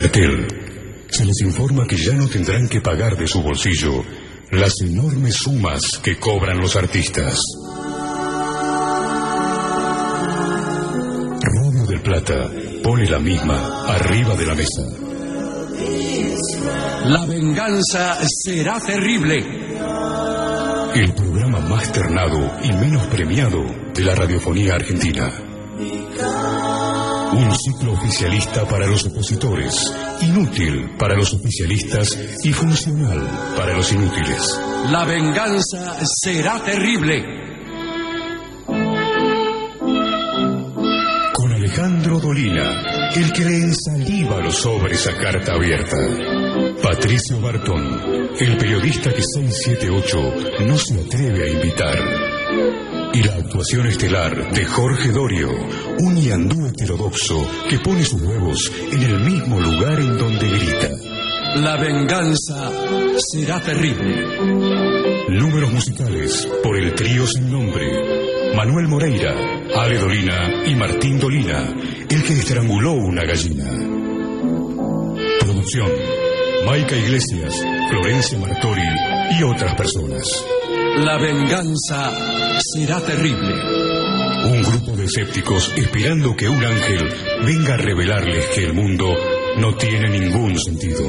Se les informa que ya no tendrán que pagar de su bolsillo las enormes sumas que cobran los artistas. Radio del Plata pone la misma arriba de la mesa. La venganza será terrible. El programa más ternado y menos premiado de la radiofonía argentina. Un ciclo oficialista para los opositores, inútil para los oficialistas y funcional para los inútiles. La venganza será terrible. Con Alejandro Dolina, el que le ensaliva los sobres a carta abierta. Patricio Bartón, el periodista que 678 no se atreve a invitar. Y la actuación estelar de Jorge Dorio, un ñandú heterodoxo que pone sus huevos en el mismo lugar en donde grita. La venganza será terrible. Números musicales por el trío sin nombre. Manuel Moreira, Ale Dolina y Martín Dolina, el que estranguló una gallina. Producción: Maica Iglesias, Florencia Martori y otras personas. La venganza será terrible. Un grupo de escépticos esperando que un ángel venga a revelarles que el mundo no tiene ningún sentido.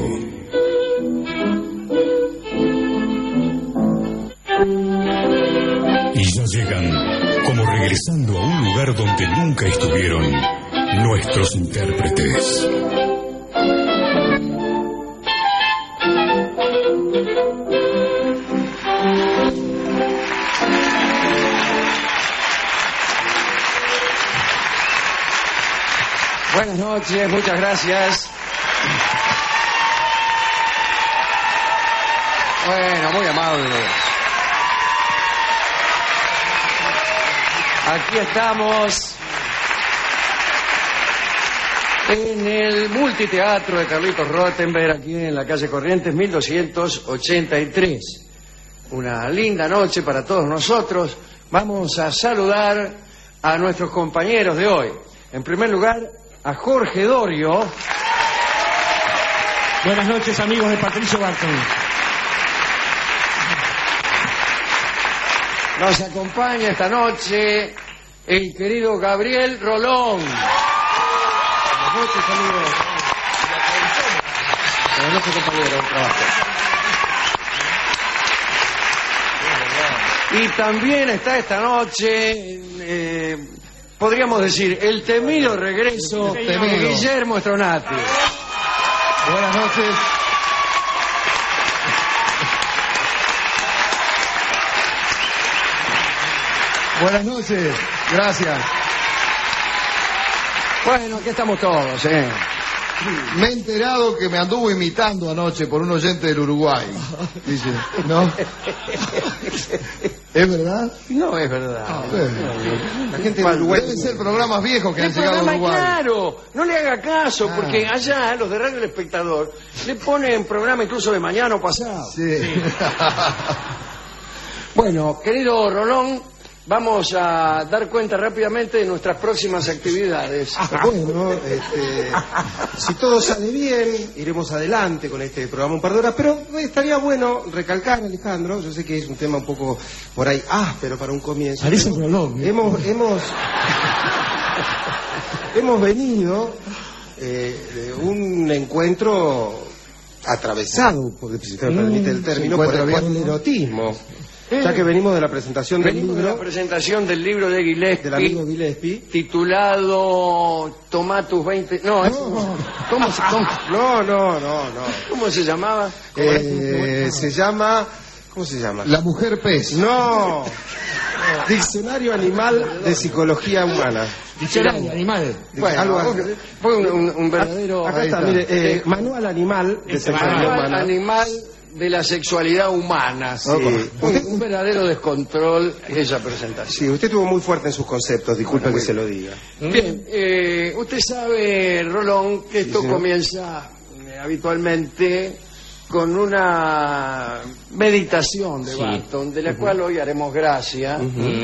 Y ya llegan, como regresando a un lugar donde nunca estuvieron, nuestros intérpretes. Buenas noches, muchas gracias. Bueno, muy amable. Aquí estamos en el multiteatro de Carlitos Rottenberg, aquí en la calle Corrientes, 1283. Una linda noche para todos nosotros. Vamos a saludar a nuestros compañeros de hoy. En primer lugar, a Jorge Dorio. Buenas noches, amigos de Patricio Bartón. Nos acompaña esta noche el querido Gabriel Rolón. Buenas noches, amigos. Buenas noches, compañero de trabajo. Y también está esta noche, podríamos decir, el temido regreso de Guillermo Stronati. Buenas noches. Buenas noches, gracias. Bueno, aquí estamos todos, Me he enterado que me anduvo imitando anoche por un oyente del Uruguay. Dice, ¿no? ¿Es verdad? No es verdad. La gente del Uruguay deben ser programas viejos que han llegado a Uruguay. Claro, no le haga caso, porque allá los de Radio El Espectador le ponen programa incluso de mañana o pasado. Sí. Bueno, querido Rolón, vamos a dar cuenta rápidamente de nuestras próximas actividades. Bueno, si todo sale bien, iremos adelante con este programa un par de horas, pero estaría bueno recalcar, Alejandro, yo sé que es un tema un poco por ahí áspero para un comienzo. Parece un Rolón. Hemos venido de un encuentro atravesado, si se me permite el término, por el erotismo. Ya que venimos de la presentación del libro. De la presentación del libro de Gillespie. Del amigo Gillespie. Titulado Tomá tus 20... No, ¿cómo se llamaba? Se llama... ¿Cómo se llama? La mujer pez. No. Diccionario Animal de Psicología Humana. Diccionario Animal. Bueno, fue un verdadero... Acá está, mire, Manual Animal de Sexualidad Humana. Animal de la sexualidad humana. Sí. Un verdadero descontrol esa presentación. Sí, usted estuvo muy fuerte en sus conceptos, disculpe que se lo diga. Bien, usted sabe, Rolón, que esto comienza habitualmente con una meditación de Sí. Barton, de la cual hoy haremos gracia,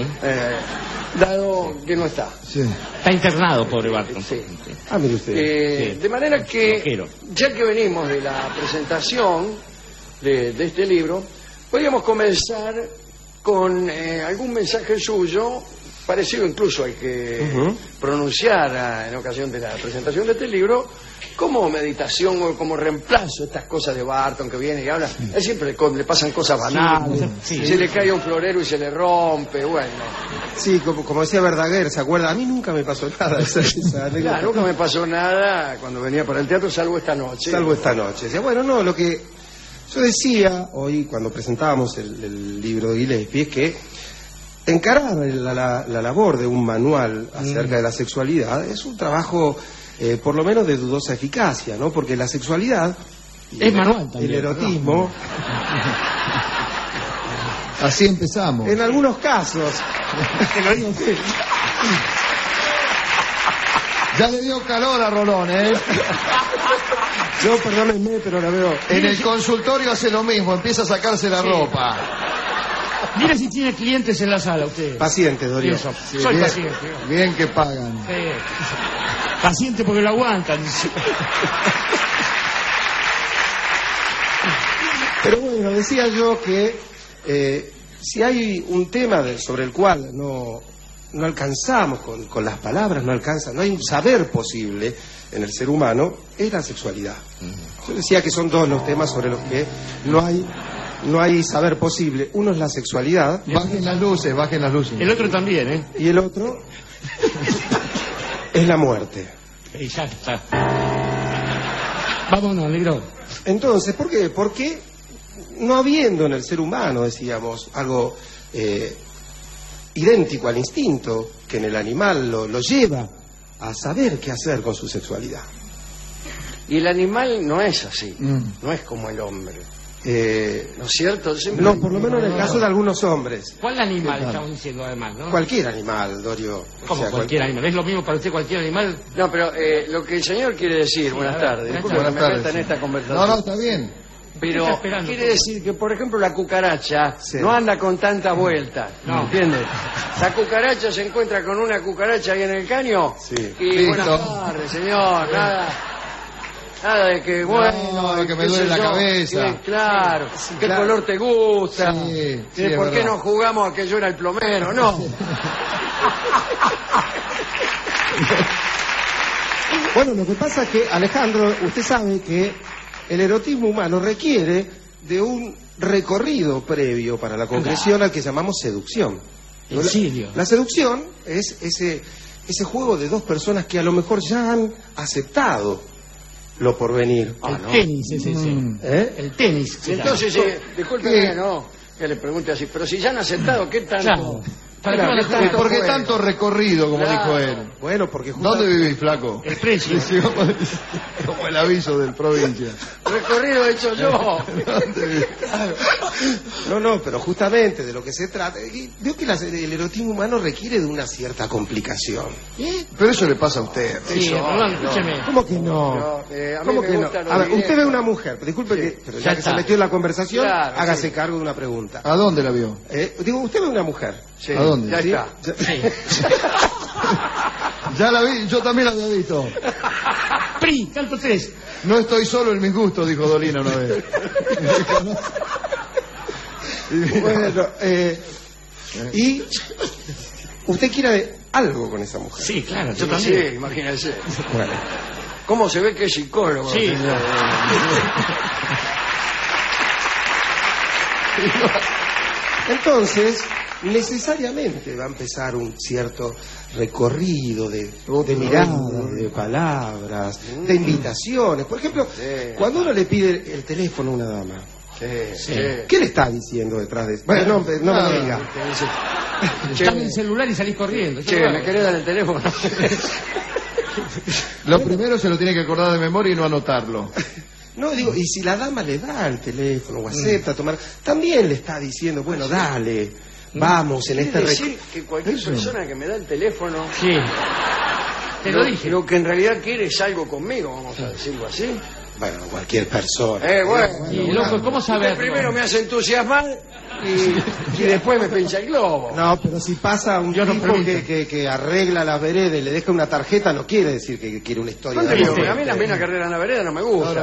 dado que no está. Sí. Está internado, pobre Barton. Sí. Ah, mire usted. Sí. De manera que, Flojero. ya que venimos de la presentación de este libro, podríamos comenzar con algún mensaje suyo, parecido incluso al que pronunciara en ocasión de la presentación de este libro, como meditación o como reemplazo de estas cosas de Barton que viene y habla. Él siempre le pasan cosas banales, sí. se le cae un florero y se le rompe, bueno. Sí, como decía Verdaguer, ¿se acuerda? A mí nunca me pasó nada esa anécdota. Claro, nunca me pasó nada cuando venía para el teatro, salvo esta noche. Salvo esta noche. Decía, bueno, no, lo que yo decía hoy cuando presentábamos el libro de Gillespie es que encarar la labor de un manual acerca de la sexualidad es un trabajo por lo menos de dudosa eficacia, ¿no? Porque la sexualidad Es manual también. el erotismo, Así empezamos. en algunos casos, Te lo digo usted. Ya le dio calor a Rolón, ¿eh? yo perdónenme, pero la veo. En el consultorio hace lo mismo, empieza a sacarse la ropa. Mire si tiene clientes en la sala usted. Paciente, Dorio. Eso. Sí, Soy bien, paciente. bien que pagan. Sí. Paciente porque lo aguantan. Pero bueno, decía yo que si hay un tema sobre el cual no alcanzamos con las palabras, no hay un saber posible en el ser humano, es la sexualidad. Yo decía que son dos los temas sobre los que no hay saber posible. Uno es la sexualidad Bajen las luces, bajen las luces. El otro también, ¿eh? y el otro es la muerte. Y ya está. Vámonos, negro. Entonces, ¿por qué? Porque no habiendo en el ser humano, decíamos, algo idéntico al instinto que en el animal lo lleva a saber qué hacer con su sexualidad. Y el animal no es así, no es como el hombre, ¿no es cierto? Siempre- No, por lo menos en el caso de algunos hombres. ¿Cuál animal estamos diciendo además, no? Cualquier animal, Dorio. ¿Cómo O sea, cualquier animal? ¿Es lo mismo para usted cualquier animal? No, pero lo que el señor quiere decir, buenas tardes, disculpe que me Buenas meta en tardes. esta conversación. No, no, está bien. Pero Está esperando, quiere pues. decir que, por ejemplo, la cucaracha Sí. no anda con tantas vueltas, No. ¿entiendes? La cucaracha se encuentra con una cucaracha ahí en el caño Sí. y Listo. buenas tardes, señor, nada de que, bueno, de que me qué duele sé la yo, cabeza. claro, qué claro. color te gusta, Sí, sí, es ¿por qué verdad. no jugamos a que yo era el plomero? No. Bueno, lo que pasa es que, Alejandro, usted sabe que el erotismo humano requiere de un recorrido previo para la concreción al que llamamos seducción. ¿En serio? La seducción es ese juego de dos personas que a lo mejor ya han aceptado lo porvenir. El tenis es ese. ¿Eh? El tenis. se llama. Entonces, discúlpeme, no, que le pregunte así, pero si ya han aceptado, ¿qué tanto? Claro. ¿Para qué van a estar? Tanto ¿Por qué juego. tanto recorrido, como Claro. dijo él? Bueno, porque ¿Dónde vivís, flaco? El precio. Sí, como el aviso del provincia. Recorrido hecho yo. ¿Dónde vivís? No, pero justamente de lo que se trata. Y veo que el erotismo humano requiere de una cierta complicación. Pero eso le pasa a usted. Sí, Eso, perdón, no. escúcheme. ¿Cómo que no? No, a mí ¿Cómo me que no? gusta lo A ver, directo. usted ve una mujer, disculpe Sí. que, pero Ya ya que está. se metió en la conversación, Claro, hágase sí. cargo de una pregunta. ¿A dónde la vio? Digo, usted ve una mujer. Sí, ¿A dónde? Ya ¿sí? está. Sí. Ya la vi, yo también la había visto. PRI, canto 3. No estoy solo en mis gustos, dijo Dolina una vez. Bueno, y usted quiere algo con esa mujer. Sí, claro, yo Sí, también. imagínese. Bueno, ¿Cómo se ve que es psicólogo? Sí. señor? entonces, necesariamente va a empezar un cierto recorrido de miradas, de palabras, de invitaciones. Por ejemplo, Sí. cuando uno le pide el teléfono a una dama, Sí, Sí. ¿qué le está diciendo detrás de eso? Bueno, no me lo diga. Te dice, Dame el celular y salís corriendo. Yo che, lo hago. ¿me querés dar el teléfono? Lo primero se lo tiene que acordar de memoria y no anotarlo. No, digo, y si la dama le da el teléfono o acepta tomar, también le está diciendo, bueno, dale, vamos en Quiere este decir que cualquier persona que me da el teléfono Sí. Te lo dije. Lo que en realidad quiere es algo conmigo, vamos a decirlo así. Bueno, cualquier persona. Bueno. Y, loco, ¿cómo Usted saberlo? primero me hace entusiasmar y después me pincha el globo. No, pero si pasa un Yo no tipo permito. que arregla la vereda y le deja una tarjeta, no quiere decir que quiere una historia de Pero amor. a mí las minas que arreglan la vereda no me gusta.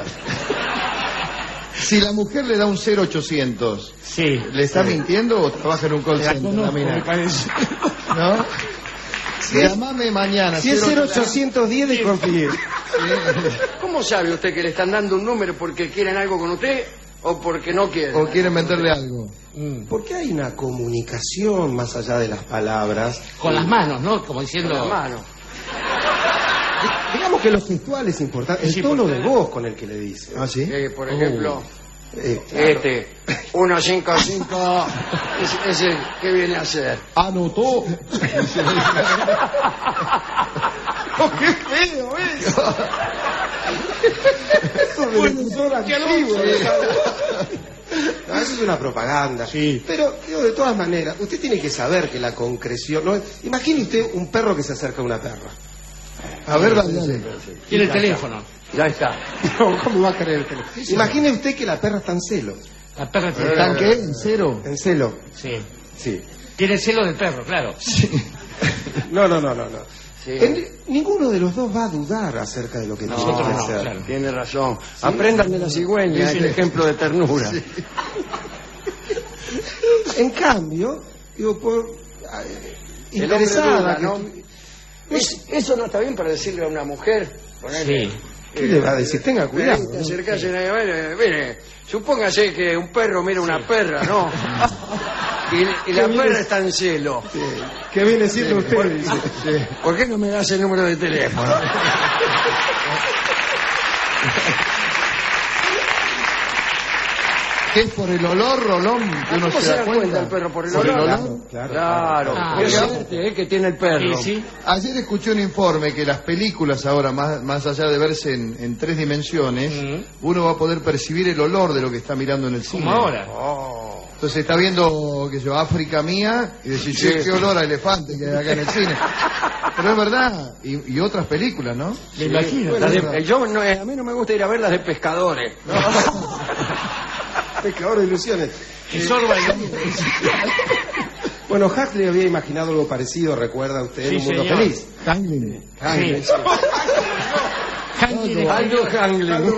Si la mujer le da un 0800, Sí. ¿le está mintiendo o trabaja en un call La center? conozco, la mina? me parece. ¿No? Si Llamame mañana. Si es 0810, desconfíe. ¿Cómo sabe usted que le están dando un número porque quieren algo con usted o porque no quieren? ¿O quieren venderle algo? Porque hay una comunicación más allá de las palabras. Con las manos, ¿no? Como diciendo... Con la mano. Digamos que lo gestual es importante. El Sí, tono porque- de voz con el que le dice. ¿Ah, sí? Por ejemplo, Claro. 155, ese, ¿qué viene a hacer? Anotó. ¡Qué feo eso! No, eso es una propaganda. Sí. Pero, digo, de todas maneras, usted tiene que saber que la concreción... ¿no? Imagine usted un perro que se acerca a una perra. A ver, dale. Tiene el teléfono. Ya está. ¿Cómo va a creer el teléfono? Imagine usted que la perra está en celo. La perra tiene... ¿Están qué? ¿En cero? ¿En celo? Sí. Sí. Tiene el celo del perro, claro. No. Sí. Ninguno de los dos va a dudar acerca de lo que tiene que no, hacer. claro. Tiene razón. Aprendan de la cigüeña, este ejemplo de ternura. En cambio, digo, por El hombre interesada, duda, ¿no? Eso no está bien para decirle a una mujer. Ponele, Sí. ¿qué le va a decir? Tenga cuidado. Te acercás y mire, supóngase que un perro mira una perra, ¿no? Y la perra está en celo. ¿Qué viene siendo usted? ¿Por qué no me das el número de teléfono? ¿Qué es por el olor, Rolón? Que uno ¿Cómo se se da da cuenta cuenta el perro? ¿Por el ¿Por el olor? olor? Claro. Ah, Qué claro. suerte, que tiene el perro. Sí, sí. Ayer escuché un informe que las películas ahora, más allá de verse en 3 dimensiones, uno va a poder percibir el olor de lo que está mirando en el cine. Como ahora. Oh. Entonces está viendo, que yo, África mía, y decís, Sí. che, qué olor a elefante que hay acá en el cine. Pero es verdad, y otras películas, ¿no? Me imagino. Las de- yo no, a mí no me gusta ir a ver las de pescadores. Pescador de ilusiones. Que sorba el hombre. Bueno, Huxley había imaginado algo parecido, ¿recuerda usted? Sí, Un mundo señor. feliz. Tanglin. Huxley, Sí. Hanky Aldo Hanglin.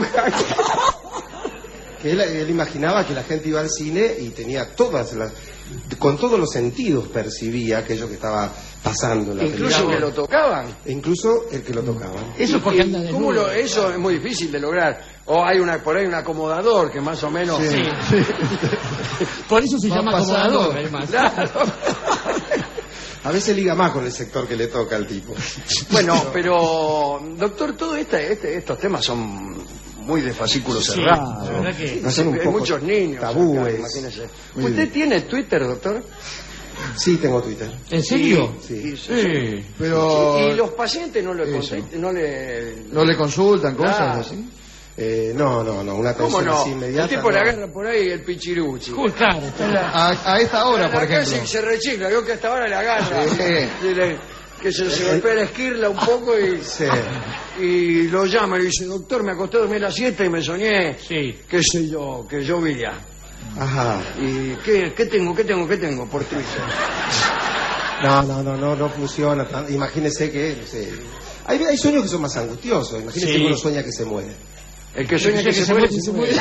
Que él imaginaba que la gente iba al cine y tenía con todos los sentidos percibía aquello que estaba pasando en la Incluso película. que lo tocaban. E incluso el que lo tocaba. Eso es porque anda ¿Cómo desnudo. eso es muy difícil de lograr? O hay por ahí un acomodador que más o menos... Sí. Por eso se Va llama pasando. acomodador, además. Claro. A veces liga más con el sector que le toca al tipo. Bueno, pero, doctor, todos estos temas son muy de fascículo Sí, cerrado. la verdad que... No son un Hay poco muchos niños. tabúes. acá, imagínese. Muy ¿Usted bien. tiene Twitter, doctor? Sí, tengo Twitter. ¿En serio? Sí. Sí. Pero Y los pacientes no le Eso. no le... no le consultan cosas Claro. así. No, una ¿Cómo atención no? así inmediata. El tipo le no. agarra por ahí el pichiruchi. Claro, está la... A esta hora, por Acá ejemplo. se rechifla, veo que hasta ahora le agarra. Sí. Que se golpea la esquirla un poco Sí. y lo llama y dice, doctor, me acosté a dormir a las 7 y me soñé, Sí. qué sé yo, que llovía. Ajá. ¿Y qué tengo por Twitter? No funciona. Imagínese que... no sé, hay sueños que son más angustiosos. Imagínese Sí. que uno sueña que se muere. El que sueña que se muere, se muere.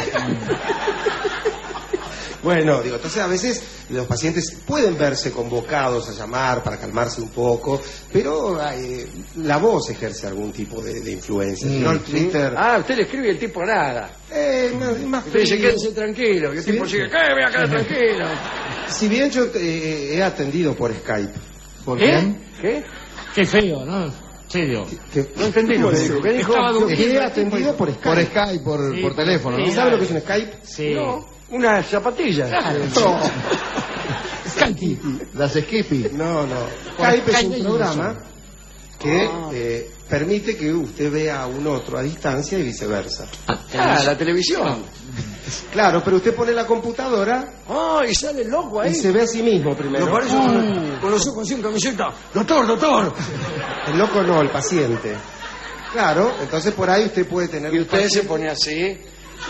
Bueno, digo, entonces a veces los pacientes pueden verse convocados a llamar para calmarse un poco, pero la voz ejerce algún tipo de influencia. Si no, el Twitter... Ah, usted le escribe y el tipo nada. más Usted dice, frío. quédese tranquilo. Y el Sí. tipo sigue, ¿qué? Voy a quedar tranquilo. Si bien yo he atendido por Skype. ¿Por ¿Eh? qué? ¿Qué? Qué feo, ¿no? En serio. No entendí lo que dijo. ¿Qué dijo? Estaba durmiendo. He atendido por Skype. Por Skype, por teléfono, ¿Y ¿no? sabe lo que es un Skype? Sí. No, una zapatilla. Claro. Las Skippy. No. Skype es un Skype programa que permite que usted vea a un otro a distancia y viceversa. La televisión. Claro, pero usted pone la computadora Y sale el loco ahí. y se ve a sí mismo primero. Lo parece con los ojos así en camiseta. Doctor. El loco no, el paciente. Claro, entonces por ahí usted puede tener... Y un usted se paciente- pone así.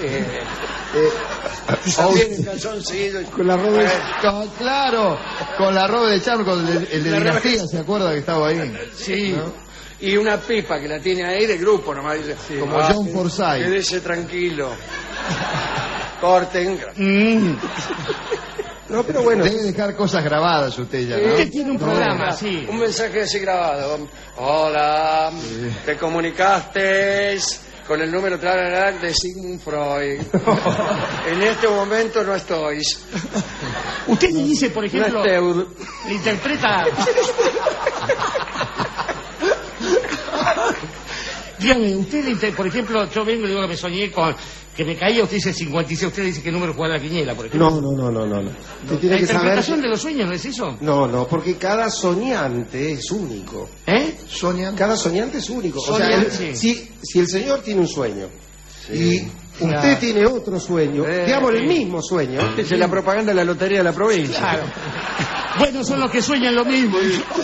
También en calzoncillo. Con la robe, claro, con la robe de charco, el de La robe- Dinastía, ¿se acuerda que estaba ahí? Sí. ¿No? Y una pipa que la tiene ahí de grupo nomás. Dice, Como John Forsythe. Quédese tranquilo. Corten. No, pero bueno, Debe dejar cosas grabadas usted ya, ¿no? Usted tiene un programa, Ah, sí. Un mensaje así grabado. Hola, te comunicaste con el número de Sigmund Freud. En este momento no estoy. Usted le dice, por No ejemplo, estoy. le interpreta... Dígame, usted, por ejemplo, yo vengo y digo que me soñé con que me caía, usted dice 56, usted dice que número juega la quiniela, por ejemplo. no. Usted La tiene que saber... interpretación de los sueños, ¿no es eso? No, porque cada soñante es único. ¿Eh? Sonia. Cada soñante es único. O sea, Soñante. si el señor tiene un sueño y usted Claro. tiene otro sueño, digamos el mismo sueño, Es la propaganda de la lotería de la provincia. Claro. Bueno, son los que sueñan lo mismo.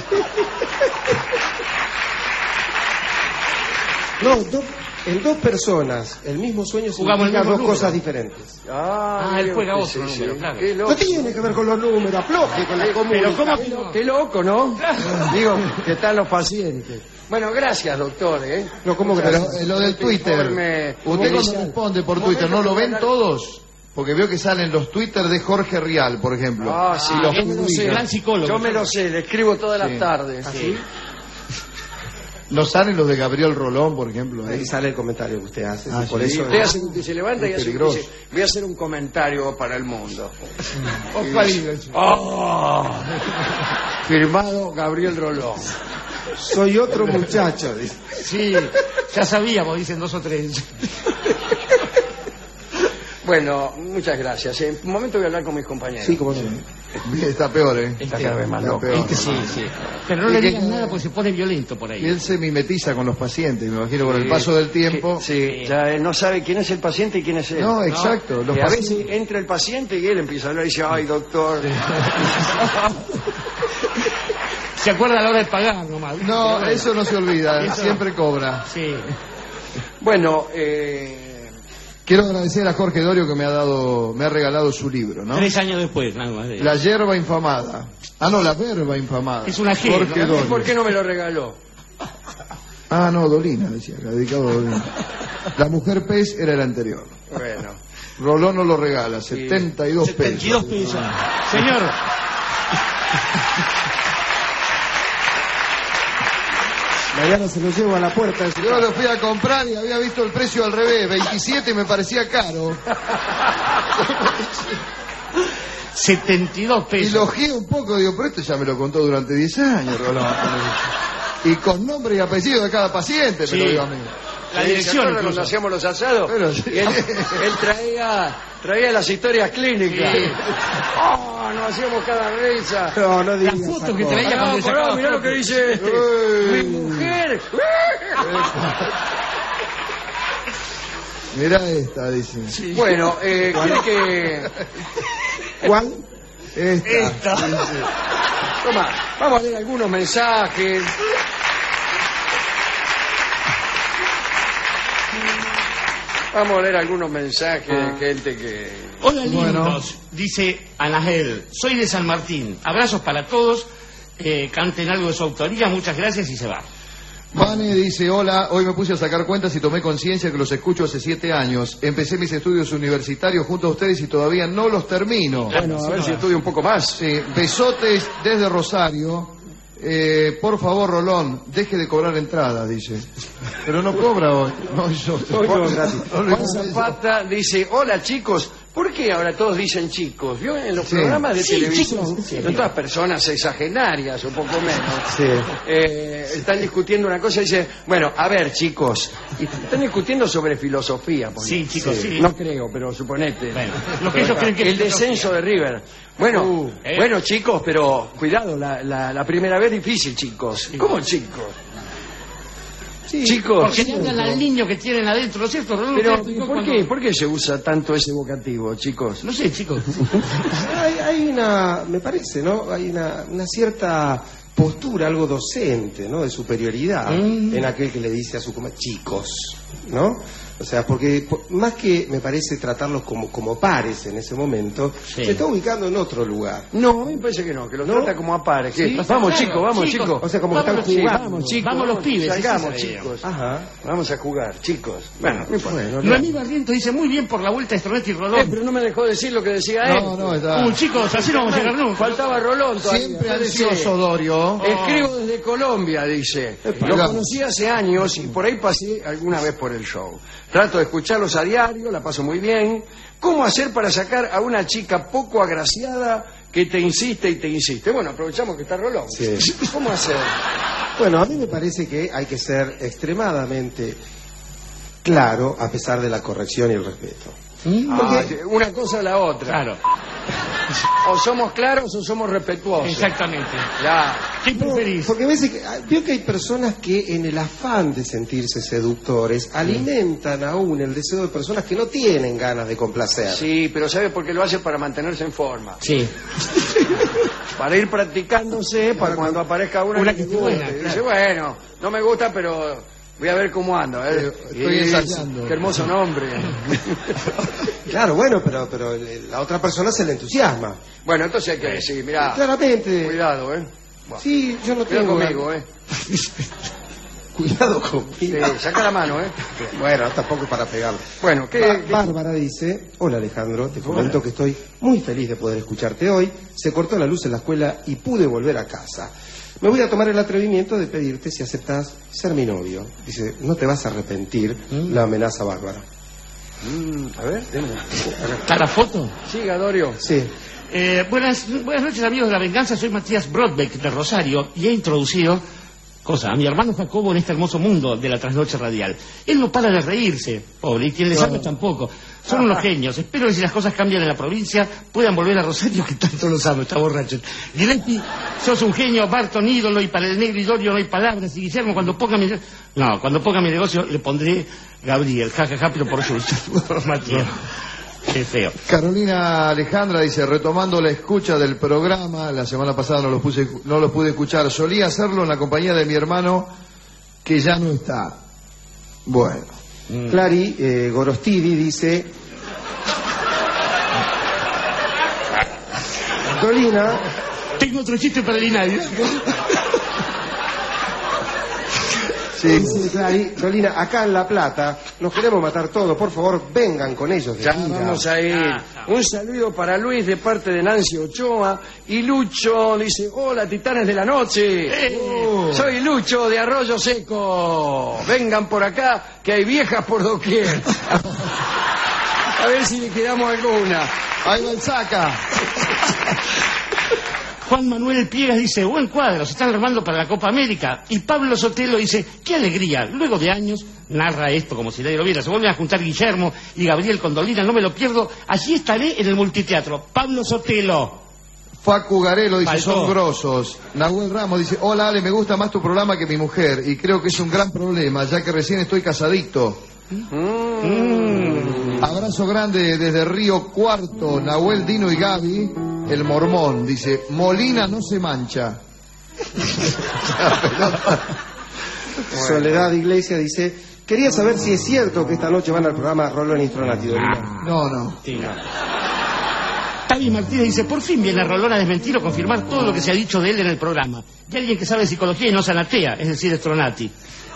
no, en dos personas el mismo sueño Jugamos el significa mismo dos número. cosas diferentes. Él juega otro número, claro. Qué loco. No tiene que ver con los números, afloje con la común. Pero ¿cómo que no? Qué loco, ¿no? Digo, que están los pacientes. Bueno, gracias, doctor, ¿eh? No, ¿cómo que Pero no? lo del Twitter, Informe usted cuando oficial. responde por Un Twitter, ¿no momento lo que ven voy a- todos? Porque veo que salen los Twitter de Jorge Rial, por ejemplo. Sí, los yo me lo sé. gran psicólogo. Yo me lo sé, le escribo todas Sí. las tardes. ¿Sí? ¿No salen los de Gabriel Rolón, por ejemplo? Ahí sale el comentario que usted hace. Ah, y por sí. eso Usted hace, se levanta y Es hace, peligroso. dice, voy a hacer un comentario para el mundo. Firmado Gabriel Rolón. soy otro muchacho. Dice. Sí, ya sabíamos, dicen 2 o 3. Bueno, muchas gracias. En un momento voy a hablar con mis compañeros. Sí, como no. Está peor, ¿eh? Está cada vez más Está loco. peor. Sí. Pero no Y le que- digan nada porque se pone violento por Y ahí. él se mimetiza con los pacientes, me imagino, con el paso del tiempo. Sí, ya él no sabe quién es el paciente y quién es él. No, exacto. Los Y a pacientes... veces entra el paciente y él empieza a hablar y dice, ay, doctor. Se acuerda a la hora de pagar nomás. ¿viste? No, Pero bueno. eso no se olvida, Eso- siempre cobra. Sí. Bueno, Quiero agradecer a Jorge Dorio que me ha regalado su libro, ¿no? 3 años después, nada más. La yerba infamada. Ah, no, la verba infamada. Es una G, Jorge ¿no? Dorio. ¿por qué no me lo regaló? Ah, no, Dolina, decía, acá, dedicado a Dolina. La mujer pez era el anterior. Bueno. Rolón no lo regala, 72 pesos. 72 pesos. Señor, Mañana se lo llevo a la puerta de su Yo casa. lo fui a comprar y había visto el precio al revés, 27 y me parecía caro. 72 Y pesos. lo ojeé un poco, digo, pero esto ya me lo contó durante 10 años, Rolón. Y con nombre y apellido de cada paciente, Sí. me lo digo a mí. La ¿Se dirección acuerda incluso. cuando hacíamos los asados? Pero sí. Y él traía las historias clínicas. Sí. ¡Oh, nos hacíamos cada risa! No, no La digas foto esa que cosa. traía cuando le sacaba mirá lo que fotos. dice este. Uy. Mi mujer. Mirá esta, dice. Bueno, quiere que... ¿Cuál? Esta. Toma, vamos a leer algunos mensajes. Vamos a leer algunos mensajes de gente que... Hola, lindos. Bueno. Dice Anagel. Soy de San Martín. Abrazos para todos. Canten algo de su autoría. Muchas gracias y se va. Vane dice, hola, hoy me puse a sacar cuentas y tomé conciencia que los escucho hace 7 años. Empecé mis estudios universitarios junto a ustedes y todavía no los termino. Bueno, a ver si estudio un poco más. Sí, besotes desde Rosario. Por favor, Rolón, deje de cobrar entradas, dice. Pero no cobra hoy. No, yo. Juan Zapata dice, hola chicos, ¿por qué ahora todos dicen chicos? ¿Vio en los Sí. programas de Sí, televisión? chicos, sí. Son todas personas sexagenarias, un poco menos. Sí. Están discutiendo una cosa y dicen, bueno, a ver chicos, y están discutiendo sobre filosofía. ponele. Sí, chicos, sí. No creo, pero suponete. Bueno, lo que ellos creen que es el descenso de River. Bueno, ¿eh? bueno chicos, pero cuidado, la primera vez difícil, chicos. ¿Cómo chicos? Sí, chicos. Porque le hablan al niño que tienen adentro, ¿no es cierto? Rolón, Pero, ¿usted explicó ¿por cuando- qué? ¿Por qué se usa tanto ese vocativo, chicos? No sé, chicos. Hay una, me parece, ¿no? Hay una cierta postura, algo docente, ¿no? De superioridad en aquel que le dice a su chicos, ¿no? O sea, porque más que, me parece, tratarlos como pares en ese momento, Sí. se está ubicando en otro lugar. No, a mí me parece que no, que los ¿No? trata como a pares. que, Sí, vamos, claro, chicos, vamos, chicos. chicos. O sea, como que Vamos, están sí, jugando. Vamos, chicos. Vamos los pibes, Salgamos, sí, sí, chicos. Ajá. Vamos a jugar, chicos. Bueno, no importa. Bueno, Noemí Barriento dice muy bien por la vuelta de Stronetti y Rolón. Pero no me dejó decir lo que decía él. No, está. Chicos, así no vamos a llegar nunca. Faltaba Rolón todavía. Siempre Usted decía, ansioso, Dorio. Escribo desde Colombia, dice. Lo conocí hace años y por ahí pasé alguna vez por el show. Trato de escucharlos a diario, la paso muy bien. ¿Cómo hacer para sacar a una chica poco agraciada que te insiste y te insiste? Bueno, aprovechamos que está Rolón. Sí. ¿Cómo hacer? Bueno, a mí me parece que hay que ser extremadamente claro a pesar de la corrección y el respeto. Una cosa a la otra. Claro, O somos claros o somos respetuosos. exactamente. Ya. ¿Qué preferís? Porque veo que hay personas que en el afán de sentirse seductores alimentan aún el deseo de personas que no tienen ganas de complacer. Sí, pero ¿sabe por qué lo hace? Para mantenerse en forma. Sí. Para ir practicándose para cuando aparezca una Una que que te esté guste. buena, Y claro. dice, bueno, no me gusta, pero voy a ver cómo ando. Estoy ensayando. Qué hermoso nombre. Claro, bueno, pero la otra persona se le entusiasma. Bueno, entonces hay que decir, mirá, Claramente. cuidado, Sí, yo no Cuidado tengo... conmigo, Cuidado Sí, conmigo. saca la mano, Bueno, tampoco para pegarlo. Bueno, ¿qué? Bárbara dice, hola Alejandro, te comento que estoy muy feliz de poder escucharte hoy. Se cortó la luz en la escuela y pude volver a casa. Me voy a tomar el atrevimiento de pedirte si aceptás ser mi novio. Dice, no te vas a arrepentir, la amenaza Bárbara. A ver, déjame. ¿Está la foto? Siga, Dorio. Sí. Buenas noches, amigos de La Venganza. Soy Matías Brodbeck de Rosario y he introducido a mi hermano Jacobo en este hermoso mundo de la trasnoche radial. Él no para de reírse, pobre, y quien le sabe tampoco. Son unos genios. Espero que si las cosas cambian en la provincia puedan volver a Rosario, que tanto los amo. Está borracho. Gillespie, sos un genio. Barton, ídolo, y para el negro y Dorio no hay palabras. Y Guillermo, cuando ponga mi negocio le pondré Gabriel. Jajaja, pero por suerte. Matías. Qué feo. Carolina Alejandra dice, retomando la escucha del programa, la semana pasada no lo pude escuchar, solía hacerlo en la compañía de mi hermano, que ya no está. Bueno. Clary Gorostidi dice, Dolina, Tengo otro chiste para el Inadio. Sí. dice Clary, Dolina, acá en La Plata nos queremos matar todos, por favor vengan con ellos de Ya gira. vamos a ir. Un saludo para Luis de parte de Nancy Ochoa. Y Lucho dice, hola, titanes de la noche. Soy Lucho de Arroyo Seco. Vengan por acá, que hay viejas por doquier. A ver si le quedamos alguna. Ahí va el saca. Juan Manuel Piegas dice, buen cuadro, se están armando para la Copa América. Y Pablo Sotelo dice, qué alegría, luego de años, narra esto como si nadie lo viera. Se vuelven a juntar Guillermo y Gabriel con Dolina, no me lo pierdo. Allí estaré en el multiteatro. Pablo Sotelo. Facu Garelo dice, Faltó. son grosos. Nahuel Ramos dice, hola Ale, me gusta más tu programa que mi mujer, y creo que es un gran problema, ya que recién estoy casadito. Abrazo grande desde Río Cuarto, Nahuel, Dino y Gaby, el mormón, dice, Molina no se mancha. Soledad Iglesia dice, quería saber si es cierto que esta noche van al programa Rolón y Stronati, Dolina. No. Sí, no. Tavi Martínez dice, por fin viene Rolón a desmentir o confirmar todo lo que se ha dicho de él en el programa. Y alguien que sabe de psicología y no sanatea, es decir, Stronati.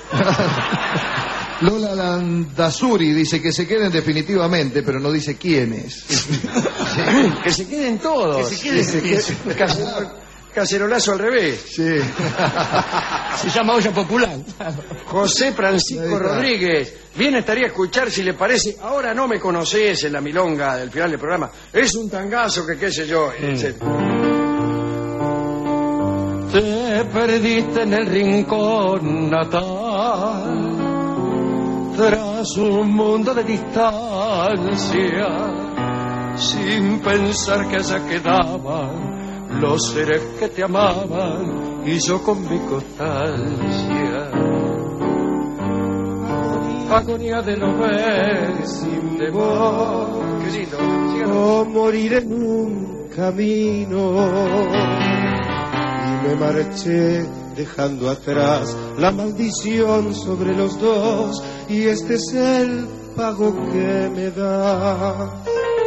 Lola Landazuri dice que se queden definitivamente, pero no dice quiénes. Que se queden todos. Que se queden. Cacerolazo al revés. Sí. Se llama olla popular. José Francisco Rodríguez. Bien estaría escuchar si le parece. Ahora no me conoces en la milonga del final del programa. Es un tangazo que qué sé yo. Te perdiste en el rincón natal, tras un mundo de distancia, sin pensar que allá quedaban los seres que te amaban y yo con mi constancia. agonía de no ver sin temor. Qué lindo. O morir en un camino. Y me marché dejando atrás la maldición sobre los dos, y este es el pago que me da.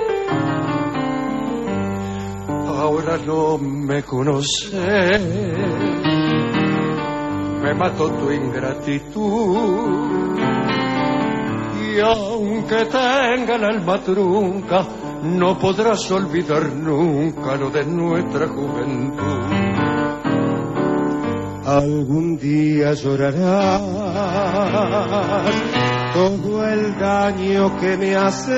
Ahora no me conoces, me mató tu ingratitud, y aunque tenga el alma trunca, no podrás olvidar nunca lo de nuestra juventud. Algún día llorarás todo el daño que me haces,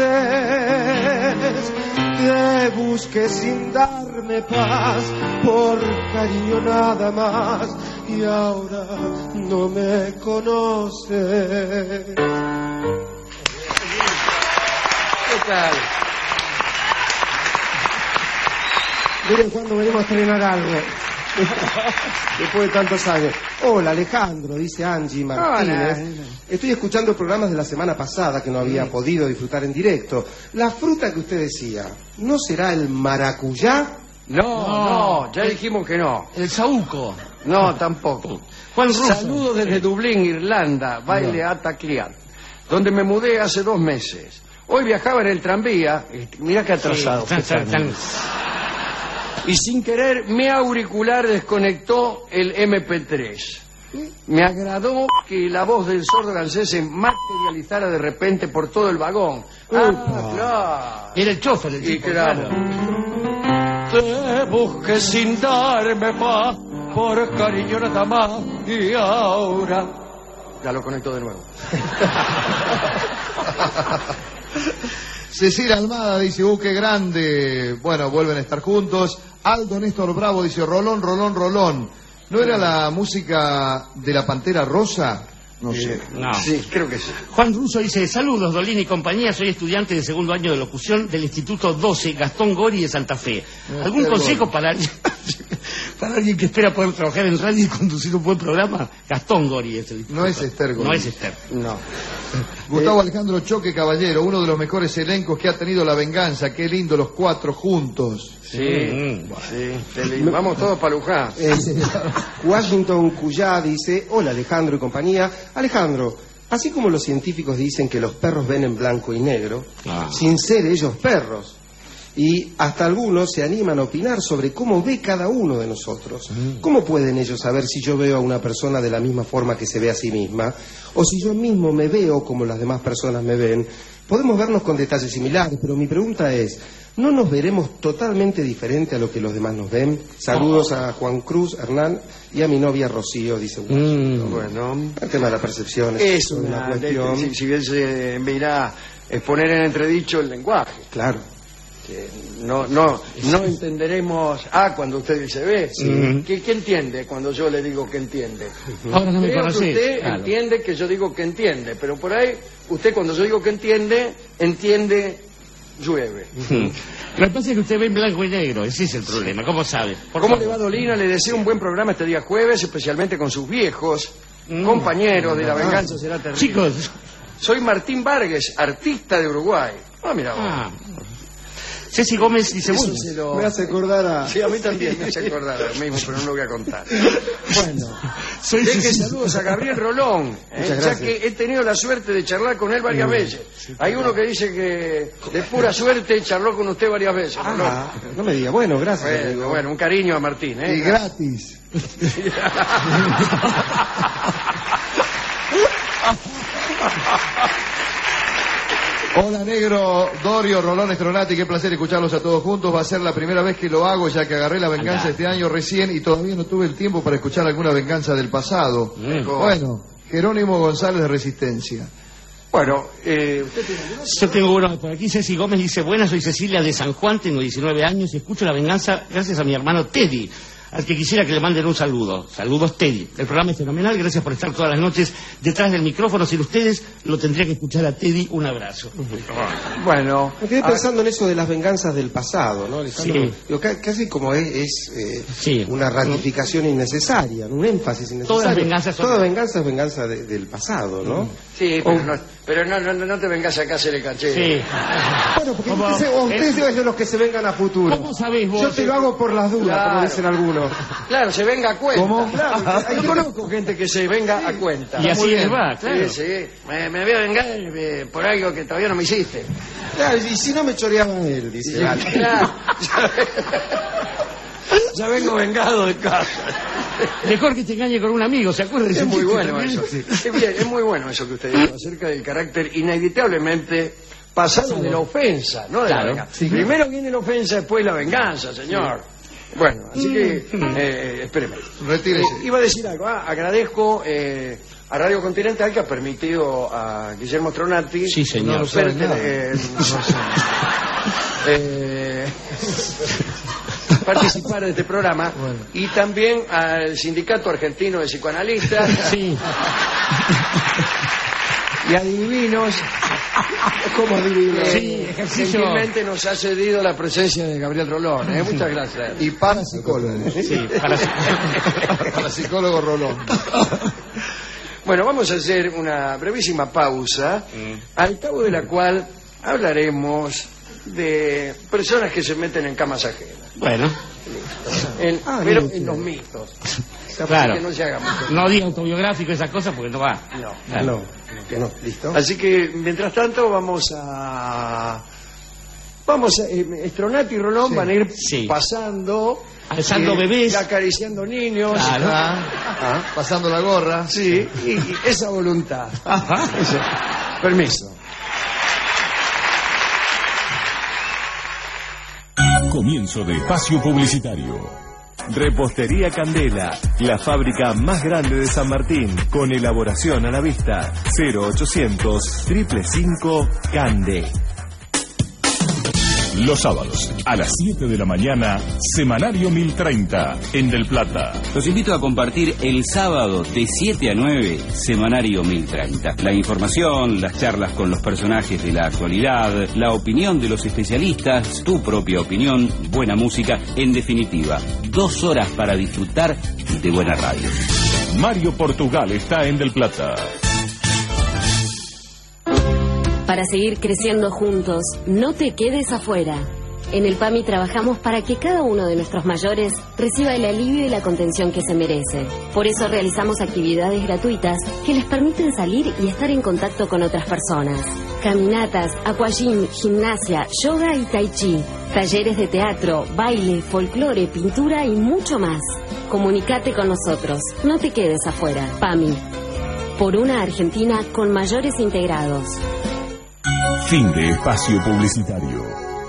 te busqué sin darme paz, por cariño nada más, y ahora no me conoces. ¿Qué tal? Miren cuando venimos a estrenar algo. Después de tantos años. Hola Alejandro, dice Angie Martínez. Hola. Estoy escuchando programas de la semana pasada que no había podido disfrutar en directo. La fruta que usted decía, ¿no será el maracuyá? No, ya dijimos que no. El saúco. No, tampoco. Juan Russo. Saludos desde Dublín, Irlanda, baile Atacliat, donde me mudé hace 2 meses. Hoy viajaba en el tranvía, mira que atrasado. Sí, Y sin querer mi auricular desconectó el MP3. Me agradó que la voz del sordo gansés se materializara de repente por todo el vagón. Claro. Era el chofer, el Y chico. claro. Te busqué sin darme paz, por cariño nada más, y ahora... Ya lo conecto de nuevo. Cecilia Almada dice, qué grande. Bueno, vuelven a estar juntos. Aldo Néstor Bravo dice, Rolón, Rolón, Rolón. ¿No era la música de la Pantera Rosa? No sé. No. Sí, creo que sí. Juan Russo dice, saludos Dolín y compañía, soy estudiante de segundo año de locución del Instituto 12 Gastón Gori de Santa Fe. ¿Algún consejo para alguien que espera poder trabajar en radio y conducir un buen programa? Gastón Gori es el instituto. No es Esther Gori. No es Esther. No. Gustavo Alejandro Choque Caballero, uno de los mejores elencos que ha tenido La Venganza. Qué lindo los 4 juntos. Sí, sí. Vamos todos para Luján. Washington Cuyá dice, hola Alejandro y compañía. Alejandro, así como los científicos dicen que los perros ven en blanco y negro, sin ser ellos perros, y hasta algunos se animan a opinar sobre cómo ve cada uno de nosotros, ¿cómo pueden ellos saber si yo veo a una persona de la misma forma que se ve a sí misma, o si yo mismo me veo como las demás personas me ven? Podemos vernos con detalles similares, pero mi pregunta es, ¿no nos veremos totalmente diferente a lo que los demás nos ven? Saludos a Juan Cruz, Hernán y a mi novia Rocío, dice Bueno, el tema de la percepción es una cuestión. Si bien se verá poner en entredicho el lenguaje. Claro. Que no entenderemos cuando usted dice B. ¿Qué entiende cuando yo le digo que entiende? Ahora no me Creo que conocí. usted Claro. entiende que yo digo que entiende, pero por ahí usted cuando yo digo que entiende llueve. Lo que pasa es que usted ve en blanco y negro, ese es el problema, ¿cómo sabe? ¿Cómo le va, Dolina? Le deseo un buen programa este día jueves, especialmente con sus viejos compañeros de La Venganza Será Terrible. Chicos, Soy Martín Vargas, artista de Uruguay. Mira vos. Ceci Gómez dice, Eso bueno, se lo... Me hace acordar a... Sí, a mí también me hace acordar lo mismo, pero no lo voy a contar. Bueno, soy deje Ceci. saludos a Gabriel Rolón, Muchas ya gracias. que he tenido la suerte de charlar con él varias veces. Hay uno que dice que de pura suerte charló con usted varias veces. Rolón. No me diga, bueno, gracias. amigo. Bueno, un cariño a Martín. Y gratis. Hola negro, Dorio, Rolón, Estronati, qué placer escucharlos a todos juntos. Va a ser la primera vez que lo hago, ya que agarré La Venganza este año recién y todavía no tuve el tiempo para escuchar alguna venganza del pasado. Bueno, Jerónimo González de Resistencia. Bueno, ¿usted tiene alguna? Yo tengo uno por aquí, Ceci Gómez dice, buenas, soy Cecilia de San Juan, tengo 19 años y escucho La Venganza gracias a mi hermano Teddy, al que quisiera que le manden un saludo. Saludos, Teddy. El programa es fenomenal, gracias por estar todas las noches detrás del micrófono. Sin ustedes, lo tendría que escuchar a Teddy. Un abrazo. Bueno, Me quedé pensando en eso de las venganzas del pasado, ¿no, Alejandro? Sí. Digo, casi como es Sí. una ratificación innecesaria, un énfasis innecesario. Todas las venganzas son- Toda venganza es venganza del pasado, ¿no? Sí, pero no te vengas acá a hacer el canchero. Sí. Bueno, porque ustedes es de los que se vengan a futuro. ¿Cómo sabés vos? Yo te lo hago por las dudas, Claro. como dicen algunos. Claro, se venga a cuenta. ¿Cómo? Claro, yo conozco gente que se venga a cuenta. Y así Muy bien. les va, claro. Sí, sí. Me voy a vengar por algo que todavía no me hiciste. Claro, y si no me choreaba él, dice. Sí, Vale. claro. Ya vengo vengado de casa. Mejor que te engañe con un amigo, ¿se acuerdan? Es muy bueno eso. Es muy bueno eso que usted dijo acerca del carácter inevitablemente pasado de la ofensa, ¿no? De la Claro. venganza. Primero viene la ofensa, después la venganza, señor. Bueno, así que, espéreme. Retírese. Iba a decir algo. Agradezco a Radio Continental que ha permitido a Guillermo Tronati Sí, señor. No sabe nada. participar de este programa y también al Sindicato Argentino de Psicoanalistas Sí. y adivinos. ¿Cómo adivino? Sí, ejercicio. Gentilmente nos ha cedido la presencia de Gabriel Rolón. Muchas gracias. Y parapsicólogo. Sí, para... Parapsicólogo Rolón. Bueno, vamos a hacer una brevísima pausa, al cabo de la cual hablaremos de personas que se meten en camas ajenas. Bueno, Pero en los mitos. claro. Que no se haga mucho. No diga autobiográfico esas cosas porque no va. No. Claro. No, ¿listo? Así que, mientras tanto, vamos a... Stronati y Rolón van a ir Sí. pasando... Alzando bebés. y acariciando niños. Claro. Pasando la gorra. Sí, y esa voluntad. Ajá. Permiso. Comienzo de espacio publicitario. Repostería Candela, la fábrica más grande de San Martín, con elaboración a la vista. 0800 555 Cande. Los sábados, a las 7 de la mañana, Semanario 1030, en Del Plata. Los invito a compartir el sábado de 7 a 9, Semanario 1030. La información, las charlas con los personajes de la actualidad, la opinión de los especialistas, tu propia opinión, buena música, en definitiva, 2 horas para disfrutar de buena radio. Mario Portugal está en Del Plata. Para seguir creciendo juntos, no te quedes afuera. En el PAMI trabajamos para que cada uno de nuestros mayores reciba el alivio y la contención que se merece. Por eso realizamos actividades gratuitas que les permiten salir y estar en contacto con otras personas. Caminatas, aquagym, gimnasia, yoga y tai chi. Talleres de teatro, baile, folclore, pintura y mucho más. Comunicate con nosotros. No te quedes afuera. PAMI. Por una Argentina con mayores integrados. Fin de espacio publicitario.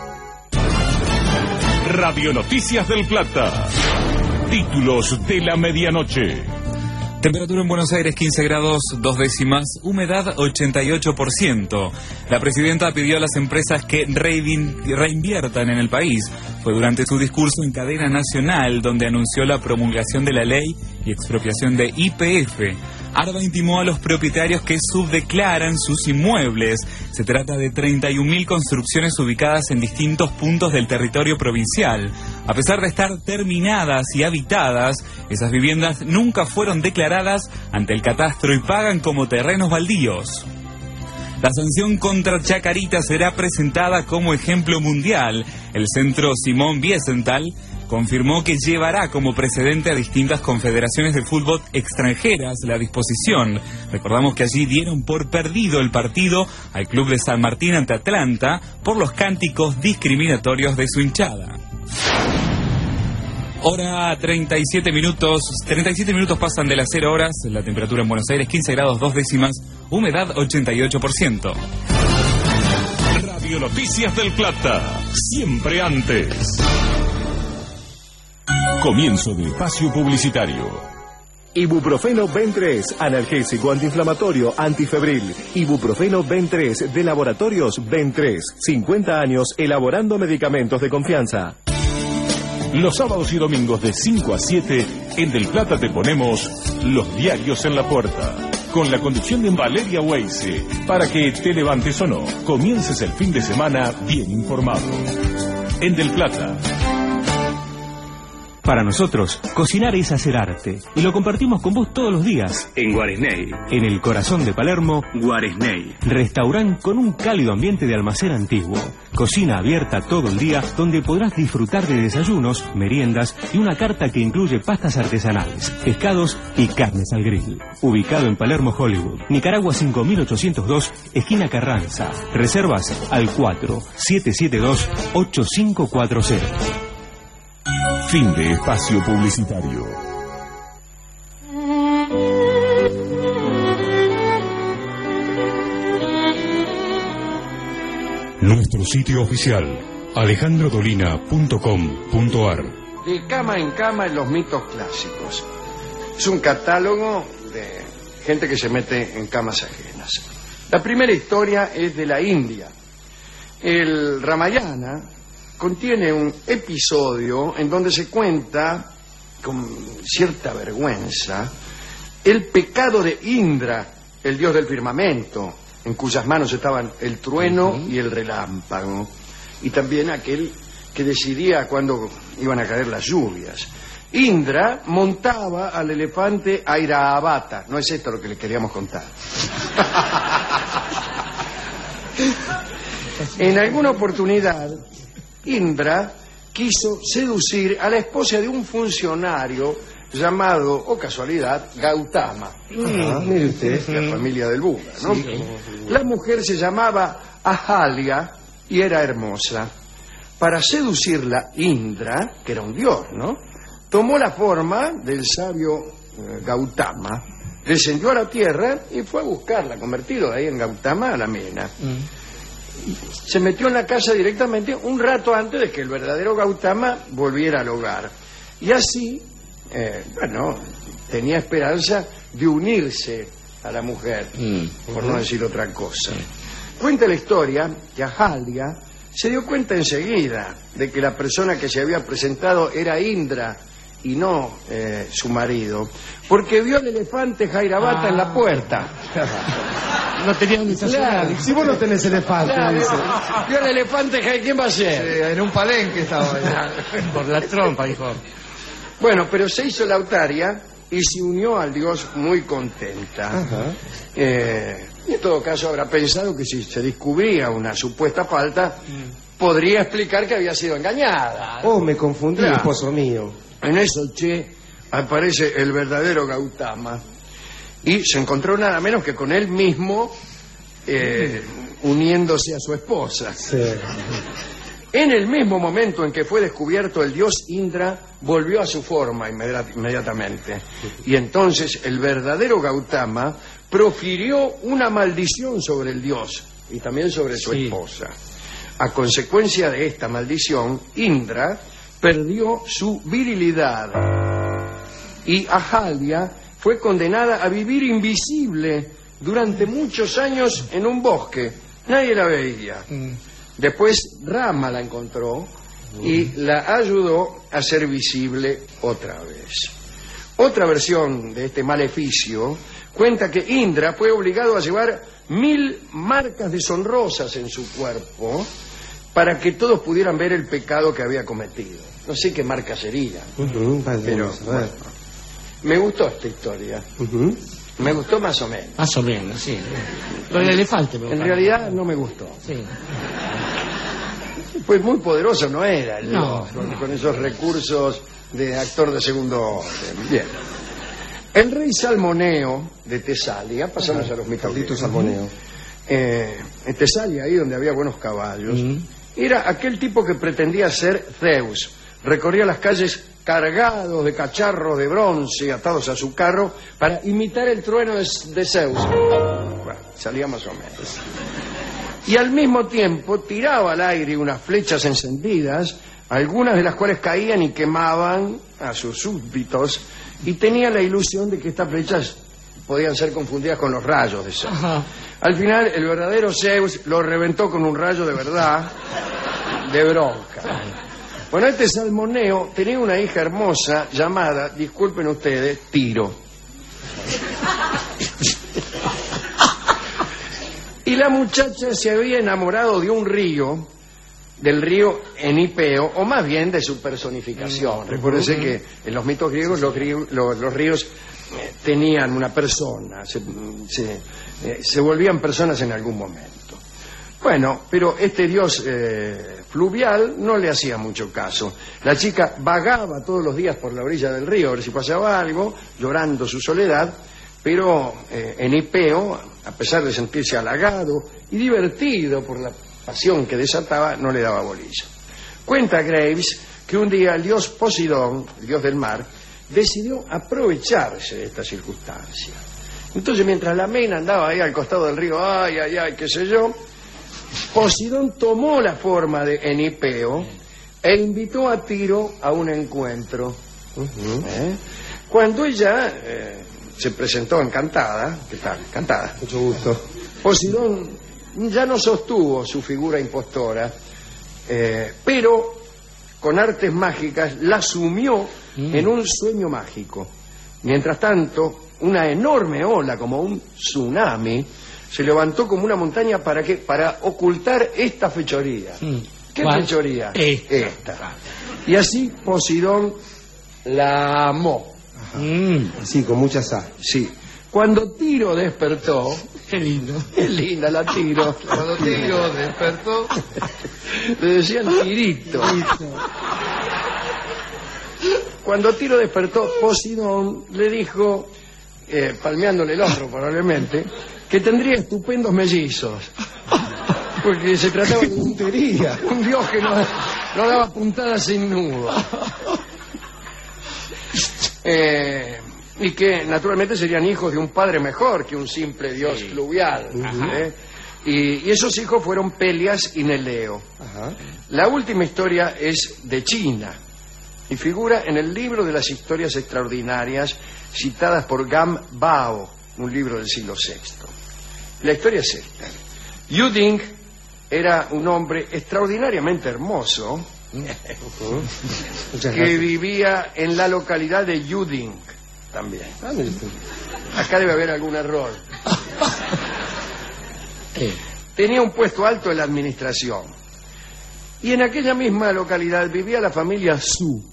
Radio Noticias del Plata. Títulos de la medianoche. Temperatura en Buenos Aires 15 grados 2 décimas, humedad 88%. La presidenta pidió a las empresas que reinviertan en el país. Fue durante su discurso en cadena nacional donde anunció la promulgación de la ley y expropiación de YPF. Arba intimó a los propietarios que subdeclaran sus inmuebles. Se trata de 31.000 construcciones ubicadas en distintos puntos del territorio provincial. A pesar de estar terminadas y habitadas, esas viviendas nunca fueron declaradas ante el catastro y pagan como terrenos baldíos. La sanción contra Chacarita será presentada como ejemplo mundial. El centro Simón Wiesenthal confirmó que llevará como precedente a distintas confederaciones de fútbol extranjeras la disposición. Recordamos que allí dieron por perdido el partido al club de San Martín ante Atlanta por los cánticos discriminatorios de su hinchada. Hora 37 minutos pasan de las 0 horas, la temperatura en Buenos Aires 15 grados 2 décimas, humedad 88%. Radio Noticias del Plata, siempre antes. Comienzo de espacio publicitario. Ibuprofeno Ben3, analgésico, antiinflamatorio, antifebril. Ibuprofeno Ben3 de Laboratorios Ben3. 50 años elaborando medicamentos de confianza. Los sábados y domingos de 5 a 7, en Del Plata te ponemos Los Diarios en la Puerta, con la conducción de Valeria Weise, para que te levantes o no, comiences el fin de semana bien informado. En Del Plata. Para nosotros, cocinar es hacer arte, y lo compartimos con vos todos los días. En Guaresney. En el corazón de Palermo, Guaresney. Restaurante con un cálido ambiente de almacén antiguo. Cocina abierta todo el día, donde podrás disfrutar de desayunos, meriendas y una carta que incluye pastas artesanales, pescados y carnes al grill. Ubicado en Palermo, Hollywood, Nicaragua 5802, esquina Carranza. Reservas al 4772-8540. Fin de espacio publicitario. Nuestro sitio oficial, alejandrodolina.com.ar. De cama en cama en los mitos clásicos. Es un catálogo de gente que se mete en camas ajenas. La primera historia es de la India. El Ramayana contiene un episodio en donde se cuenta, con cierta vergüenza, el pecado de Indra, el dios del firmamento, en cuyas manos estaban el trueno y el relámpago, y también aquel que decidía cuándo iban a caer las lluvias. Indra montaba al elefante Airavata. No es esto lo que le queríamos contar. En alguna oportunidad, Indra quiso seducir a la esposa de un funcionario llamado, o casualidad, Gautama. Mire usted. La familia del Buda, ¿no? Sí. La mujer se llamaba Ahalya y era hermosa. Para seducirla, Indra, que era un dios, ¿no?, tomó la forma del sabio Gautama, descendió a la tierra y fue a buscarla, convertido de ahí en Gautama, a la mena. Se metió en la casa directamente un rato antes de que el verdadero Gautama volviera al hogar. Y así, tenía esperanza de unirse a la mujer, por no decir otra cosa. Cuenta la historia que Ahalya se dio cuenta enseguida de que la persona que se había presentado era Indra y no su marido, porque vio al elefante Airavata en la puerta. No tenía un claro, si vos no tenés elefante, claro, dice. Vio al elefante, ¿quién va a ser? Sí, en un palenque estaba ahí. Por la trompa, dijo. Bueno, pero se hizo lautaria y se unió al dios muy contenta. Y en todo caso habrá pensado que si se descubría una supuesta falta, podría explicar que había sido engañada. Oh, me confundí, claro. Esposo mío. En eso, aparece el verdadero Gautama y se encontró nada menos que con él mismo uniéndose a su esposa. Sí. En el mismo momento en que fue descubierto, el dios Indra volvió a su forma inmediatamente. Y entonces el verdadero Gautama profirió una maldición sobre el dios y también sobre su esposa. A consecuencia de esta maldición, Indra perdió su virilidad y Ahalya fue condenada a vivir invisible durante muchos años en un bosque. Nadie la veía. Después Rama la encontró y la ayudó a ser visible otra vez. Otra versión de este maleficio cuenta que Indra fue obligado a llevar 1000 marcas deshonrosas en su cuerpo para que todos pudieran ver el pecado que había cometido. No sé qué marca sería, pero bueno, me gustó esta historia. Me gustó más o menos. Más o menos, sí. Lo del elefante. En realidad no me gustó. Sí. Pues muy poderoso no era el dios, con esos recursos de actor de segundo orden. Bien. El rey Salmoneo de Tesalia, pasamos a los mitos. Salmoneo. En Tesalia, ahí donde había buenos caballos, era aquel tipo que pretendía ser Zeus. Recorría las calles cargados de cacharros de bronce atados a su carro para imitar el trueno de Zeus. Bueno, salía más o menos. Y al mismo tiempo tiraba al aire unas flechas encendidas, algunas de las cuales caían y quemaban a sus súbditos, y tenía la ilusión de que estas flechas podían ser confundidas con los rayos de Zeus. Al final, el verdadero Zeus lo reventó con un rayo de verdad, de bronca. Bueno, este Salmoneo tenía una hija hermosa llamada, disculpen ustedes, Tiro. Y la muchacha se había enamorado de un río del río Enipeo, o más bien de su personificación. Recuérdense que en los mitos griegos los ríos tenían una persona, se volvían personas en algún momento. Bueno, pero este dios fluvial no le hacía mucho caso. La chica vagaba todos los días por la orilla del río a ver si pasaba algo, llorando su soledad, pero Enipeo, a pesar de sentirse halagado y divertido por la pasión que desataba, no le daba bolilla. Cuenta Graves que un día el dios Poseidón, el dios del mar, decidió aprovecharse de esta circunstancia. Entonces, mientras la mena andaba ahí al costado del río, ay, qué sé yo, Poseidón tomó la forma de Enipeo e invitó a Tiro a un encuentro. Cuando ella se presentó encantada, ¿qué tal? Encantada. Mucho gusto. Poseidón ya no sostuvo su figura impostora, pero con artes mágicas la sumió en un sueño mágico. Mientras tanto, una enorme ola, como un tsunami, se levantó como una montaña. ¿Para qué? Para ocultar esta fechoría. ¿Qué fechoría? Esta. Y así Poseidón la amó. Sí, con mucha sal. Sí. Cuando Tiro despertó... Qué lindo. Qué linda la Tiro. Cuando Tiro despertó... Le decían Tirito. Cuando Tiro despertó, Poseidón le dijo, palmeándole el hombro probablemente, que tendría estupendos mellizos. Porque se trataba de puntería. Un dios que no daba puntadas sin nudo. Y que naturalmente serían hijos de un padre mejor que un simple dios fluvial. Y esos hijos fueron Pelias y Neleo. La última historia es de China y figura en el libro de las historias extraordinarias citadas por Gam Bao, un libro del siglo VI. La historia es esta. Yu Ding era un hombre extraordinariamente hermoso que vivía en la localidad de Yuding también. Acá debe haber algún error. Tenía un puesto alto en la administración. Y en aquella misma localidad vivía la familia Su.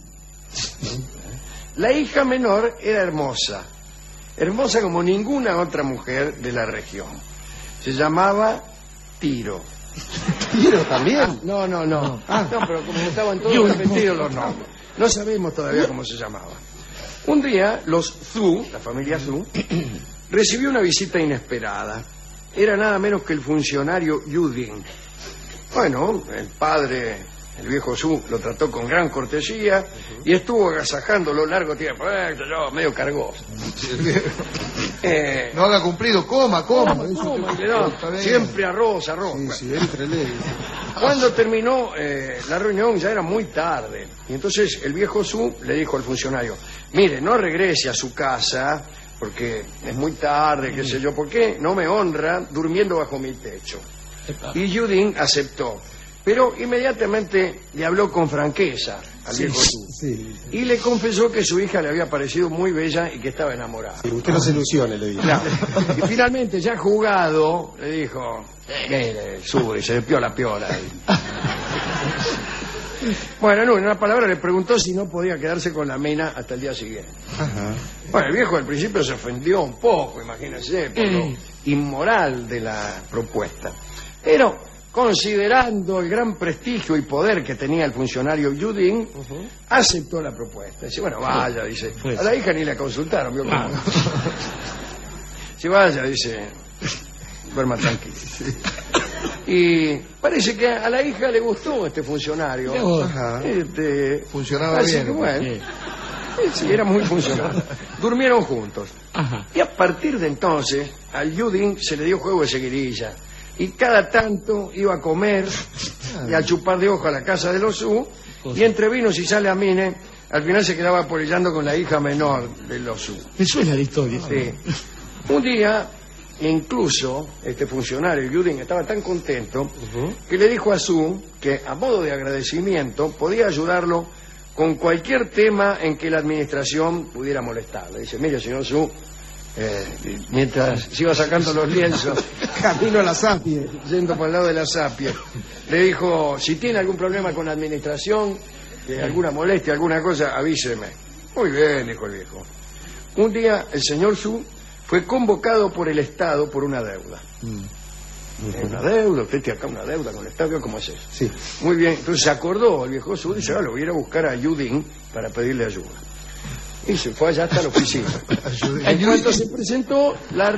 La hija menor era hermosa. Hermosa como ninguna otra mujer de la región. Se llamaba Tiro. ¿Tiro también? No. No, pero como estaban todos repetidos los nombres. No sabemos todavía cómo se llamaba. Un día, los Zhu, la familia Zhu, recibió una visita inesperada. Era nada menos que el funcionario Yuding. Bueno, el padre, el viejo Zhu, lo trató con gran cortesía y estuvo agasajándolo largo tiempo. Medio cargoso. No haga cumplido, coma. Siempre arroz. Sí, entrele. Cuando terminó la reunión ya era muy tarde. Y entonces el viejo Zhu le dijo al funcionario, mire, no regrese a su casa porque es muy tarde, qué sé yo, ¿por qué no me honra durmiendo bajo mi techo? Y Yuding aceptó, pero inmediatamente le habló con franqueza al viejo Zhu y le confesó que su hija le había parecido muy bella y que estaba enamorada. Sí, usted no se ilusione, le dijo. Claro. Y finalmente, ya jugado, le dijo, mire, Zhu, y se piola. Bueno, en una palabra le preguntó si no podía quedarse con la mena hasta el día siguiente. Bueno, el viejo al principio se ofendió un poco, imagínense, por lo inmoral de la propuesta. Pero, considerando el gran prestigio y poder que tenía el funcionario Yuding, aceptó la propuesta. Dice, bueno, vaya, dice. A la hija ni la consultaron, ¿vio cómo? Si vaya, dice, duerma tranquilo. Y parece que a la hija le gustó este funcionario. Funcionaba así bien. Que, bueno, sí, era muy funcional. Durmieron juntos. Y a partir de entonces, al Yuding se le dio juego de seguirilla. Y cada tanto iba a comer y a chupar de ojo a la casa de los Zhu. Y entre vinos y salamines, al final se quedaba apoyando con la hija menor de los Zhu. Me suena la historia. Sí. Un día, incluso, este funcionario, Yuding, estaba tan contento que le dijo a Zhu que, a modo de agradecimiento, podía ayudarlo con cualquier tema en que la administración pudiera molestarle. Dice, mire, señor Zhu, mientras se iba sacando los lienzos, camino a la Sapie, yendo por el lado de la Sapie, le dijo, si tiene algún problema con la administración, alguna molestia, alguna cosa, avíseme. Muy bien, dijo el viejo. Un día el señor Su fue convocado por el Estado por una deuda. Una deuda, usted tiene acá una deuda con el Estado, ¿cómo es eso? Sí. Muy bien, entonces se acordó el viejo Su y dice, lo voy a ir a buscar a Yudin para pedirle ayuda. Y se fue allá hasta la oficina. En cuanto se presentó, la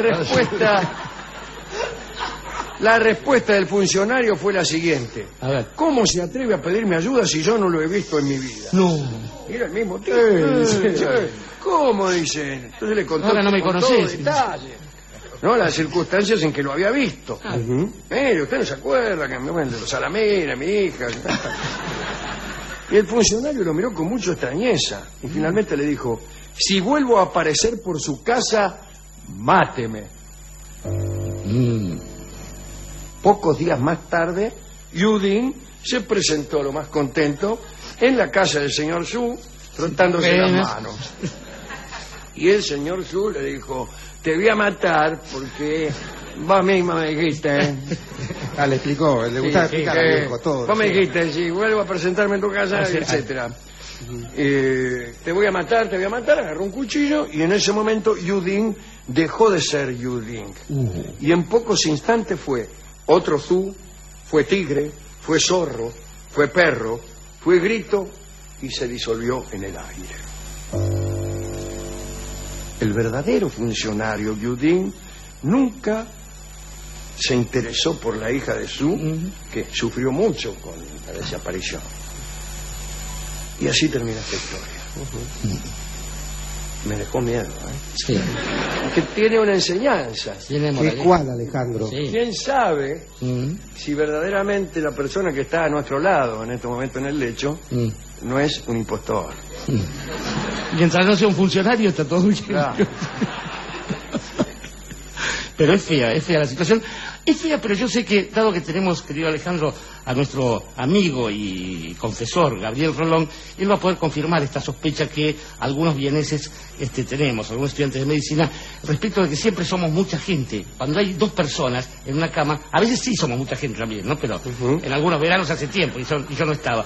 respuesta del funcionario fue la siguiente. A ver. ¿Cómo se atreve a pedirme ayuda si yo no lo he visto en mi vida? No. Era el mismo tipo. ¿Cómo dicen? Entonces le contó Ahora no me con conocés. todo detalle, ¿no? Las circunstancias en que lo había visto. Usted no se acuerda que me de los Salamera, mi hija. Y el funcionario lo miró con mucha extrañeza y finalmente le dijo, si vuelvo a aparecer por su casa, máteme. Pocos días más tarde, Yudin se presentó lo más contento en la casa del señor Su, frotándose las manos. Y el señor Su le dijo, te voy a matar porque vos misma me dijiste. Le explicó, le gustaba explicar al viejo todo. Vos me dijiste, si vuelvo a presentarme en tu casa, etcétera. Te voy a matar, agarró un cuchillo y en ese momento Yudin dejó de ser Yudin. Y en pocos instantes fue otro Zu, fue tigre, fue zorro, fue perro, fue grito y se disolvió en el aire. El verdadero funcionario Yudin nunca se interesó por la hija de Su, que sufrió mucho con la desaparición. Y así termina esta historia. Me dejó miedo, Sí. Que tiene una enseñanza. ¿Qué cuál, Alejandro? Sí. ¿Quién sabe si verdaderamente la persona que está a nuestro lado en este momento en el lecho no es un impostor? Mientras no sea un funcionario está todo bien. Claro. Pero es fea la situación. Es fea, pero yo sé que, dado que tenemos, querido Alejandro, a nuestro amigo y confesor, Gabriel Rolón, él va a poder confirmar esta sospecha que algunos vieneses tenemos, algunos estudiantes de medicina, respecto de que siempre somos mucha gente. Cuando hay dos personas en una cama, a veces sí somos mucha gente también, ¿no? Pero en algunos veranos hace tiempo y yo no estaba.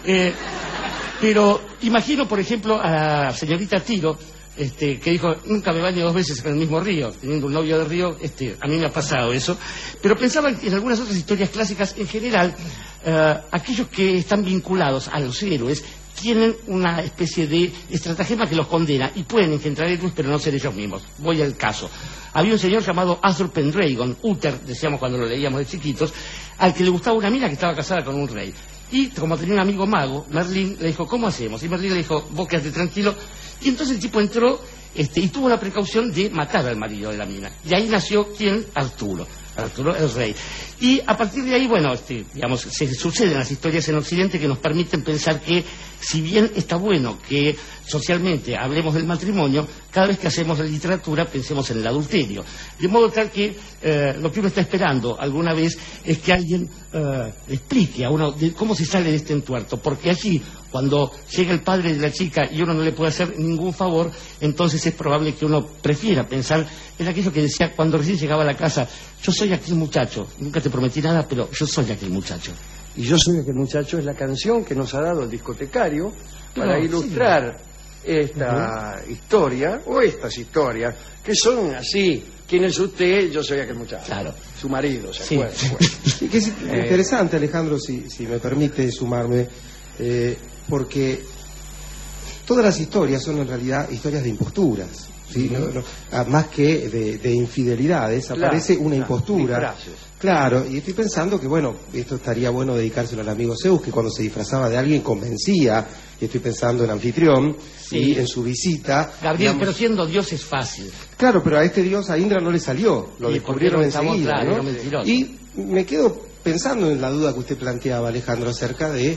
Pero imagino, por ejemplo, a la señorita Tiro, que dijo, nunca me baño 2 veces en el mismo río, teniendo un novio de río, a mí me ha pasado eso, pero pensaba en algunas otras historias clásicas, en general, aquellos que están vinculados a los héroes tienen una especie de estratagema que los condena y pueden engendrar héroes, pero no ser ellos mismos. Voy al caso. Había un señor llamado Arthur Pendragon, Uther, decíamos cuando lo leíamos de chiquitos, al que le gustaba una mina que estaba casada con un rey. Y como tenía un amigo mago, Merlín le dijo, ¿cómo hacemos? Y Merlín le dijo, vos quédate tranquilo. Y entonces el tipo entró y tuvo la precaución de matar al marido de la mina. Y ahí nació, ¿quién? Arturo el rey. Y a partir de ahí, bueno, digamos, se suceden las historias en Occidente que nos permiten pensar que, si bien está bueno que socialmente hablemos del matrimonio, cada vez que hacemos la literatura pensemos en el adulterio. De modo tal que lo que uno está esperando alguna vez es que alguien explique a uno de cómo se sale de este entuerto, porque allí, cuando llega el padre de la chica y uno no le puede hacer ningún favor, entonces es probable que uno prefiera pensar en aquello que decía cuando recién llegaba a la casa, yo soy aquel muchacho, nunca te prometí nada, pero yo soy aquel muchacho. Y yo soy aquel muchacho es la canción que nos ha dado el discotecario para ilustrar esta historia, o estas historias, que son así. ¿Quién es usted? Yo soy aquel muchacho. Claro. Su marido, ¿se acuerda? Y que es interesante, Alejandro, si me permite sumarme, porque todas las historias son en realidad historias de imposturas. ¿Sí? Más que de infidelidades, aparece una impostura. Claro, y estoy pensando que, bueno, esto estaría bueno dedicárselo al amigo Zeus, que cuando se disfrazaba de alguien convencía, y estoy pensando en Anfitrión, y en su visita. Gabriel, digamos, pero siendo Dios es fácil. Claro, pero a este Dios, a Indra no le salió, lo descubrieron enseguida, ¿no? Y me quedo pensando en la duda que usted planteaba, Alejandro, acerca de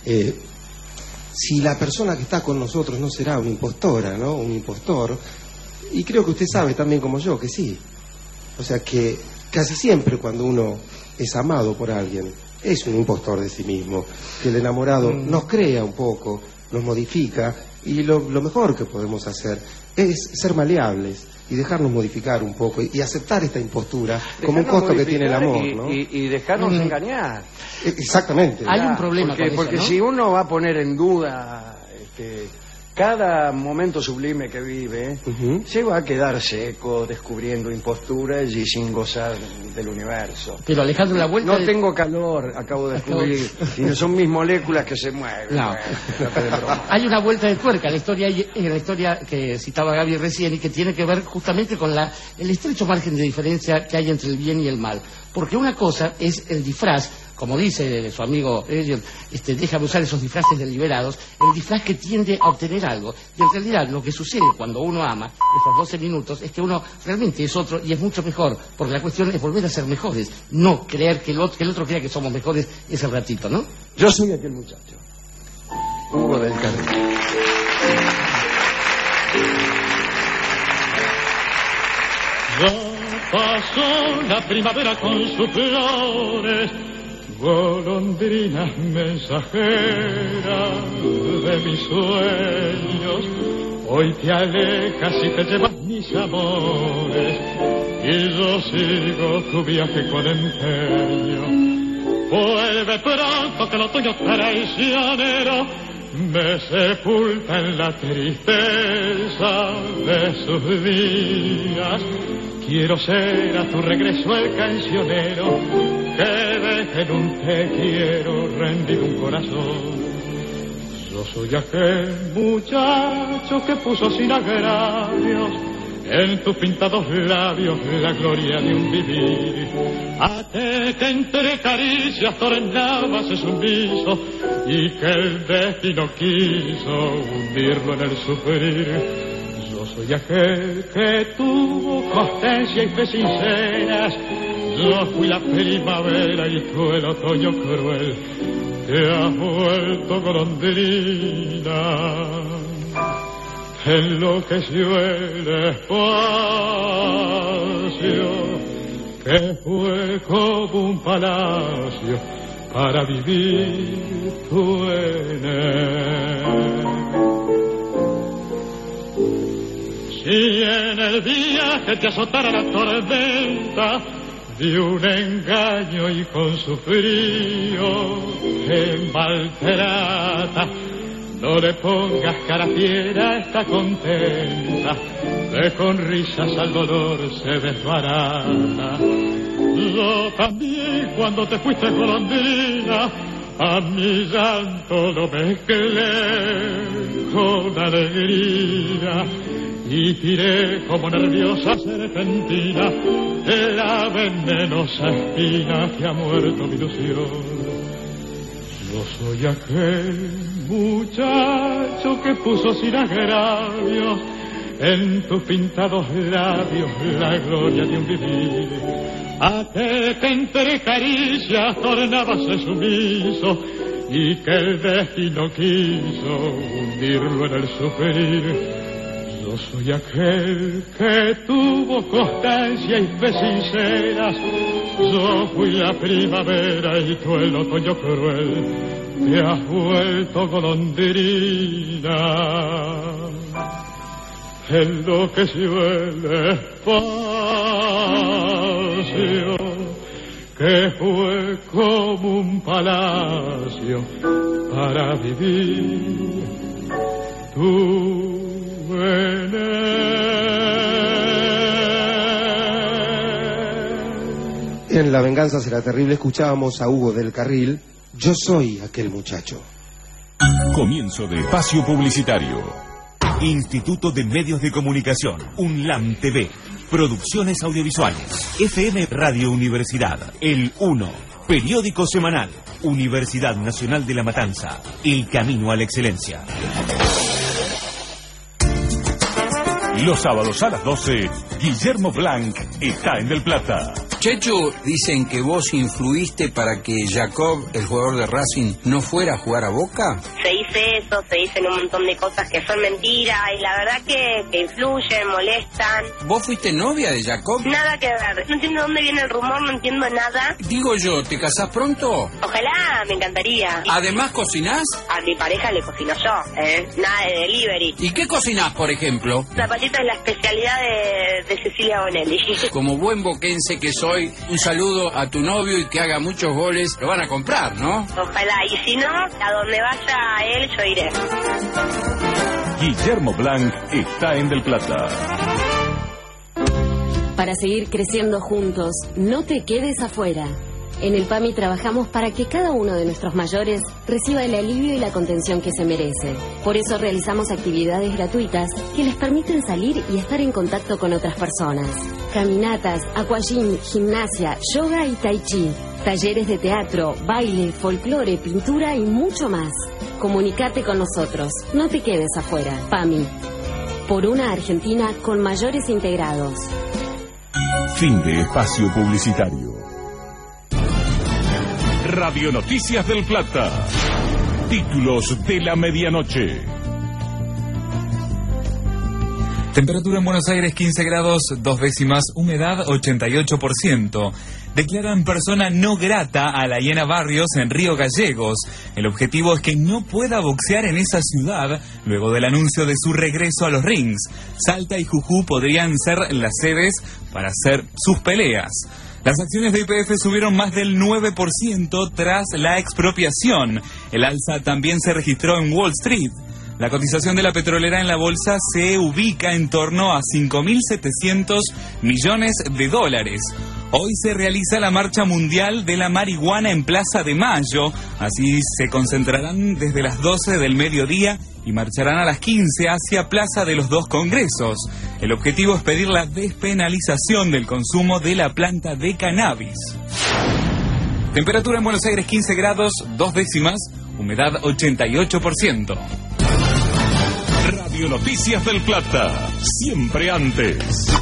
si la persona que está con nosotros no será una impostora, ¿no? Un impostor. Y creo que usted sabe también como yo que sí. O sea que casi siempre cuando uno es amado por alguien, es un impostor de sí mismo, que el enamorado nos crea un poco, nos modifica, y lo mejor que podemos hacer es ser maleables y dejarnos modificar un poco y aceptar esta impostura como un costo que tiene el amor, ¿no? Y dejarnos engañar. Exactamente. Hay un problema con eso, porque ¿no? si uno va a poner en duda cada momento sublime que vive, se va a quedar seco descubriendo imposturas y sin gozar del universo. Pero Alejandro, la vuelta... No tengo calor, acabo de descubrir, y son mis moléculas que se mueven. No. Hay una vuelta de tuerca en la historia que citaba Gaby recién y que tiene que ver justamente con el estrecho margen de diferencia que hay entre el bien y el mal. Porque una cosa es el disfraz, como dice su amigo Elliot, déjame usar esos disfraces deliberados, el disfraz que tiende a obtener algo. Y en realidad lo que sucede cuando uno ama, esos 12 minutos, es que uno realmente es otro y es mucho mejor, porque la cuestión es volver a ser mejores, no creer que el otro crea que somos mejores ese ratito, ¿no? Yo soy aquel muchacho, Hugo del Carril. Ya pasó la primavera con sus flores, golondrinas mensajeras de mis sueños. Hoy te alejas y te llevas mis amores, y yo sigo tu viaje con empeño. Vuelve pronto que el otoño traicionero me sepulta en la tristeza de sus días. Quiero ser a tu regreso el cancionero que deje en un te quiero rendido un corazón. Yo soy aquel muchacho que puso sin agravios en tus pintados labios la gloria de un vivir. A ti que entre caricias tornabas ese sumiso y que el destino quiso hundirlo en el sufrir. Yo soy aquel que tuvo constancia y fe sinceras. Yo fui la primavera y tú el otoño cruel. Te has vuelto golondrina, enloqueció el espacio, que fue como un palacio para vivir tú en él. Si en el viaje te azotara la tormenta de un engaño y con su frío te maltrata, no le pongas cara fiera, está contenta, de con risas al dolor se desbarata. Yo también cuando te fuiste golondrina, a mi llanto lo mezclé con alegría y tiré como nerviosa serpentina de la venenosa espina que ha muerto mi ilusión. Yo soy aquel muchacho que puso sin agravios en tus pintados labios la gloria de un vivir. A ti que entre caricias tornabase sumiso y que el destino quiso hundirlo en el sufrir. Yo soy aquel que tuvo constancia y fe sinceras. Yo fui la primavera y tú el otoño cruel. Te has vuelto golondrina, enloqueció el espacio, que fue como un palacio para vivir tú. En La venganza será terrible escuchábamos a Hugo del Carril, Yo soy aquel muchacho. Comienzo de espacio publicitario. Instituto de Medios de Comunicación, UNLAM TV, Producciones Audiovisuales, FM Radio Universidad, El 1, Periódico Semanal, Universidad Nacional de La Matanza, El Camino a la Excelencia. Los sábados a las 12, Guillermo Blanc está en Del Plata. Chechu, dicen que vos influiste para que Jacob, el jugador de Racing, no fuera a jugar a Boca. Se dice eso. eso se dicen un montón de cosas que son mentiras y la verdad que influyen, molestan. ¿Vos fuiste novia de Jacob? Nada que ver. No entiendo dónde viene el rumor, no entiendo nada. Digo yo, ¿te casás pronto? Ojalá, me encantaría. ¿Además cocinás? A mi pareja le cocino yo, nada de delivery. ¿Y qué cocinás, por ejemplo? Zapatito es la especialidad de Cecilia Bonelli. Como buen boquense que soy, un saludo a tu novio y que haga muchos goles. Lo van a comprar, ¿no? Ojalá, y si no, a donde vaya él, yo iré. Guillermo Blanc está en Del Plata. Para seguir creciendo juntos, no te quedes afuera. En el PAMI trabajamos para que cada uno de nuestros mayores reciba el alivio y la contención que se merece. Por eso realizamos actividades gratuitas que les permiten salir y estar en contacto con otras personas. Caminatas, aquagym, gimnasia, yoga y tai chi. Talleres de teatro, baile, folclore, pintura y mucho más. Comunicate con nosotros. No te quedes afuera. PAMI. Por una Argentina con mayores integrados. Fin de espacio publicitario. Radio Noticias del Plata. Títulos de la medianoche. Temperatura en Buenos Aires 15 grados 2 décimas, humedad 88%. Declaran persona no grata a la Hiena Barrios en Río Gallegos. El objetivo es que no pueda boxear en esa ciudad luego del anuncio de su regreso a los rings. Salta y Jujuy podrían ser las sedes para hacer sus peleas. Las acciones de YPF subieron más del 9% tras la expropiación. El alza también se registró en Wall Street. La cotización de la petrolera en la bolsa se ubica en torno a 5.700 millones de dólares. Hoy se realiza la Marcha Mundial de la Marihuana en Plaza de Mayo. Así se concentrarán desde las 12 del mediodía y marcharán a las 15 hacia Plaza de los Dos Congresos. El objetivo es pedir la despenalización del consumo de la planta de cannabis. Temperatura en Buenos Aires 15 grados 2 décimas, humedad 88%. Radio Noticias del Plata, siempre antes.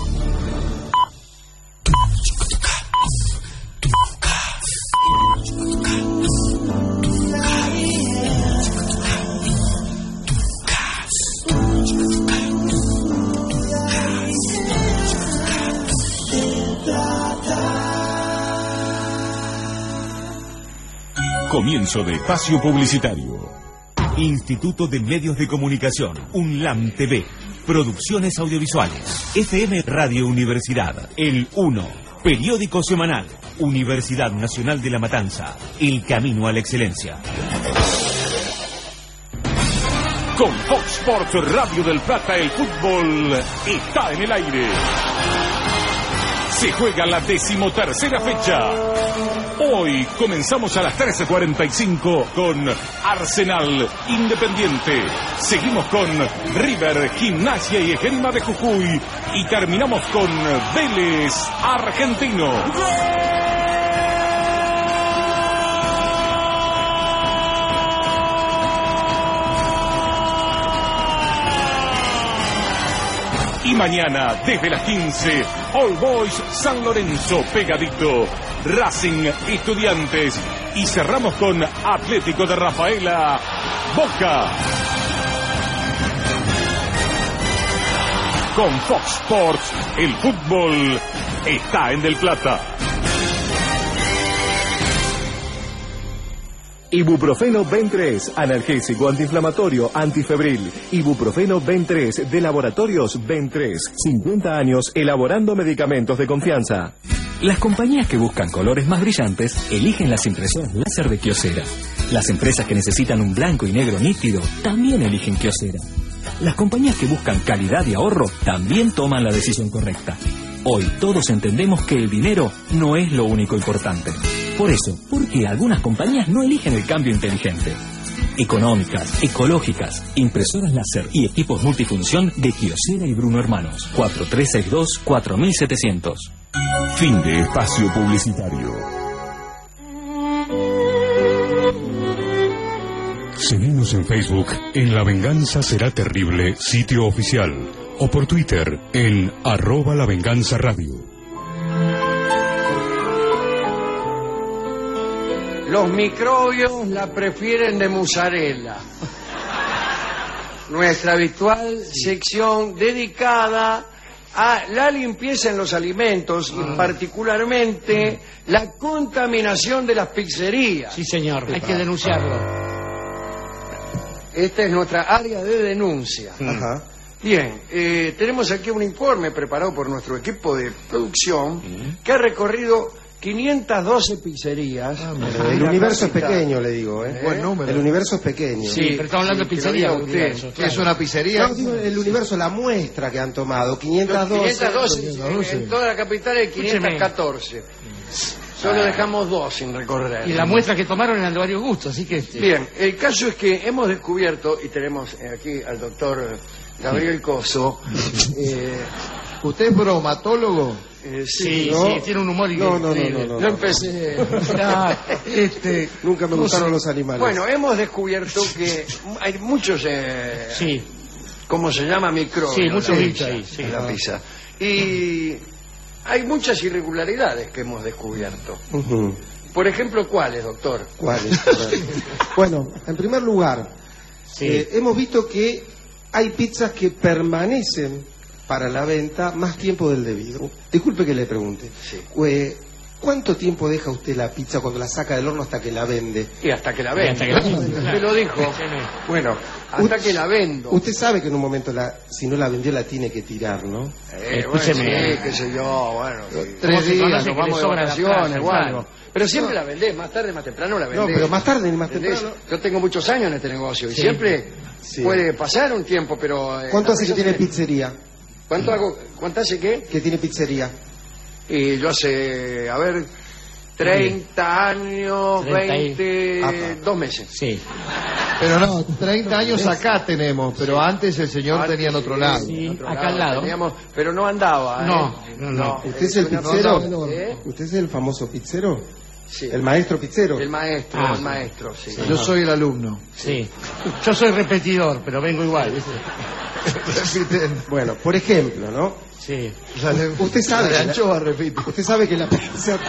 Comienzo de espacio publicitario. Instituto de Medios de Comunicación, UNLAM TV, Producciones Audiovisuales, FM Radio Universidad, El 1, Periódico Semanal, Universidad Nacional de La Matanza, El Camino a la Excelencia. Con Fox Sports Radio del Plata, el fútbol está en el aire. Se juega la 13ª fecha. Hoy comenzamos a las 13:45 con Arsenal Independiente. Seguimos con River, Gimnasia y Esgrima de Jujuy. Y terminamos con Vélez Argentino. Y mañana, desde las 15, All Boys San Lorenzo pegadito, Racing Estudiantes. Y cerramos con Atlético de Rafaela, Boca. Con Fox Sports, el fútbol está en Del Plata. Ibuprofeno Ben 3, analgésico, antiinflamatorio, antifebril. Ibuprofeno Ben 3, de Laboratorios Ben 3. 50 años elaborando medicamentos de confianza. Las compañías que buscan colores más brillantes eligen las impresoras láser de Kyocera. Las empresas que necesitan un blanco y negro nítido también eligen Kyocera. Las compañías que buscan calidad y ahorro también toman la decisión correcta. Hoy todos entendemos que el dinero no es lo único importante. Por eso, ¿por qué algunas compañías no eligen el cambio inteligente? Económicas, ecológicas, impresoras láser y equipos multifunción de Kyocera y Bruno Hermanos. 4362-4700. Fin de espacio publicitario. Seguimos en Facebook en La Venganza Será Terrible, sitio oficial. O por Twitter en @lavenganzaradio. Los microbios la prefieren de mozzarella. nuestra habitual sección dedicada a la limpieza en los alimentos y particularmente la contaminación de las pizzerías. Sí, señor, hay que denunciarlo. Esta es nuestra área de denuncia. Ajá. Bien, tenemos aquí un informe preparado por nuestro equipo de producción que ha recorrido 512 pizzerías. El universo es pequeño, le digo. Buen número. El universo es pequeño. Sí, pero estamos hablando de pizzería. ¿Qué es una pizzería? No, digo, el universo, la muestra que han tomado, 512. En toda la capital hay 514. Solo dejamos 2 sin recorrer. Y la muestra que tomaron eran de varios gustos, así que... Bien, el caso es que hemos descubierto, y tenemos aquí al doctor Gabriel Coso. ¿Usted es bromatólogo? Sí, ¿no? sí, tiene un humor increíble. No empecé. Nunca me gustaron los animales. Bueno, hemos descubierto que hay muchos, ¿cómo se llama? Microbios. Sí, muchos bichos ahí. Sí, en la pizza. Y hay muchas irregularidades que hemos descubierto. Por ejemplo, ¿cuáles, doctor? ¿Cuáles? Bueno, en primer lugar, hemos visto que hay pizzas que permanecen para la venta más tiempo del debido. Disculpe que le pregunte. ¿Cuánto tiempo deja usted la pizza cuando la saca del horno hasta que la vende? Y hasta que la vende. Usted lo dijo. Bueno, hasta que la vendo. Usted sabe que en un momento, si no la vendió, la tiene que tirar, ¿no? Escúcheme. Sí, qué sé yo, bueno. 3 días, nos vamos de vacaciones o algo. Pero siempre la vendés, más tarde, más temprano la vendés. No, pero más tarde ni más temprano. Yo tengo muchos años en este negocio y siempre puede pasar un tiempo, pero... ¿Cuánto hace que tiene pizzería? ¿Cuánto hace qué? Que tiene pizzería. Y yo hace, 30 años, 2 meses. Sí. Pero no, 30 años acá tenemos, pero antes el señor tenía en otro lado. Sí, acá al lado. Teníamos, pero no andaba. No. ¿Usted es el pizzero? ¿Usted es el famoso pizzero? Sí. ¿El maestro pizzero? El maestro, sí. Yo soy el alumno. Sí. Yo soy repetidor, pero vengo igual, ¿viste? Bueno, por ejemplo, ¿no? Sí. Usted sabe La anchoa, repite. Usted sabe que la pizza...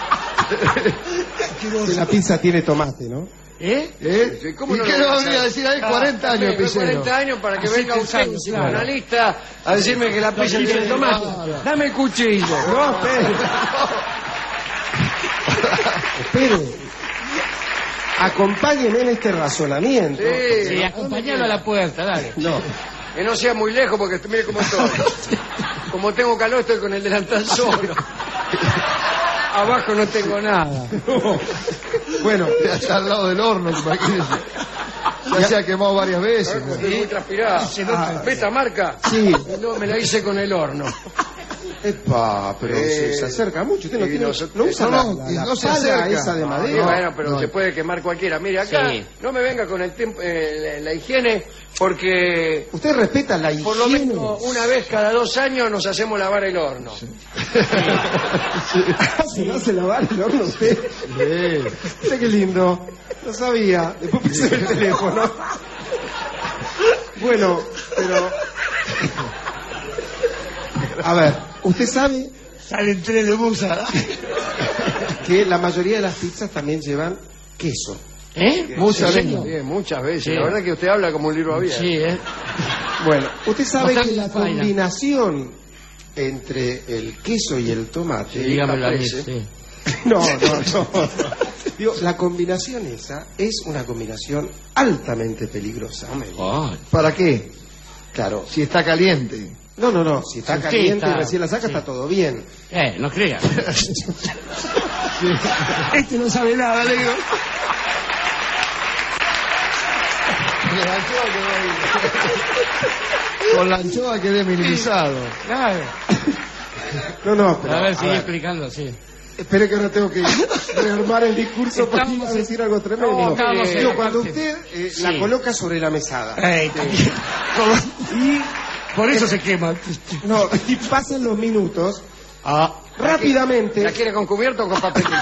que la pizza tiene tomate, ¿no? ¿Cómo ¿Y qué le vendría a decir ahí? 40 años, pizzero. 40 años para que venga usted, analista, a decirme que la pizza tiene tomate. Dame el cuchillo. No, espere. Acompáñeme en este razonamiento. Sí, acompañalo a la puerta, dale. No. Que no sea muy lejos porque mire cómo estoy. Como tengo calor estoy con el delantal solo. Abajo no tengo nada. Bueno, ya está al lado del horno, imagínese. Ya se ha quemado varias veces. Estoy muy transpirado. ¿Ves esta marca? Sí. No, me la hice con el horno. Epa, pero se acerca mucho. Usted no tiene... No usa la se pala acerca. esa de madera. Bueno, pero se puede quemar cualquiera. Mire, acá no me venga con el tiempo, la higiene, porque... Usted respeta la higiene. Por lo menos una vez cada 2 años nos hacemos lavar el horno. ¿Se lo hace lavar el horno usted? Usted qué lindo. No sabía. Después puse el teléfono. Bueno, pero... A ver, usted sabe... Salen 3 de busa. Que la mayoría de las pizzas también llevan queso. Muchas veces. Sí. La verdad que usted habla como un libro abierto. Sí, Bueno, usted sabe que la combinación entre el queso y el tomate... Dígamelo a mí, sí. No. Digo, la combinación esa es una combinación altamente peligrosa. ¿Para qué? Claro. Si está caliente. No. Si está caliente y recién la saca, está todo bien. No crea. Este no sabe nada, le digo. Con la anchoa quedé minimizado. Claro. No, pero... A ver, sigue explicando, sí. Espere que ahora tengo que rearmar el discurso porque iba a decir algo tremendo. Digo, cuando usted la coloca sobre la mesada. Y por eso se quema. No, y pasan los minutos. Rápidamente. ¿La quiere con cubierto o con papelito?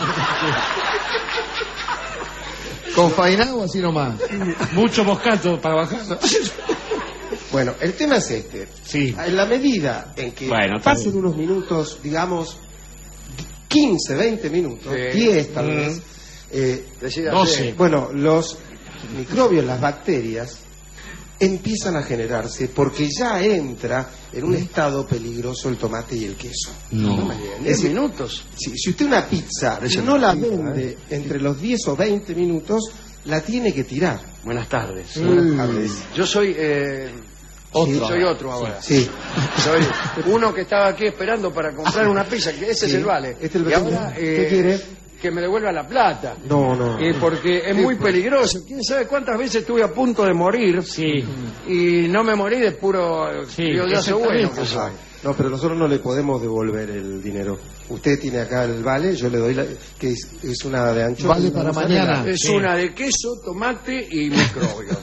Con fainado así nomás. Mucho moscato para bajar. Bueno, el tema es este. Sí. En la medida en que pasen unos minutos, digamos, 15, 20 minutos, 10 tal vez, 12. Bueno, los microbios, las bacterias, empiezan a generarse porque ya entra en un estado peligroso el tomate y el queso. No. 10 minutos. Si usted una pizza no la vende entre los 10 o 20 minutos, la tiene que tirar. Buenas tardes. Buenas tardes. Yo soy... soy otro ahora. Sí. Soy uno que estaba aquí esperando para comprar una pizza, que ese es el vale. Este es el y ahora, ¿qué quiere? Que me devuelva la plata. No. Porque es muy peligroso. ¿Quién sabe cuántas veces estuve a punto de morir? Sí. Y no me morí de puro diodazo bueno que soy. No, pero nosotros no le podemos devolver el dinero. Usted tiene acá el vale, yo le doy que es una de anchoa. Vale para mañana. Es una de queso, tomate y microbios.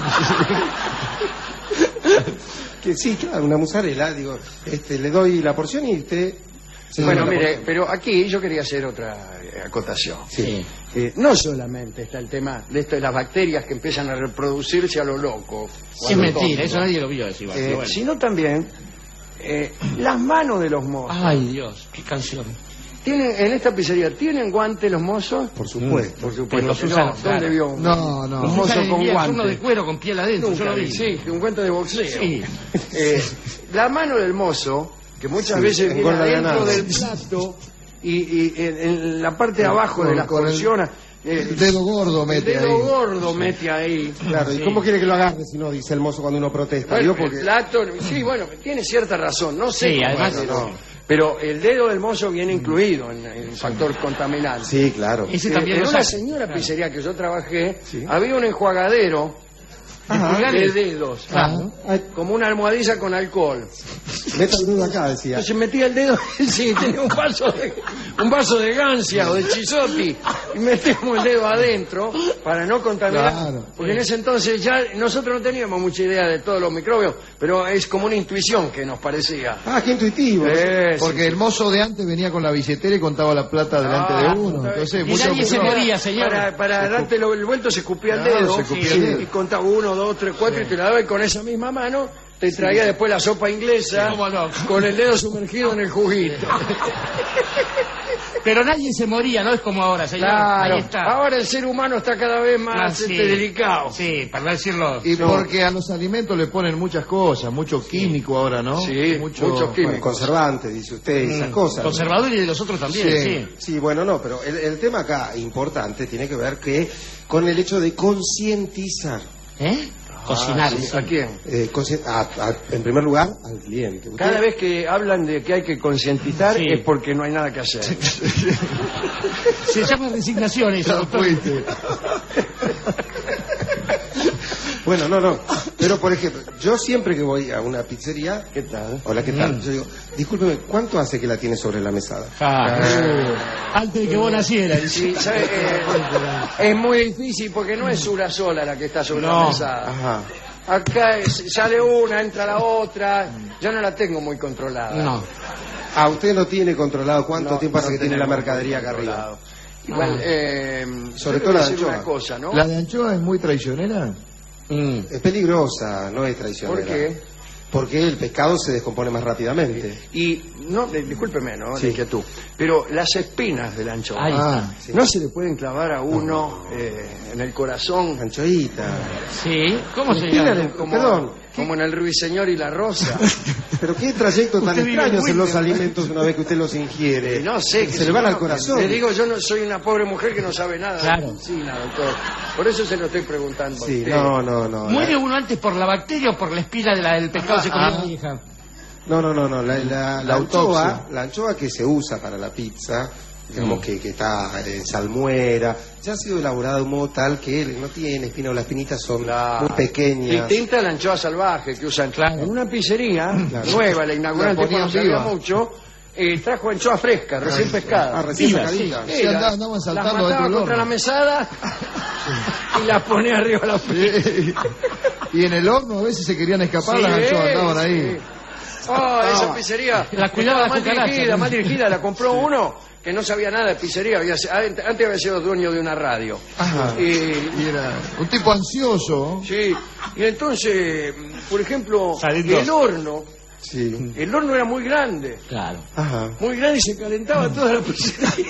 Que sí, claro, una mozzarella, digo, le doy la porción y usted... Bueno, mire, pero aquí yo quería hacer otra acotación. Sí. No solamente está el tema de esto de las bacterias que empiezan a reproducirse a lo loco. Es mentira, eso nadie lo vio decir. Bueno. Sino también las manos de los mozos. Ay, Dios, qué canción. En esta pizzería, ¿tienen guantes los mozos? Por supuesto. Por supuesto. Los usan, ¿Dónde vio un mozo con guantes? Uno de cuero con piel adentro. Nunca yo lo vi. Sí, un guante de boxeo. Sí. La mano del mozo, que muchas veces viene adentro del plato y en la parte de abajo de las porciones... El dedo gordo mete ahí. El dedo gordo mete ahí. Claro, ¿y cómo quiere que lo agarre si no? Dice el mozo cuando uno protesta. Bueno, porque... el plato, sí, bueno, tiene cierta razón. No sé. Sí, además pero el dedo del mozo viene incluido en el factor contaminante. Sí, claro. Ese también en una señora pizzería que yo trabajé, había un enjuagadero de dedos, como una almohadilla con alcohol. Meta el dedo acá, decía. Entonces metía el dedo, sí, tenía un vaso de gancia o de chisotti, y metíamos el dedo adentro para no contaminar. Claro. Porque en ese entonces ya nosotros no teníamos mucha idea de todos los microbios, pero es como una intuición que nos parecía. Ah, qué intuitivo. Porque el mozo de antes venía con la billetera y contaba la plata delante de uno. Entonces, y nadie se moría, señor. Para darte el vuelto se escupía el dedo, y contaba 1, 2, 3, 4 y te la daba, y con esa misma mano te traía después la sopa inglesa con el dedo sumergido en el juguito. Pero nadie se moría, no es como ahora, señor. Claro. Ahí está. Ahora el ser humano está cada vez más delicado. Sí, para no decirlo. Y porque a los alimentos le ponen muchas cosas, mucho químico ahora, ¿no? Sí, mucho químico. Conservante, dice usted, esas cosas. Conservador y de los otros también, Sí, bueno, no, pero el tema acá importante tiene que ver con el hecho de concientizar. Cocinar. ¿A quién? En primer lugar, al cliente. Cada vez que hablan de que hay que concientizar es porque no hay nada que hacer. Se llama resignación eso, doctor. Bueno, no. Pero, por ejemplo, yo siempre que voy a una pizzería... ¿Qué tal? Hola, ¿qué tal? Yo digo, discúlpeme, ¿cuánto hace que la tiene sobre la mesada? Antes de que vos nacieras. Sí, ¿sabe? Es muy difícil porque no es una sola la que está sobre la mesada. Ajá. Acá sale una, entra la otra. Yo no la tengo muy controlada. No. Usted no tiene controlado cuánto tiempo hace que tiene la mercadería acá arriba. Igual, sobre todo la de anchoa. Una cosa, ¿no? ¿La de anchoa es muy traicionera? Es peligrosa, no es traicionera. ¿Por qué? Porque el pescado se descompone más rápidamente. Y, no, discúlpeme, ¿no? La inquietud. Pero las espinas de la anchoa, ¿no se le pueden clavar a uno en el corazón? Anchoita. Sí, ¿cómo se llama? Como en el Ruiseñor y la Rosa. Pero qué trayecto tan extraño hacen los alimentos una vez que usted los ingiere. No sé. Se le van al corazón. Le digo, yo no soy una pobre mujer que no sabe nada de medicina, doctor. Por eso se lo estoy preguntando. Sí, no. ¿Muere uno antes por la bacteria o por la espina del pescado que se comió la vieja? No. La anchoa que se usa para la pizza, digamos que está en salmuera, ya ha sido elaborada de un modo tal que no tiene espina, o las espinitas son muy pequeñas. Distinta a la anchoa salvaje que usan en una pizzería nueva, la inaugurante cuando se había mucho. Trajo anchoa fresca, recién pescada. Recién sacadita. Andaban saltando las mataba contra la mesada y las ponía arriba de la pizza. Y en el horno a veces se querían escapar, las anchoas andaban ahí. Esa pizzería la cuidaba mal dirigida, la compró uno que no sabía nada de pizzería, antes había sido dueño de una radio. Y era un tipo ansioso. Sí, y entonces, por ejemplo, el horno. Sí. El horno era muy grande. Claro. Muy grande y se calentaba toda la pizzería.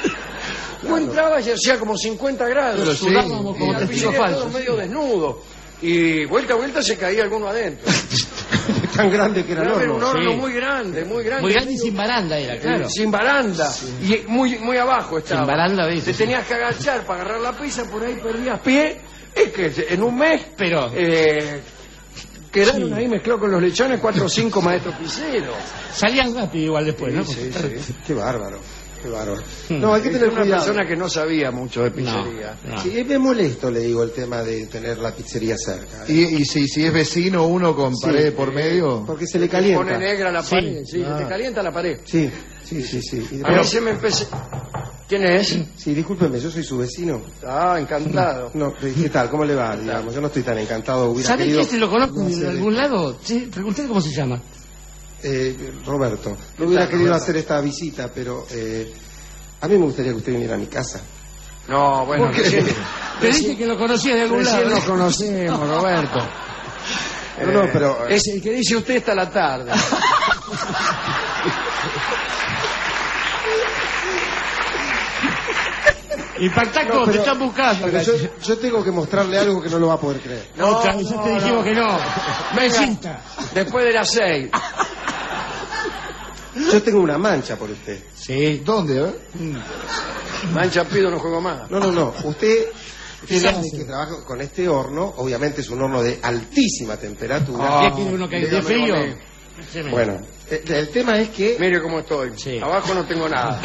Tú entrabas y hacía como 50 grados. Sudábamos como la pizzería todo medio desnudo. y vuelta a vuelta se caía alguno adentro. Tan grande que era el horno. Un horno Sí. muy grande, muy grande. Muy grande y sin baranda era, claro. Sin baranda. Y muy abajo estaba. Sin baranda, ¿ves? Te tenías que agachar para agarrar la pizza, por ahí perdías pie. Es que en un mes Pero quedaron ahí mezclados con los lechones 4 o 5 maestros pizzeros. salían rápido igual después, ¿no? Sí. Qué bárbaro. Qué bárbaro. No, hay que tener una cuidado. persona que no sabía mucho de pizzería. No. Sí, es molesto, le digo, el tema de tener la pizzería cerca. Y si es vecino uno con Sí, pared por medio. Porque se le Te calienta. pone negra la pared, Sí. se te calienta la pared. Sí. Y A mí se me empecé... ¿Quién es? Sí, discúlpeme, yo soy su vecino. Ah, encantado. No, ¿qué tal? ¿Cómo le va? Digamos, yo no estoy tan encantado. Hubiera ¿Sabés querido que se lo conozco de conocer- algún lado? Sí, pregunté cómo se llama. Roberto. No hubiera querido hacer esta visita, pero a mí me gustaría que usted viniera a mi casa. No, bueno, ¿Por qué? Te dije que lo conocía de algún recién lado. nos conocemos, Roberto. No, pero... Es el que dice usted esta la tarde. Impactaco, te están buscando. pero yo tengo que mostrarle algo que no lo va a poder creer. No, ya te dijimos que no. Venga, después de las 6. Yo tengo una mancha por usted. Sí. ¿Dónde, Mancha pido, no juego más. No. Usted ¿Qué le sabe hace? que trabaja con este horno. Obviamente es un horno de altísima temperatura. Ah, ¿Qué quiere uno que de dígame, frío? dígame. Sí, Bueno, el tema es que... Mire cómo estoy. Sí. Abajo no tengo nada.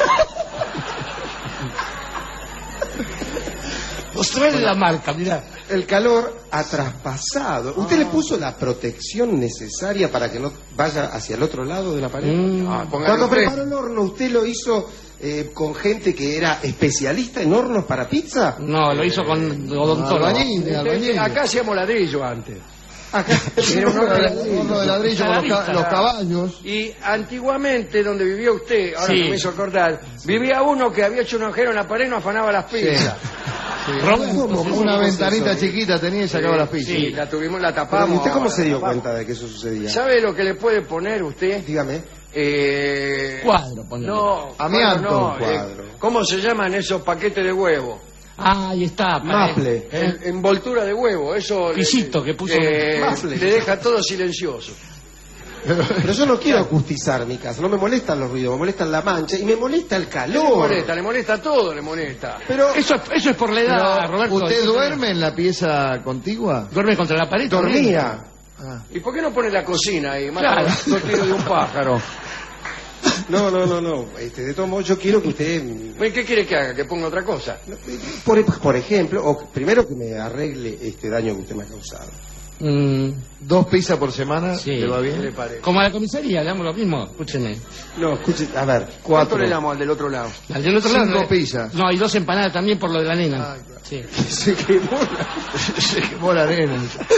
Mostrarle la marca, mirá. El calor ha traspasado. ¿Usted le puso la protección necesaria para que no vaya hacia el otro lado de la pared? Póngale Cuando usted. preparó el horno, ¿usted lo hizo con gente que era especialista en hornos para pizza? No, lo hizo con odontólogo. Acá hacíamos ladrillo antes. Acá Era un horno de ladrillo. Horno de ladrillo con los caballos. Y antiguamente, donde vivía usted, ahora Sí. que me hizo acordar, vivía uno que había hecho un agujero en la pared y no afanaba las pizzas. Una ventanita chiquita tenía y sacaba las pizzas. Sí, la tuvimos, la Pero, tapamos. ¿y usted cómo ahora, se dio la tapamos. cuenta de que eso sucedía? ¿Sabe lo que le puede poner usted? Dígame. Cuadro, ponele. No, Amianto, no, cuadro. ¿cómo se llaman esos paquetes de huevo? Ah, ahí está. Maple. Envoltura de huevo, eso... Pisito que puso Maple. le deja todo silencioso. Pero yo no quiero acustizar mi casa, no me molestan los ruidos, me molestan la mancha y me molesta el calor. Le molesta todo, le molesta. Pero Eso es por la edad, Pero, Roberto. ¿usted duerme en la pieza contigua? ¿Duerme contra la pared? dormía. ¿Y por qué no pone la cocina ahí? Mata Claro. los tiros de un pájaro. No. De todos modos, yo quiero que usted, ¿Qué quiere que haga? ¿Que ponga otra cosa? por ejemplo, o primero que me arregle este daño que usted me ha causado. 2 pizzas por semana, Sí. ¿le va ¿Qué bien? le parece? Como a la comisaría, le damos lo mismo. Escúcheme. No, escuche, a ver, ¿Cuánto 4. le damos al del otro lado? Al del otro lado. 5 pizzas. No, y 2 empanadas también por lo de la nena. Sí. Se quemó la arena.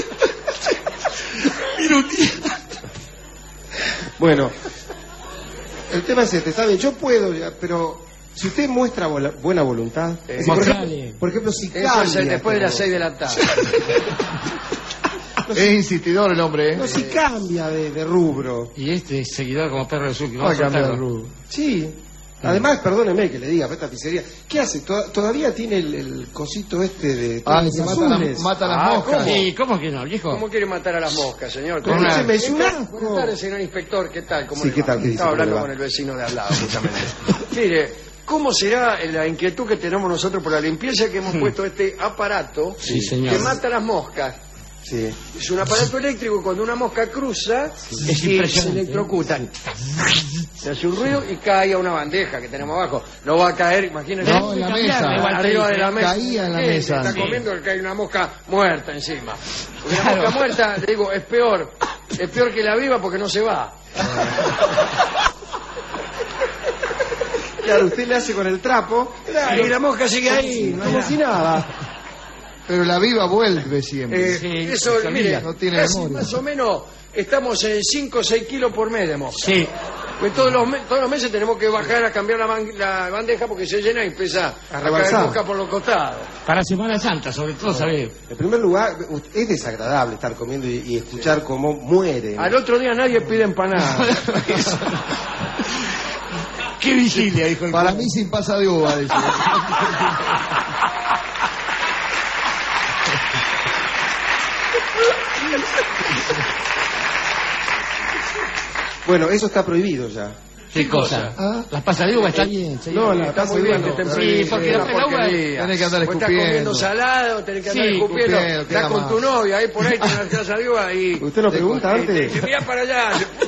Bueno, el tema es este, ¿sabe? Yo puedo, pero si usted muestra buena voluntad, es decir, mostrale. por ejemplo, si Eso es cambia, después de las pero- 6 de la tarde. Es insistidor el hombre, ¿eh? No, si cambia de rubro. Y este seguidor como perro de sur que Va vamos a a cambiar de soltarlo. rubro. Sí. Además, perdóneme que le diga, esta pizzería, ¿qué hace? ¿Todavía tiene el cosito este de Ah, tonos que azules? mata las moscas. Sí, ¿cómo que no, viejo? ¿Cómo quiere matar a las moscas, señor? Pero escúcheme, es un asco. Buenas tardes, señor inspector. ¿Qué tal? ¿Cómo Sí, le ¿qué va? tal? ¿Qué dice? Estaba ¿Cómo hablando le va? con el vecino de al lado, justamente. Mire, ¿cómo será la inquietud que tenemos nosotros por la limpieza que hemos puesto este aparato Sí, señor. que mata las moscas? Sí. Es un aparato eléctrico y cuando una mosca cruza Es se impresionante. electrocuta. Se hace un ruido y cae a una bandeja que tenemos abajo. No va a caer, imagínense. No, en la mesa. Igual arriba de la mesa. Caía en la ¿Qué? mesa. Está Sí. comiendo que hay una mosca muerta encima. Una Claro. mosca muerta, le digo, es peor. Es peor que la viva porque no se va. Claro, usted le hace con el trapo. Y la mosca sigue ahí, Como si nada. Pero la viva vuelve siempre. Sí, eso, sabía, mire, no tiene casi memoria. más o menos estamos en 5 o 6 kilos por mes de mosca. Sí. Pues todos los meses tenemos que bajar a cambiar la bandeja porque se llena y empieza a caer rebalsar. mosca por los costados. Para Semana Santa, sobre todo, ¿sabes? En primer lugar, es desagradable estar comiendo y escuchar cómo muere. Al otro día nadie pide empanada. Qué vigilia, dijo el Para cura. mí sin pasa de uva, dice. Bueno, eso está prohibido ya. ¿Qué cosa? ¿Ah? La pasa de uva está bien, señor. No, la Está pasa muy de bien uva que estén no. prohibidos. Sí, porque la uva tenés que andar Vos estás escupiendo. comiendo salado, tenés que andar Sí, escupiendo. escupiendo, Estás queda con más. tu novia ahí por ahí, con una casa de uva y... ¿Usted lo pregunta y antes? te dice, mirá para allá.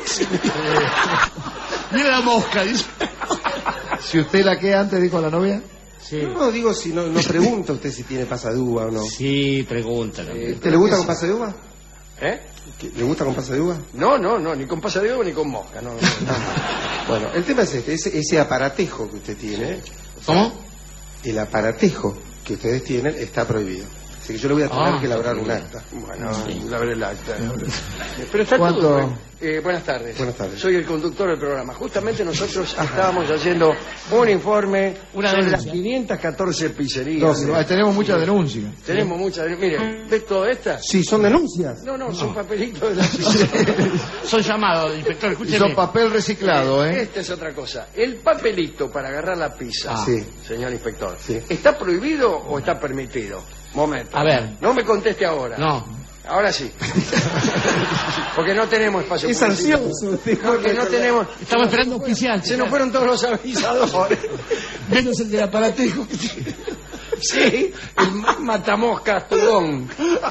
Mira la mosca, dice. Si usted la que antes dijo a la novia. Sí. No, digo, si no pregunta usted si tiene pasa de uva o no. Sí, pregúntale. ¿Usted le gusta con pasa de uva? ¿Eh? ¿Le gusta con pasa de uva? No, ni con pasa de uva ni con mosca. No. Bueno, el tema es ese aparatejo que usted tiene. ¿Cómo? El aparatejo que ustedes tienen está prohibido. Así que yo le voy a tener que elaborar un acta. Bueno, labré el acta. Pero está ¿Cuánto? todo. Buenas tardes. Buenas tardes. Soy el conductor del programa. Justamente nosotros estábamos haciendo un informe Una sobre denuncia. las 514 pizzerías. Tenemos muchas denuncias. Tenemos muchas. Mire, ¿ves todas estas? Sí, son denuncias. No, son papelitos de la Son llamados, inspector, Y escúcheme. son papel reciclado, ¿eh? Esta es otra cosa. El papelito para agarrar la pizza, Sí. señor inspector, Sí. ¿está prohibido o está permitido? Momento. A ver. No me conteste ahora. No. Ahora sí. Porque no tenemos espacio. Es publicitario. ansioso. Porque no tenemos... Estamos esperando oficial. Se nos fueron todos los avisadores. Menos el del aparatejo. Sí, el matamoscas Tudón.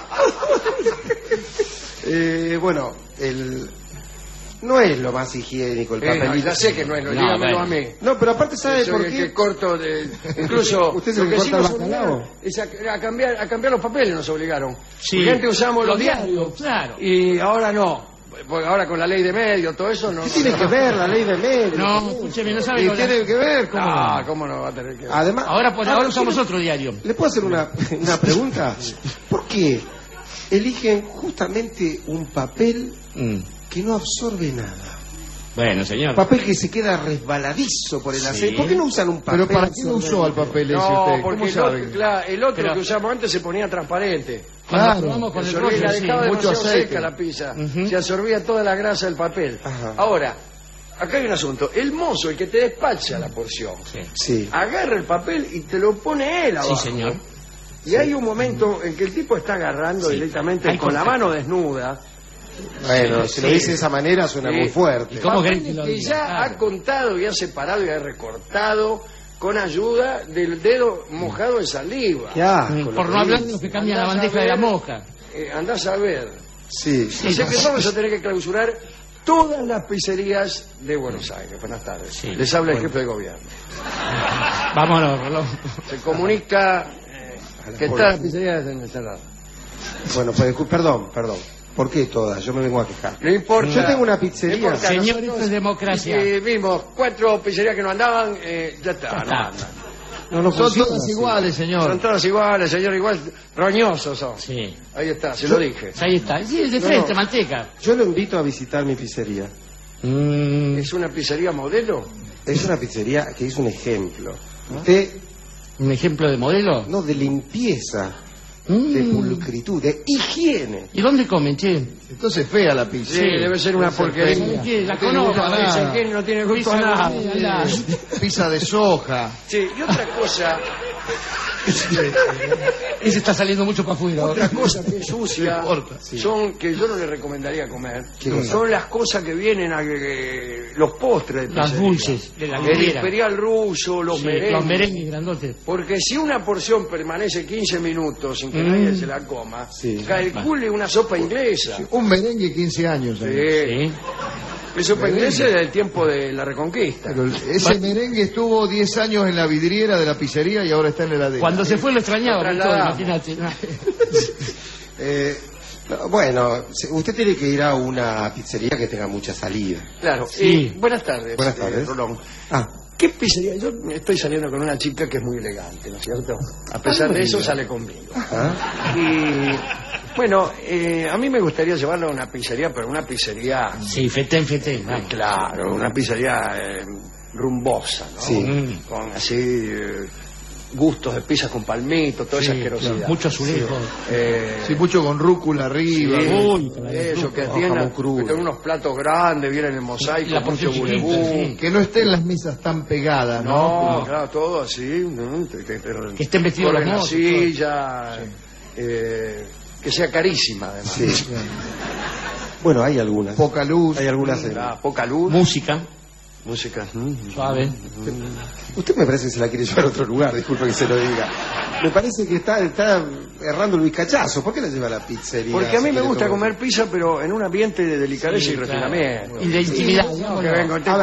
Bueno, no es lo más higiénico el papelito. Ya sé que no es, No, dígamelo bueno. a mí. No, pero aparte, ¿sabe Soy por el qué? que corto incluso ¿Usted se lo le que corta sí el nos bacalao? obligaron es a cambiar los papeles, nos obligaron. Sí. Porque antes usamos los Los diarios, diarios, claro. y ahora no. Porque ahora con la ley de medios, todo eso no. ¿Qué tiene que ver la ley de medios? No, escúcheme, no sabe Y lo que- tiene que ver, ¿cómo? Ah, ¿cómo no va a tener que ver? Además, Ahora usamos otro diario. ¿le puedo hacer una pregunta? ¿Por qué eligen justamente un papel que no absorbe nada? Bueno, señor. Papel que se queda resbaladizo por el aceite. ¿Por qué no usan un papel? Pero ¿para qué lo usó al papel ese No, usted? porque ¿Cómo sabe? el otro Pero- que usamos antes se ponía transparente. Cuando Claro. probamos con el Absorbía, rollo, la sí. dejaba mucho demasiado aceite. seca la pizza. Ujú. Se absorbía toda la grasa del papel. Ajá. Ahora, acá hay un asunto. El mozo, el que te despacha la porción, Sí. agarra el papel y te lo pone él abajo. Sí, señor. Y hay un momento en que el tipo está agarrando directamente Hay con la contacto. mano desnuda. Bueno, si lo dice de esa manera suena Sí. muy fuerte. ¿Y cómo papeles querés que lo que diga? ya Claro. ha contado y ha separado y ha recortado con ayuda del dedo mojado en saliva. Qué asco, Por lo no hablar dice. de los que cambian la Andás a bandeja de la ver. moja. Andás a ver. Sí. Dice que vamos a tener que clausurar todas las pizzerías de Buenos Aires. Buenas tardes. Sí. Les habla el jefe de gobierno. Vámonos, reloj. Se comunica que está la pizzería cerrada. Bueno, pues, perdón. ¿Por qué todas? Yo me vengo a quejar. No importa. Yo tengo una No pizzería. importa, Señor, nosotros, esto es democracia. vimos 4 pizzerías que no andaban, ya está. Ya no está. andan. No Son funciona todas así. iguales, Son señor. todas iguales, señor, igual roñosos son. Sí. Ahí está, se lo dije. Ahí está. Sí, de frente, No. manteca. Yo lo invito a visitar mi pizzería. ¿Es una pizzería modelo? Es una pizzería que es un ejemplo. Usted, ¿Un ejemplo de modelo? no de limpieza, de pulcritud, de higiene. ¿Y dónde comen, che? Entonces fea la pizza. Sí, debe ser una porquería. ¿Sabe qué? La No tiene conozco. gusto a nada. Esa que no tiene gusto a Pizza nada. gourmet, Pizza de soja. Sí, y otra cosa, Ese está saliendo mucho para afuera. otra cosa que es sucia, No importa. son que yo no le recomendaría comer, ¿Qué cosa? son las cosas que vienen a los postres de Las pizzería. dulces de la El vidriera. imperial ruso, los Sí, merengues. los merengues grandotes. Porque si una porción permanece 15 minutos sin que Mm. nadie se la coma, Sí. calcule una sopa inglesa. Un merengue 15 años. Sí. Sí. La sopa inglesa es del tiempo de la Reconquista. Pero ese merengue estuvo 10 años en la vidriera de la pizzería y ahora está en la heladera. Cuando se fue lo extrañaba. Lo Víctor, trasladamos. imagínate. No, bueno, usted tiene que ir a una pizzería que tenga mucha salida. Claro. Sí. Buenas tardes. Buenas tardes. Rolón. Ah, ¿Qué pizzería? Yo estoy saliendo con una chica que es muy elegante, ¿no es cierto? A pesar de eso sale conmigo. ¿ah? Y bueno, a mí me gustaría llevarla a una pizzería, pero una pizzería, Sí, fetén, fetén. vamos. claro, una pizzería rumbosa, ¿no? Sí. Con así gustos de pizzas con palmitos, toda esa Sí, asquerosidad. claro, mucho azulejo. Sí, mucho con rúcula arriba. Sí, Uy, eso que jamón tienen crudo. unos platos grandes, vienen en mosaico, Y la mucho porción bulebú. chiquita, sí. Que no estén las mesas tan pegadas, ¿no? No, claro, todo así. ¿no? Que estén vestidos Corre los la mozos, silla. que sea carísima, además. Sí. Bueno, hay algunas. Poca luz. Hay algunas. Poca luz. Música. Música. Suave. Usted me parece que se la quiere llevar a otro lugar, disculpe que se lo diga. Me parece que está errando el bizcachazo. ¿Por qué la lleva a la pizzería? Porque a mí si me quiere gusta tomar? comer pizza, pero en un ambiente de delicadeza y refinamiento. Y de intimidad. No, que vengo, tipo,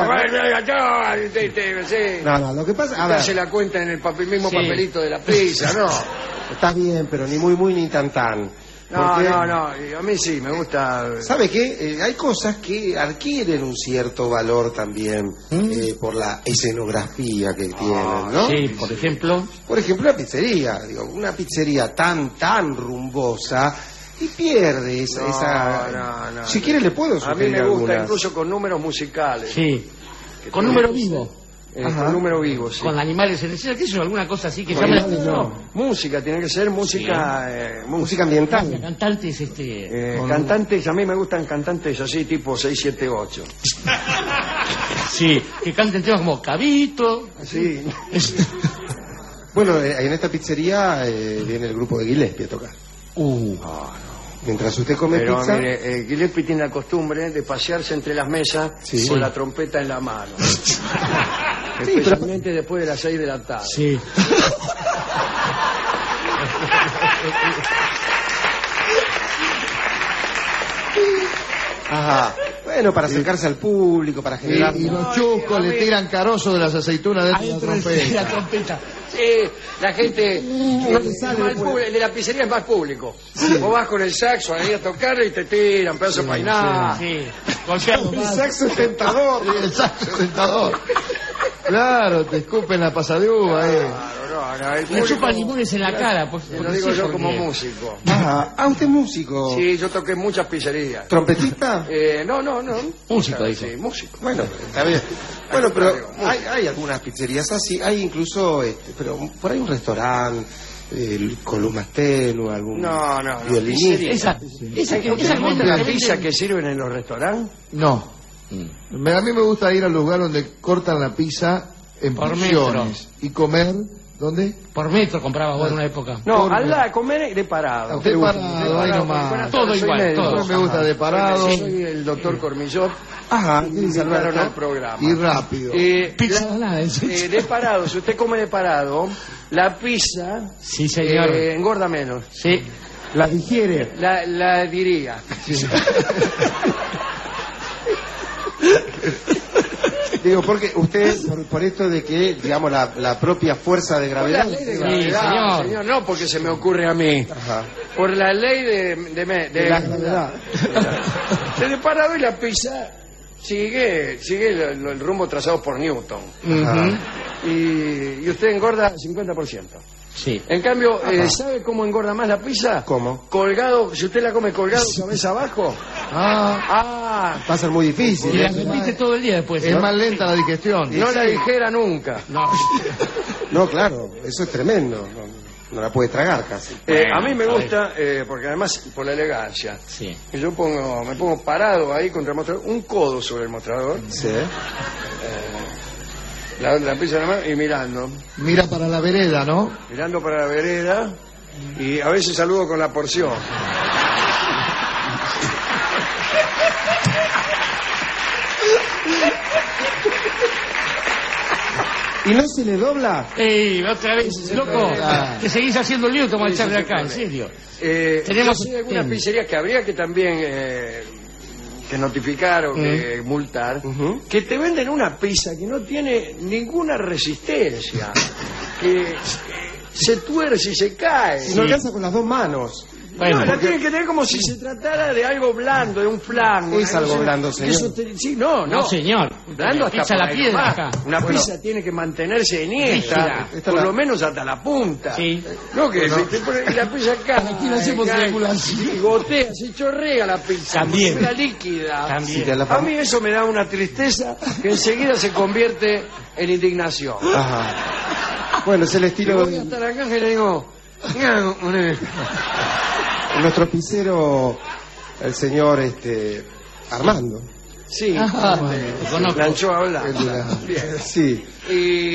No, lo que pasa... te hace la cuenta en el mismo papelito de la pizza, ¿no? Está bien, pero ni muy ni tan. Porque, No, y a mí sí, me gusta... ¿Sabe qué? Hay cosas que adquieren un cierto valor también por la escenografía que tienen, ¿no? Sí, por ejemplo... Por ejemplo, la pizzería. Digo, una pizzería tan rumbosa y pierde esa... No. Si quiere le puedo A sugerir mí me gusta algunas. incluso con números musicales. Sí. Con número vivo. Con número vivo, sí. Con animales en escena, ¿qué es eso? ¿Alguna cosa así que Bueno, llame la atención? música, tiene que ser música... Música ambiental. Cantantes, cantantes, a mí me gustan cantantes así, tipo 6, 7, 8. Sí, que canten temas como Cabito. Sí. Bueno, en esta pizzería viene el grupo de Gillespie a tocar. Mientras usted come Pero pizza... mire, Gillespie tiene la costumbre de pasearse entre las mesas con la trompeta en la mano. Especialmente después de las 6 de la tarde. Sí. Ajá. Bueno, para acercarse al público, para generar... Y los chuscos le tiran carozo de las aceitunas dentro de la trompeta. Sí, la gente... el de la pizzería es más público. Vos vas con el saxo ahí a tocarle y te tiran pedazos de painá. Sí. El saxo es tentador. El saxo es tentador. Claro, te escupen la pasa de uva ahí. Le chupan limones en la cara. Lo digo yo como músico. ¿Usted es músico? Sí, yo toqué en muchas pizzerías. ¿Trompetista? No. Músico, dijo. Sí, músico. Bueno, está bien. Bueno, pero hay algunas pizzerías así, hay incluso, pero por ahí un restaurante, columnas tenues, algún violinista. ¿Esa que la pizza que sirven en los restaurantes? No. A mí me gusta ir al lugar donde cortan la pizza en porciones y comer. ¿Dónde? Por metro compraba vos en una época. No, al comer de parado. Usted parado, ahí nomás. Todo igual, todo. Me gusta de parado. Soy el doctor Cormillot. Ajá, y salvaron al programa. Y rápido. Pizza de parado, si usted come de parado, la pizza sí, señor. Engorda menos. Sí. La digiere. La diría. Sí. Digo, porque usted, por esto de que, digamos, la propia fuerza de gravedad... Por la ley de gravedad, señor, no porque se me ocurre a mí. Ajá. Por la ley de la gravedad. De parado y la pizza sigue el rumbo trazado por Newton. Y usted engorda 50%. Sí. En cambio, ¿sabe cómo engorda más la pizza? ¿Cómo? Colgado, si usted la come colgado, cabeza abajo. Va a ser muy difícil. Y la repite todo el día después. Es más lenta la digestión. No la dijera nunca. No, claro, eso es tremendo. No la puede tragar casi. A mí me gusta, porque además por la elegancia. Sí. Yo me pongo parado ahí contra el mostrador, un codo sobre el mostrador. Sí. La pizza en la mano y mirando. Mira para la vereda, ¿no? Mirando para la vereda y a veces saludo con la porción. ¿Y no se le dobla? Otra vez, loco, que seguís haciendo el lío, toma el charle acá, en serio. Tenemos algunas pizzerías que habría que también que notificar o que multar, que te venden una pizza que no tiene ninguna resistencia, que se tuerce y se cae. Y no alcanza con las dos manos. Bueno, la tienen que tener como si se tratara de algo blando, de un flan. Es algo blando, señor. Sí, no, señor. Blando hasta pizza la piedra acá. Una pizza tiene que mantenerse en esta, por lo menos hasta la punta. Sí. No que se te pone la pizza acá. Aquí no hacemos regulación. Y gotea, se chorrea la pizza. También. La líquida. También. Sí, A mí eso me da una tristeza que enseguida se convierte en indignación. Ajá. Bueno, es el estilo Voy hasta la caja y le digo... Nuestro pizzero, el señor Armando. Sí, conozco. a hablar. Bien. Sí.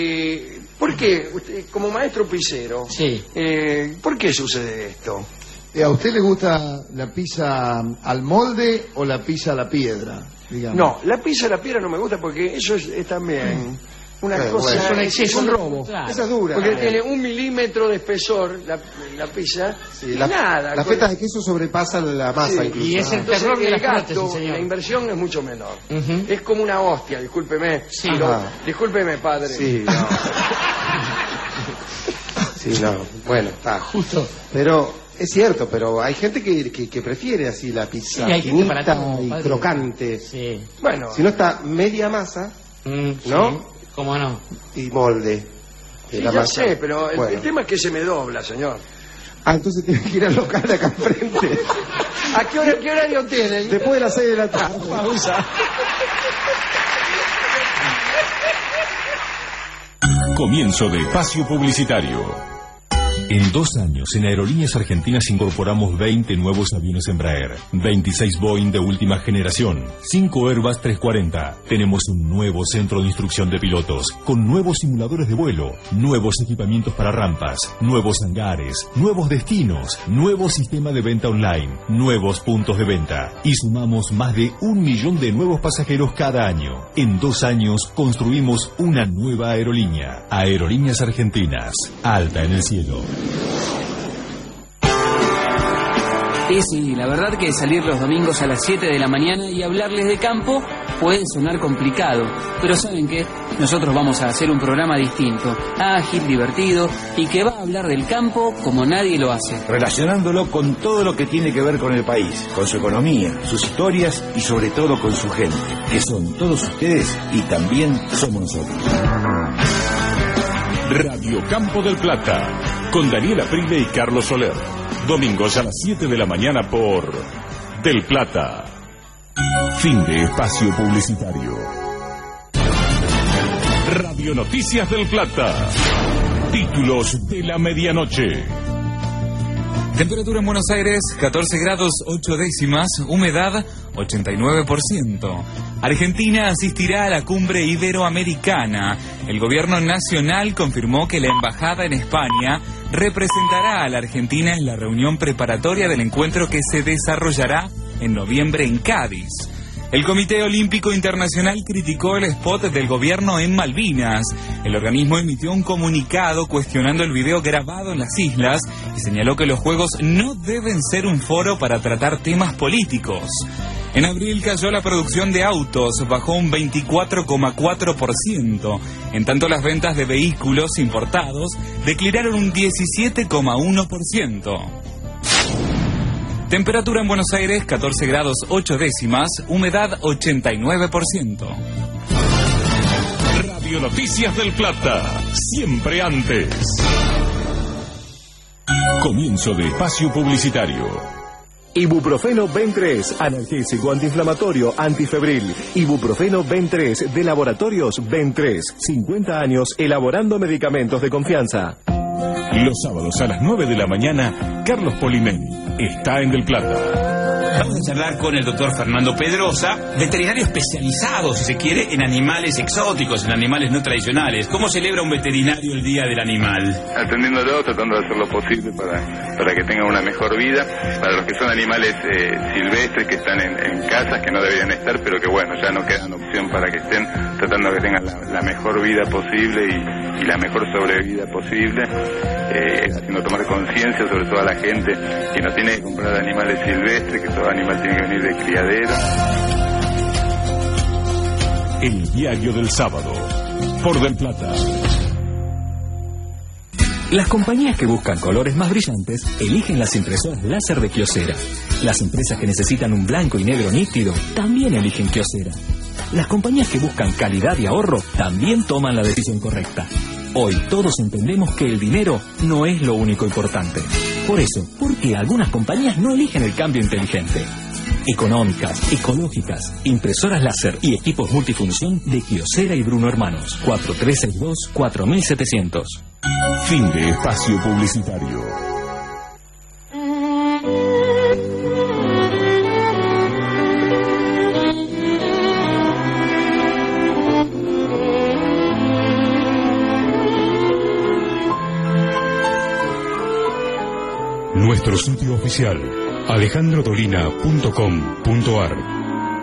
¿Por qué? Usted, como maestro pizzero, sí. ¿por qué sucede esto? ¿A usted le gusta la pizza al molde o la pizza a la piedra? Digamos? No, la pizza a la piedra no me gusta porque eso es también una cosa... Bueno, es un robo. Claro. Esa es dura. Porque tiene 1 milímetro de espesor la pizza Sí, y la- nada. Las fetas de queso sobrepasan la masa Sí, incluso. y es el Entonces, terror de el las gasto, prótesis, señor. la inversión es mucho menor. Ujú. Es como una hostia, discúlpeme. Sí. Ajá. Discúlpeme, padre. Sí, no. Sí, no. Bueno, está. Justo. Pero es cierto, pero hay gente que prefiere así la pizza Sí, hay gente para finita todo, y padre. crocante. Sí. Bueno, Si no está media masa ¿no? Sí. ¿Cómo no? y molde. sí, de la ya masa. sé, pero el Bueno. tema es que se me dobla, señor. Ah, entonces tiene que ir al local acá enfrente. ¿A qué horario tienen? Después de las 6 de la tarde. Pausa. Comienzo de espacio publicitario. En 2 años, en Aerolíneas Argentinas incorporamos 20 nuevos aviones Embraer, 26 Boeing de última generación, 5 Airbus 340. Tenemos un nuevo centro de instrucción de pilotos, con nuevos simuladores de vuelo, nuevos equipamientos para rampas, nuevos hangares, nuevos destinos, nuevo sistema de venta online, nuevos puntos de venta. Y sumamos más de 1 millón de nuevos pasajeros cada año. En 2 años, construimos una nueva aerolínea. Aerolíneas Argentinas, alta en el cielo. Sí, la verdad que salir los domingos a las 7 de la mañana y hablarles de campo puede sonar complicado, pero ¿saben qué? Nosotros vamos a hacer un programa distinto, ágil, divertido y que va a hablar del campo como nadie lo hace. Relacionándolo con todo lo que tiene que ver con el país, con su economía, sus historias y sobre todo con su gente, que son todos ustedes y también somos nosotros. Radio Campo del Plata, con Daniela Prile y Carlos Soler. Domingos a las 7 de la mañana por Del Plata. Fin de espacio publicitario. Radio Noticias del Plata. Títulos de la medianoche. Temperatura en Buenos Aires, 14 grados 8 décimas, humedad 89%. Argentina asistirá a la cumbre iberoamericana. El gobierno nacional confirmó que la embajada en España representará a la Argentina en la reunión preparatoria del encuentro que se desarrollará en noviembre en Cádiz. El Comité Olímpico Internacional criticó el spot del gobierno en Malvinas. El organismo emitió un comunicado cuestionando el video grabado en las islas y señaló que los Juegos no deben ser un foro para tratar temas políticos. En abril cayó la producción de autos, bajó un 24,4%. En tanto, las ventas de vehículos importados declinaron un 17,1%. Temperatura en Buenos Aires, 14 grados 8 décimas, humedad 89%. Radio Noticias del Plata, siempre antes. Comienzo de espacio publicitario. Ibuprofeno Ben3, analgésico antiinflamatorio, antifebril. Ibuprofeno Ben3 de Laboratorios Ben3. 50 años elaborando medicamentos de confianza. Los sábados a las 9 de la mañana, Carlos Polimeni está en Del Plata. Vamos a charlar con el doctor Fernando Pedrosa, veterinario especializado, si se quiere, en animales exóticos, en animales no tradicionales. ¿Cómo celebra un veterinario el Día del Animal? Atendiéndolo, tratando de hacer lo posible para que tengan una mejor vida. Para los que son animales silvestres, que están en casas, que no deberían estar, pero que bueno, ya no quedan opción para que estén, tratando de que tengan la mejor vida posible y la mejor sobrevida posible. Haciendo tomar conciencia sobre todo a la gente que no tiene que comprar animales silvestres, que todo animal tiene que venir de criadero. El diario del sábado, por Del Plata. Las compañías que buscan colores más brillantes eligen las impresoras láser de Kyocera. Las empresas que necesitan un blanco y negro nítido también eligen Kyocera. Las compañías que buscan calidad y ahorro también toman la decisión correcta. Hoy todos entendemos que el dinero no es lo único importante. Por eso, ¿por qué algunas compañías no eligen el cambio inteligente? Económicas, ecológicas, impresoras láser y equipos multifunción de Kyocera y Bruno Hermanos. 4362-4700. Fin de espacio publicitario. Nuestro nuestro sitio oficial alejandrodolina.com.ar.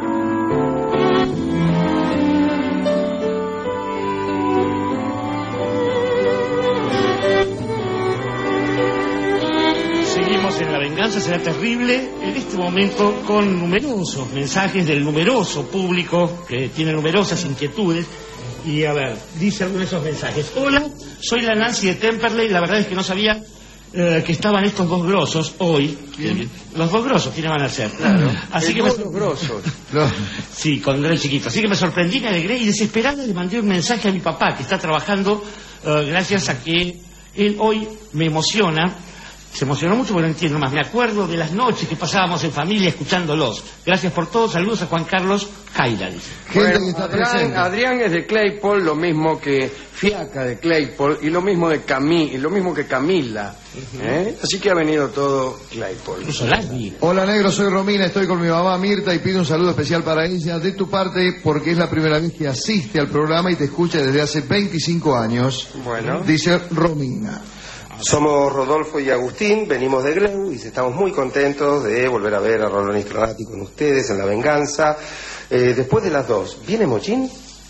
En La Venganza Será Terrible, en este momento con numerosos mensajes del numeroso público que tiene numerosas inquietudes. Y a ver, dice alguno de esos mensajes: hola, soy la Nancy de Temperley, la verdad es que no sabía que estaban estos dos grosos hoy. Los dos grosos, ¿quiénes van a ser? Claro. Así que los grosos. Sí, cuando era chiquito. Así que me sorprendí, me alegré y desesperada le mandé un mensaje a mi papá, que está trabajando gracias a que él hoy me emociona. Se emocionó mucho porque no entiendo más. Me acuerdo de las noches que pasábamos en familia escuchándolos. Gracias por todo. Saludos a Juan Carlos Jaira, dice. Bueno, Adrián es de Claypole, lo mismo que Fiaca de Claypole y lo mismo que Camila. Así que ha venido todo Claypole. Hola, negro, soy Romina, estoy con mi mamá Mirta y pido un saludo especial para ella de tu parte porque es la primera vez que asiste al programa y te escucha desde hace 25 años. Bueno. Dice Romina. Somos Rodolfo y Agustín, venimos de Glen y estamos muy contentos de volver a ver a Rolón y Stronati con ustedes en La Venganza. Después de las 2, ¿viene Mochín?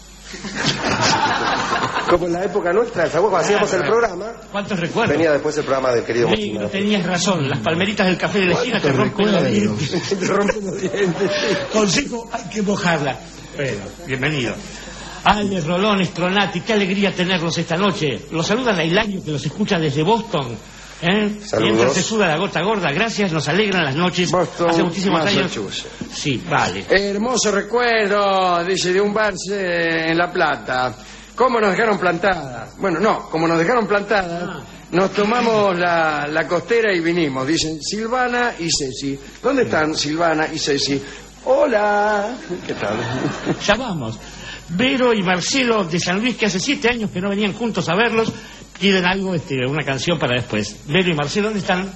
Como en la época nuestra, cuando hacíamos el programa. ¿Cuántos recuerdos? Venía después el programa del querido Mochín. No tenías razón, las palmeritas del café de la esquina te rompen los dientes. Te rompen los dientes. Consejo, hay que mojarla. Bueno, bienvenido. Ale, Rolón, Stronati, qué alegría tenerlos esta noche. Los saluda a Hilario, que los escucha desde Boston. Mientras se suda la gota gorda, gracias, nos alegran las noches. Boston, hace muchísimos años. Sí, vale. Hermoso recuerdo, dice, de un bar en La Plata. ¿Cómo nos dejaron plantadas? Bueno, no, como nos dejaron plantadas, nos tomamos la costera y vinimos. Dicen Silvana y Ceci. ¿Dónde están Silvana y Ceci? Hola. ¿Qué tal? Ya vamos. Vero y Marcelo de San Luis, que hace 7 años que no venían juntos a verlos, piden algo, una canción para después. Vero y Marcelo, ¿dónde están?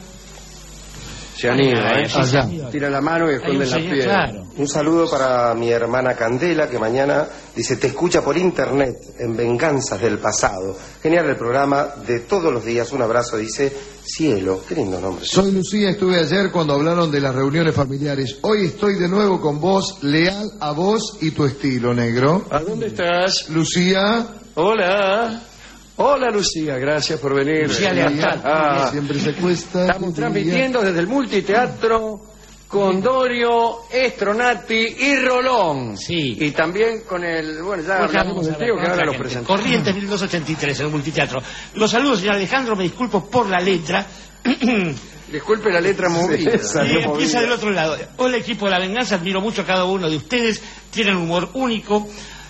Se han ido, allá. Tira la mano y esconden la piel. Claro. Un saludo para mi hermana Candela, que mañana, dice, te escucha por internet en Venganzas del Pasado. Genial el programa de todos los días. Un abrazo, dice Cielo. Qué lindo nombre. Soy Lucía, estuve ayer cuando hablaron de las reuniones familiares. Hoy estoy de nuevo con vos, leal a vos y tu estilo, negro. ¿A dónde estás? Lucía. Hola. Hola, Lucía, gracias por venir. Lucía Lealtad. Siempre se cuesta. Estamos transmitiendo desde el multiteatro con Dorio, Stronati y Rolón. Sí. Y también con el... Bueno, ya hablamos del trío que ahora lo presentamos. Corrientes 1283 en el multiteatro. Los saludos, señor Alejandro, me disculpo por la letra. Disculpe la letra movida. Empieza del otro lado. Hola, equipo de La Venganza, admiro mucho a cada uno de ustedes. Tienen un humor único.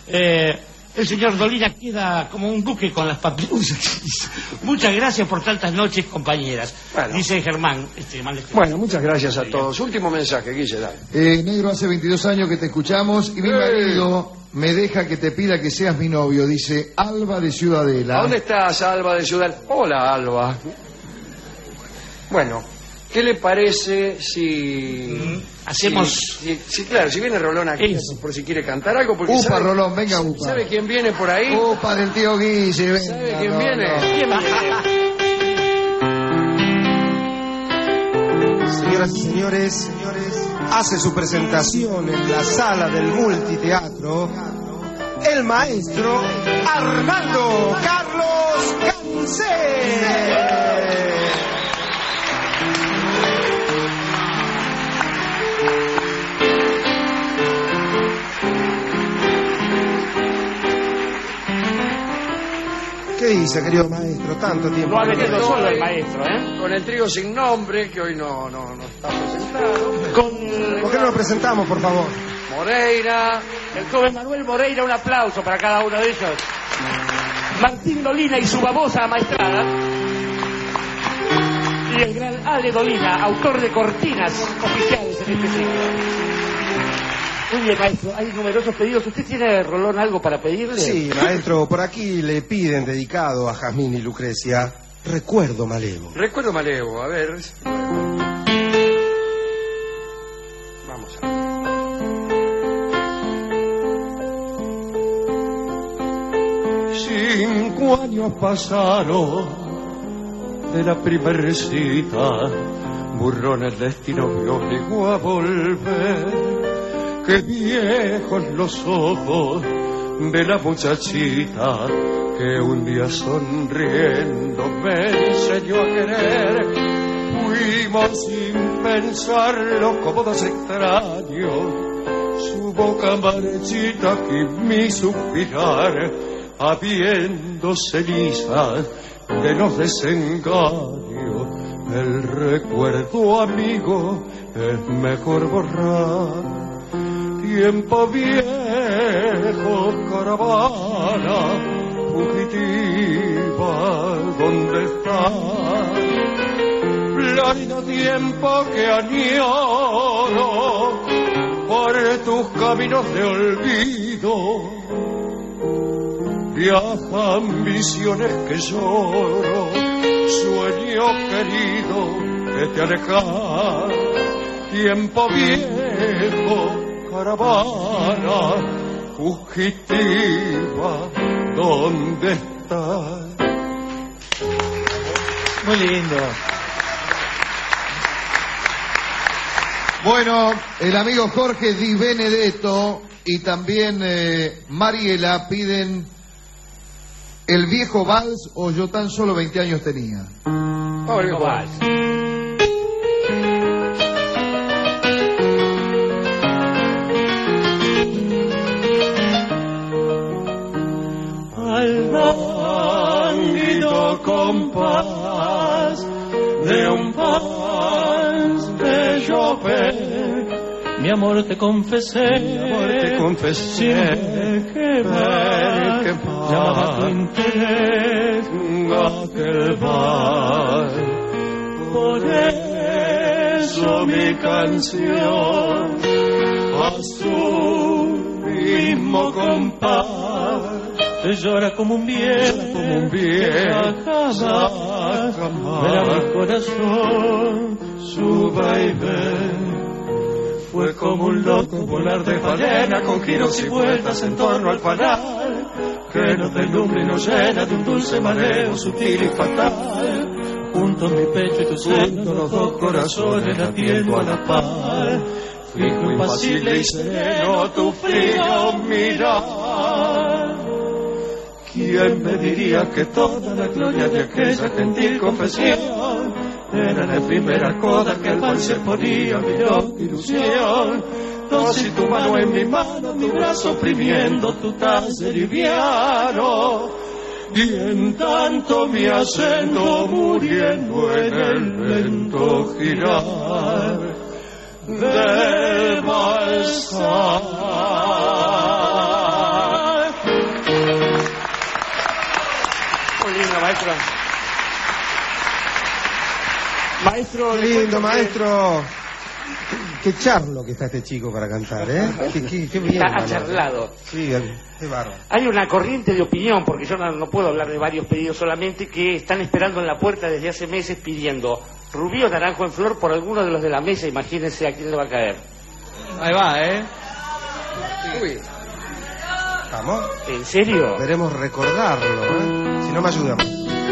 El señor Dolina queda como un duque con las papirusas. Muchas gracias por tantas noches, compañeras. Bueno. Dice Germán. Bueno, muchas gracias a todos. Último mensaje, Guille, dale. Negro, hace 22 años que te escuchamos y mi marido me deja que te pida que seas mi novio, dice Alba de Ciudadela. ¿A dónde estás, Alba de Ciudadela? Hola, Alba. Bueno, ¿qué le parece si... hacemos... claro, si viene Rolón aquí, por si quiere cantar algo, porque Upa, Rolón, venga, Upa. ¿Sabe quién viene por ahí? Upa del tío Guille, venga. ¿Sabe quién viene? ¿Quién viene? Señoras y señores, hace su presentación en la sala del multiteatro el maestro Armando Carlos Cancel. ¿Qué dice, querido maestro? Tanto tiempo. No ha venido solo el maestro, Con el trío sin nombre, que hoy no está presentado. ¿Por qué no lo presentamos, por favor? Moreira. El joven Manuel Moreira, un aplauso para cada uno de ellos. Martín Dolina y su babosa amaestrada. Y el gran Ale Dolina, autor de cortinas oficiales en este ciclo. Muy bien, maestro, hay numerosos pedidos. ¿Usted tiene, Rolón, algo para pedirle? Sí, maestro, por aquí le piden, dedicado a Jazmín y Lucrecia, Recuerdo Malevo. Recuerdo Malevo, a ver. Vamos a ver. 5 años pasaron de la primer cita, burrón el destino me obligó a volver. Qué viejos los ojos de la muchachita que un día sonriendo me enseñó a querer. Fuimos sin pensarlo como dos extraños, su boca marchita que mi suspirar, habiendo cenizas de los desengaños. El recuerdo, amigo, es mejor borrar. Tiempo viejo, caravana fugitiva, ¿dónde estás? Florido tiempo que añoro por tus caminos de olvido. Viajan visiones que lloro, sueño querido que te alejas. Tiempo viejo, caravana fugitiva, ¿dónde estás? Muy lindo. Bueno, el amigo Jorge Di Benedetto y también Mariela piden El viejo vals o Yo tan solo 20 años tenía. Oh, el viejo vals. Al lánguido compás de un vals de Chopin, mi amor te confesé, sin ver que llamaba tu interés aquel vals. Por eso mi canción a su mismo compás te llora como un bien, jamás verá mi corazón su vaivén. Fue como un loco volar de balena con giros y vueltas en torno al fanal, que nos deslumbra y nos llena de un dulce mareo sutil y fatal. Junto a mi pecho y tu seno, los dos corazones latiendo a la par. Fijo, impasible y sereno tu frío mirar. ¿Quién me diría que toda la gloria de aquella gentil confesión era la primera coda que el vals se ponía mi loca ilusión? Dosis tu mano en mi mano, mi brazo oprimiendo tu talle liviano, y en tanto mi acento muriendo en el lento girar del balsar. Muy lindo, maestro. Maestro, lindo, maestro. Qué charlo que está este chico para cantar, ¿eh? Qué bien. Está acharlado. Sí, qué bárbaro. Hay una corriente de opinión, porque yo no puedo hablar de varios pedidos solamente, que están esperando en la puerta desde hace meses pidiendo rubí o naranjo en flor por alguno de los de la mesa. Imagínense a quién le va a caer. Ahí va, ¿eh? Uy. ¿Vamos? ¿En serio? Queremos recordarlo, ¿eh? Si no me ayudamos.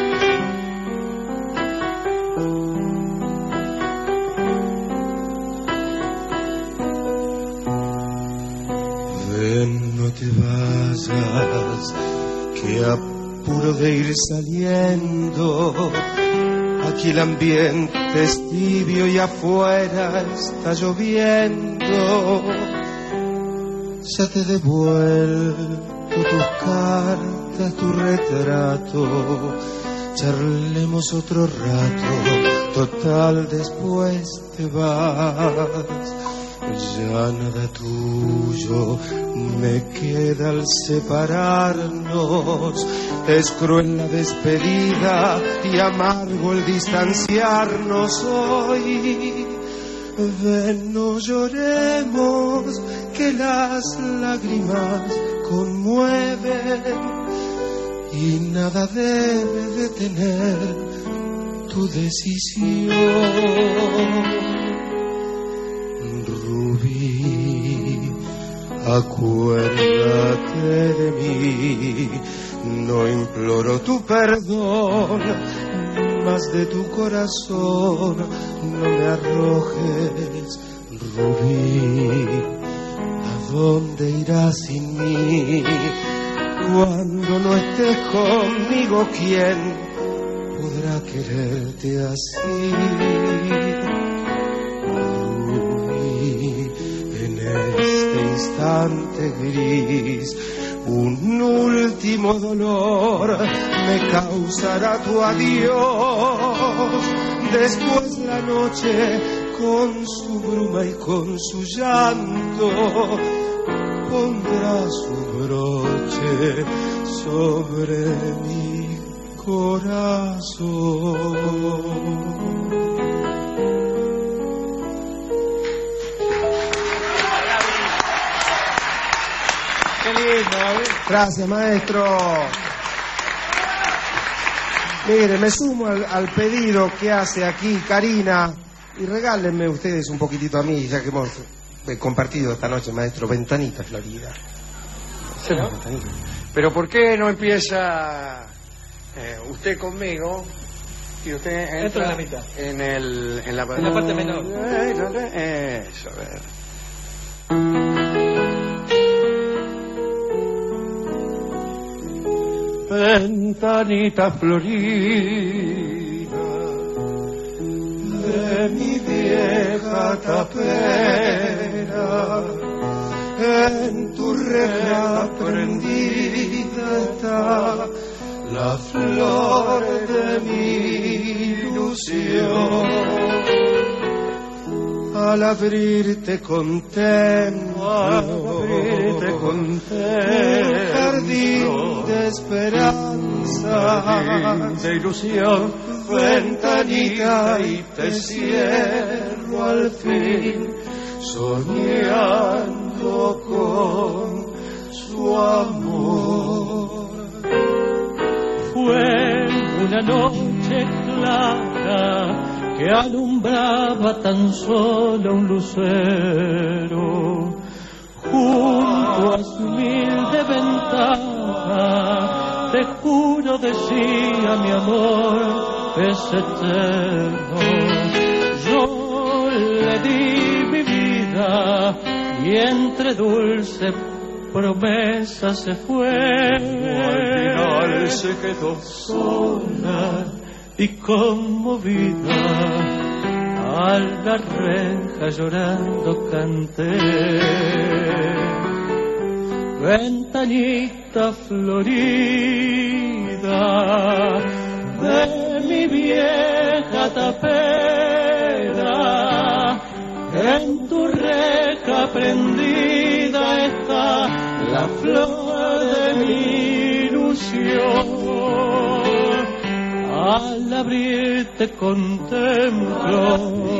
Ven, no te vayas, que apuro de ir saliendo. Aquí el ambiente es tibio y afuera está lloviendo. Ya te devuelvo tus cartas, tu retrato. Charlemos otro rato, total después te vas. Ya nada tuyo me queda al separarnos. Es cruel la despedida y amargo el distanciarnos hoy. Ven, no lloremos, que las lágrimas conmueven y nada debe detener tu decisión. Rubí, acuérdate de mí, no imploro tu perdón, almas de tu corazón, no me arrojes, rubí. ¿A dónde irás sin mí? Cuando no estés conmigo, ¿quién podrá quererte así? Rubí, en este instante gris, un último dolor me causará tu adiós. Después la noche, con su bruma y con su llanto, pondrá su broche sobre mi corazón. Qué lindo, ¿eh? Gracias, maestro. Mire, me sumo al pedido que hace aquí Karina y regálenme ustedes un poquitito a mí, ya que hemos compartido esta noche, maestro, Ventanita Florida. ¿Sí, no? Pero ¿por qué no empieza usted conmigo y usted entra en la mitad? En la parte menor. Eso, a ver. Ventanita florida de mi vieja tapera, en tu reja prendida está la flor de mi ilusión. Al abrirte contemplo, un jardín de esperanza, de ilusión, ventanita, y te cierro al fin, soñando con su amor. Fue una noche clara que alumbraba tan solo un lucero. Junto a su humilde ventana, te juro, decía, mi amor es eterno. Yo le di mi vida y entre dulce promesa se fue. Al final se quedó sola y conmovida. A la reja llorando canté. Ventanita florida de mi vieja tapera, en tu reja prendida está la flor de mi ilusión. Al abrirte contemplo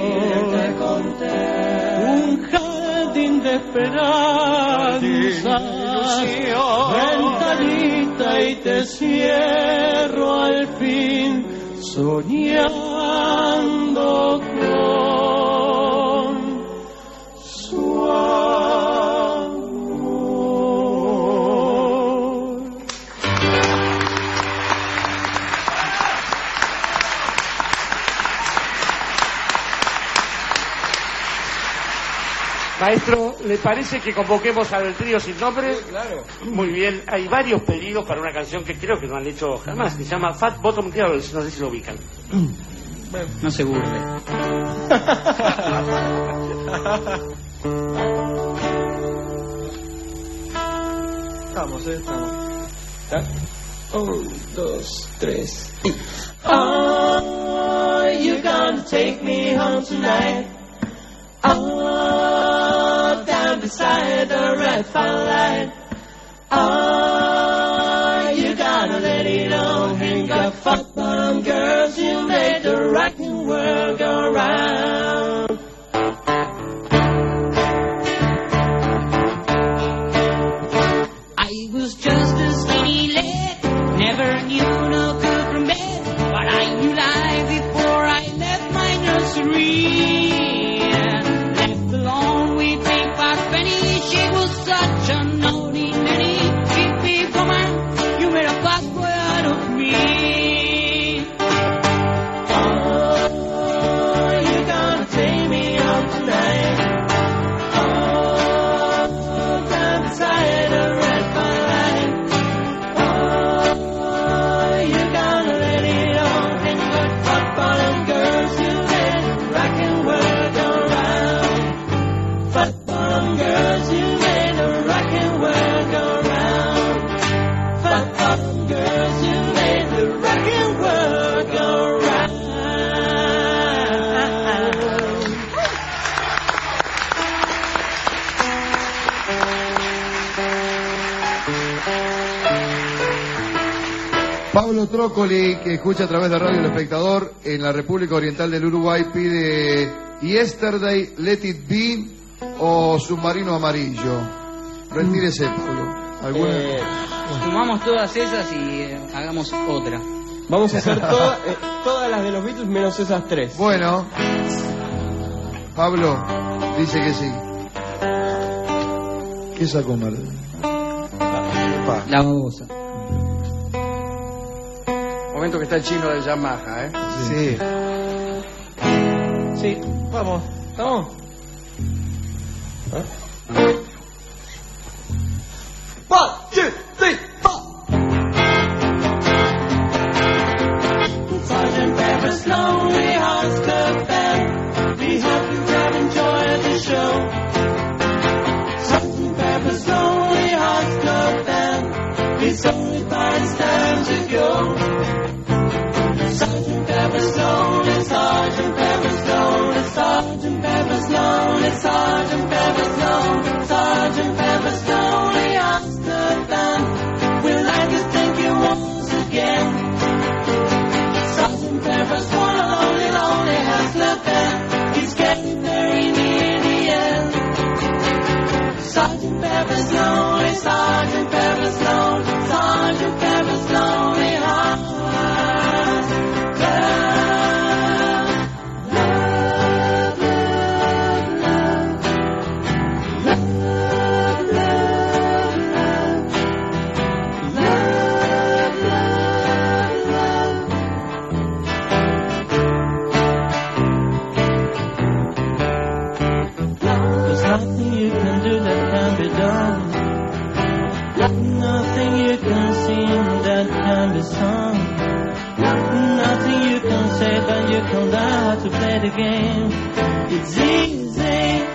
un jardín de esperanza, ventanita, y te cierro al fin, soñando con su amor. Maestro, ¿le parece que convoquemos al trío sin nombre? Sí, claro. Muy bien, hay varios pedidos para una canción que creo que no han hecho jamás, que se llama Fat Bottom Girls, no sé si lo ubican. Bueno, no se burle. Estamos. 1, 2, 3. Are you gonna take me home tonight? Oh, down beside the red firelight. Are you gonna let it all hang up? Fat bottom girls, you made the rocking world go round. I was just a skinny lad, never knew no good from bad, but I knew life before I left my nursery. She was such a naughty nanny. She'd be woman, you made a bad boy out of me. Fat bottom girls, you made the rockin' world go round. Fat bottom girls, you made the rockin' world go round. Pablo Trócoli, que escucha a través de Radio El Espectador en la República Oriental del Uruguay, pide Yesterday, Let It Be o Submarino Amarillo. Retírese, Pablo. ¿Alguna? Sumamos todas esas y hagamos otra. Vamos a hacer todas las de los Beatles menos esas tres. Bueno, Pablo dice que sí. ¿Qué sacó Mar? La babosa. Momento que está el chino de Yamaha, ¿eh? Sí. Sí, vamos. ¿Vamos? One, two, three, four. Sergeant Pepper's Lonely Hearts Club Band, we hope you have enjoyed the show. Sergeant Pepper's Lonely Hearts Club Band, it's only 5 times to go. Sergeant Pepper's Lonely, Sergeant Pepper's Lonely, Sergeant Pepper's Lonely, Sergeant Pepper's Lonely, Sergeant Pepper's Lonely Hearts Club Band. We'd like to thank you once again. Sergeant Pepper's Lonely, Lonely Hearts Club Band. It's getting very near the end. Sergeant Pepper's Lonely, Sergeant Pepper's Lonely, Sergeant Pepper's Lonely Hearts Club. Nothing you can sing that can be sung. Nothing you can say that you can learn how to play the game. It's easy.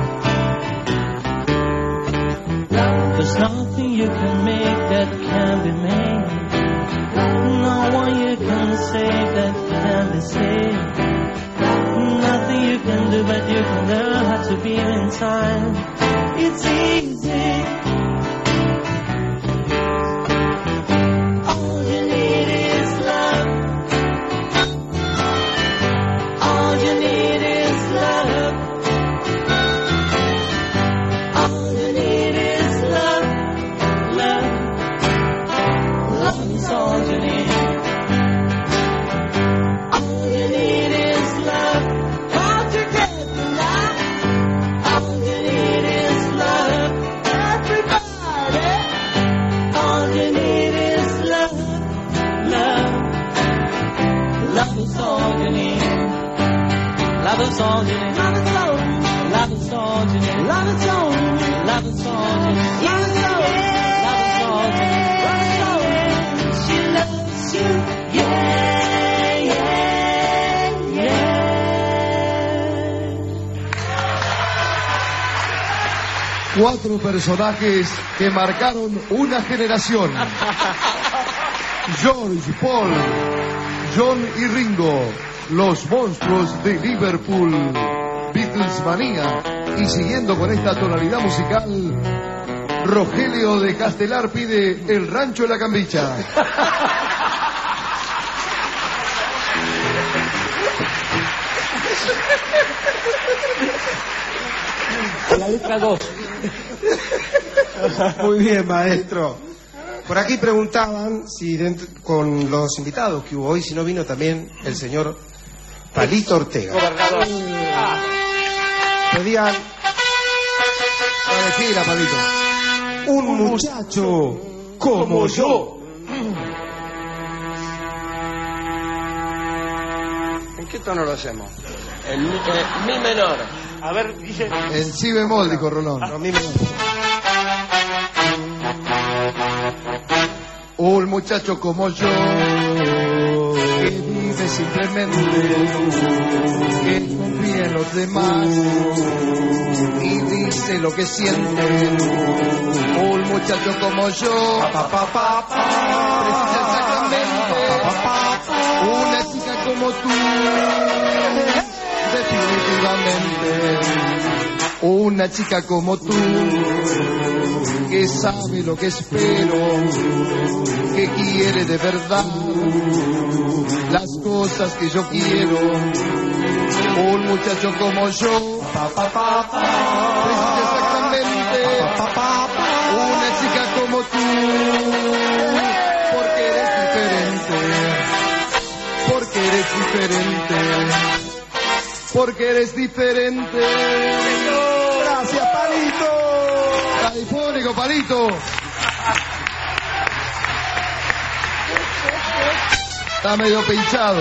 There's nothing you can make that can be made. No one you can say that can be saved. Nothing you can do but you can learn how to be in time. It's easy. Cuatro personajes que marcaron una generación. George, Paul, John y Ringo, los monstruos de Liverpool, Beatles Manía, y siguiendo con esta tonalidad musical, Rogelio de Castelar pide El Rancho de la Cambicha. La letra 2. Muy bien, maestro. Por aquí preguntaban si con los invitados que hubo hoy, si no vino también el señor Palito Ortega. Gobernador. Pedían Gira, Palito. un muchacho como yo. ¿En qué tono lo hacemos? En mi menor. A ver, dice. En si bemol, dijo Rolón. No, mi menor. Un muchacho como yo, que vive simplemente, que confía en los demás y sabe lo que siente un muchacho como yo. Precisa exactamente una chica como tú. Definitivamente una chica como tú, que sabe lo que espero, que quiere de verdad las cosas que yo quiero. Un muchacho como yo precisa exactamente una chica como tú, porque eres diferente, porque eres diferente, porque eres diferente. Gracias, Palito. Radiofónico, Palito. Está medio pinchado.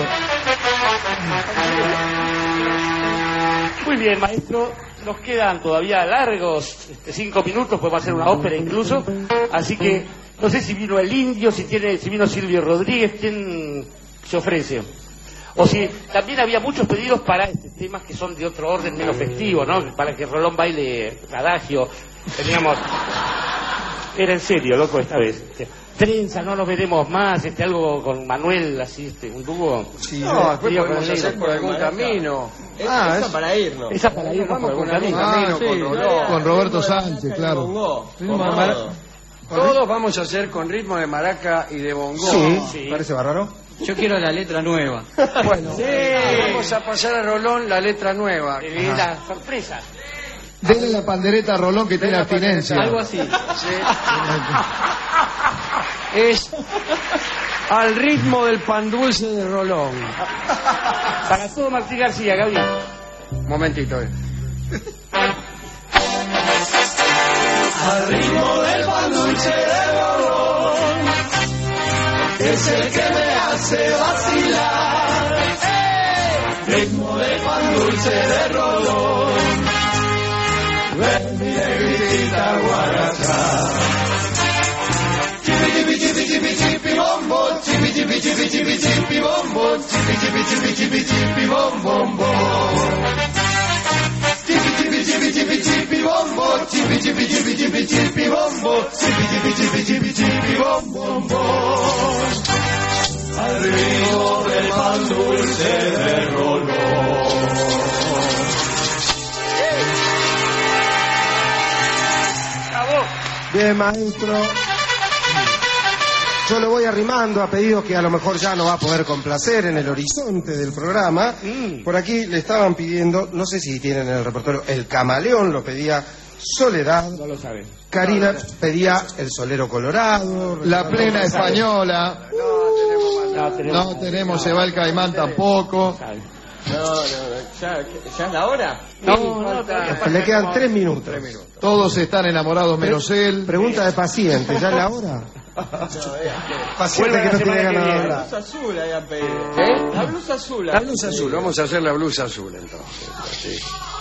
Muy bien, maestro. Nos quedan todavía largos 5 minutos, podemos hacer una ópera incluso. Así que no sé si vino el Indio, si vino Silvio Rodríguez, ¿quién se ofrece? O si también había muchos pedidos para temas que son de otro orden menos festivo, ¿no? Para que Rolón baile adagio. Teníamos... Era en serio, loco, esta vez. Trenza, no nos veremos más, algo con Manuel, así, un dúo. Sí, no, después podemos hacer por algún camino. Esa para irnos. Esa para irnos por algún camino. Sí, con Rolón. Con Roberto Sánchez, claro. Todos vamos a hacer con ritmo de maraca y de bongó. Sí, parece bárbaro. Yo quiero la letra nueva. Bueno, vamos a pasar a Rolón la letra nueva. La sorpresa. Denle la pandereta a Rolón que tiene abstinencia. Algo así. Sí. Es al ritmo del pan dulce de Rolón. Para todo Martín García, Gabriel. Momentito. Al ritmo del pan dulce de Rolón, es el que me hace vacilar. Ritmo del pan dulce de Rolón, ven mi negrita guaracha. Chipi chipi chipi chipi chipi bombo, chipi chipi chipi chipi chipi bombo, chipi chipi chipi chipi chipi bom bom bom. Chipi chipi chipi chipi chipi bombo, chipi chipi chipi chipi chipi bombo, chipi chipi chipi chipi chipi bom bom bom. Al ritmo del pan dulce de Rolón. Bien, maestro. Yo lo voy arrimando a pedidos que a lo mejor ya no va a poder complacer en el horizonte del programa. Por aquí le estaban pidiendo, no sé si tienen en el repertorio, El Camaleón lo pedía Soledad. No lo saben. Karina pedía El Solero Colorado. La Plena Española. No tenemos Se va el Caimán tampoco. ¿Ya es la hora? Le quedan 3 minutos. Todos están enamorados menos él. Pregunta de paciente, ¿ya es la hora? Paciente que no tiene ganas de hablar. La blusa azul habían pedido. La blusa azul. La blusa azul, vamos a hacer la blusa azul entonces. Sí.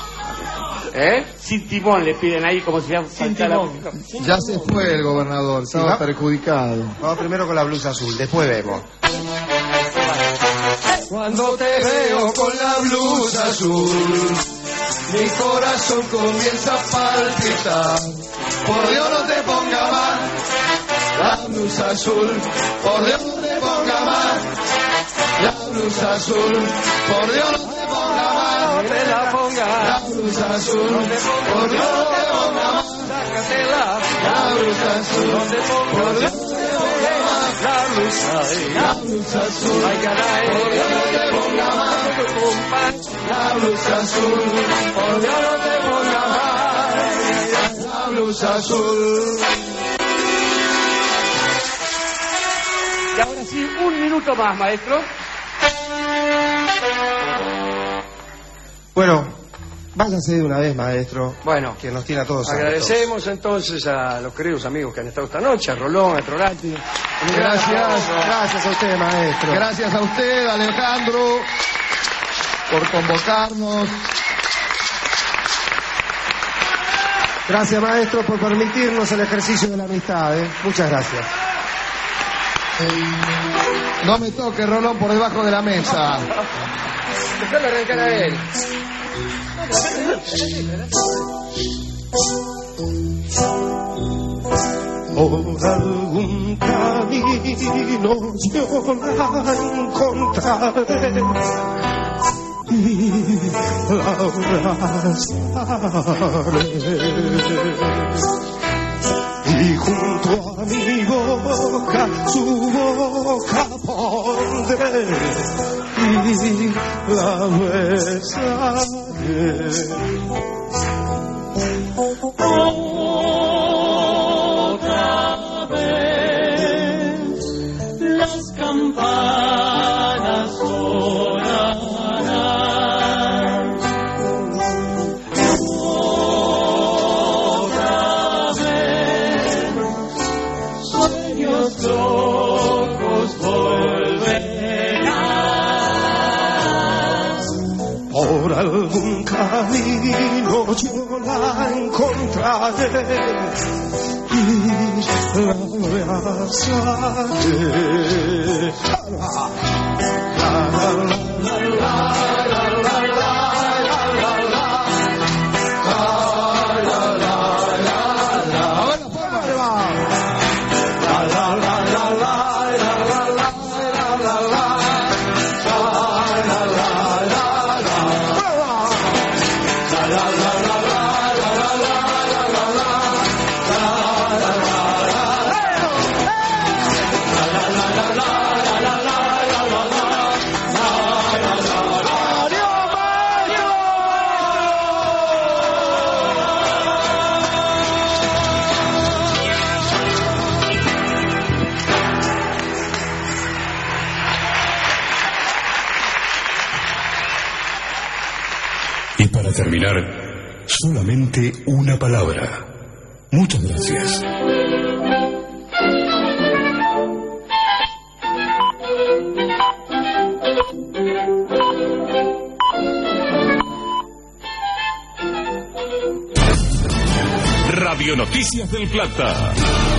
Sin timón le piden ahí como si faltara. Ya se fue el gobernador, estaba perjudicado. Vamos primero con la blusa azul, después vemos. Cuando te veo con la blusa azul, mi corazón comienza a palpitar. Por Dios no te ponga mal la blusa azul, por Dios no te ponga mal la blusa azul, por Dios no te ponga mal, no te la ponga la blusa azul, por Dios no te ponga mal, sácatela la blusa azul, por Dios no te ponga mal la blusa azul, ay caray, por Dios no te ponga mal la blusa azul, por Dios no te ponga mal la blusa azul. Y ahora sí, 1 minuto más, maestro. Bueno, váyanse de una vez, maestro. Bueno, que nos tiene a todos. Agradecemos entonces a los queridos amigos que han estado esta noche, a Rolón, a Trollati. Gracias a usted, maestro. Gracias a usted, Alejandro, por convocarnos. Gracias, maestro, por permitirnos el ejercicio de la amistad. Muchas gracias. No me toque, Rolón, por debajo de la mesa. Déjalo arrancar a él. por algún camino yo la encontraré y la abrazaré. Y junto a mi boca su boca pondré y la besaré. Otra vez las campanas sonarán. Otra vez sueños locos volverán. Por algún camino yo la encontraré y la abrazaré. La, la, la, la, la, la, la. Y para terminar, solamente una palabra. Muchas gracias. Radio Noticias del Plata.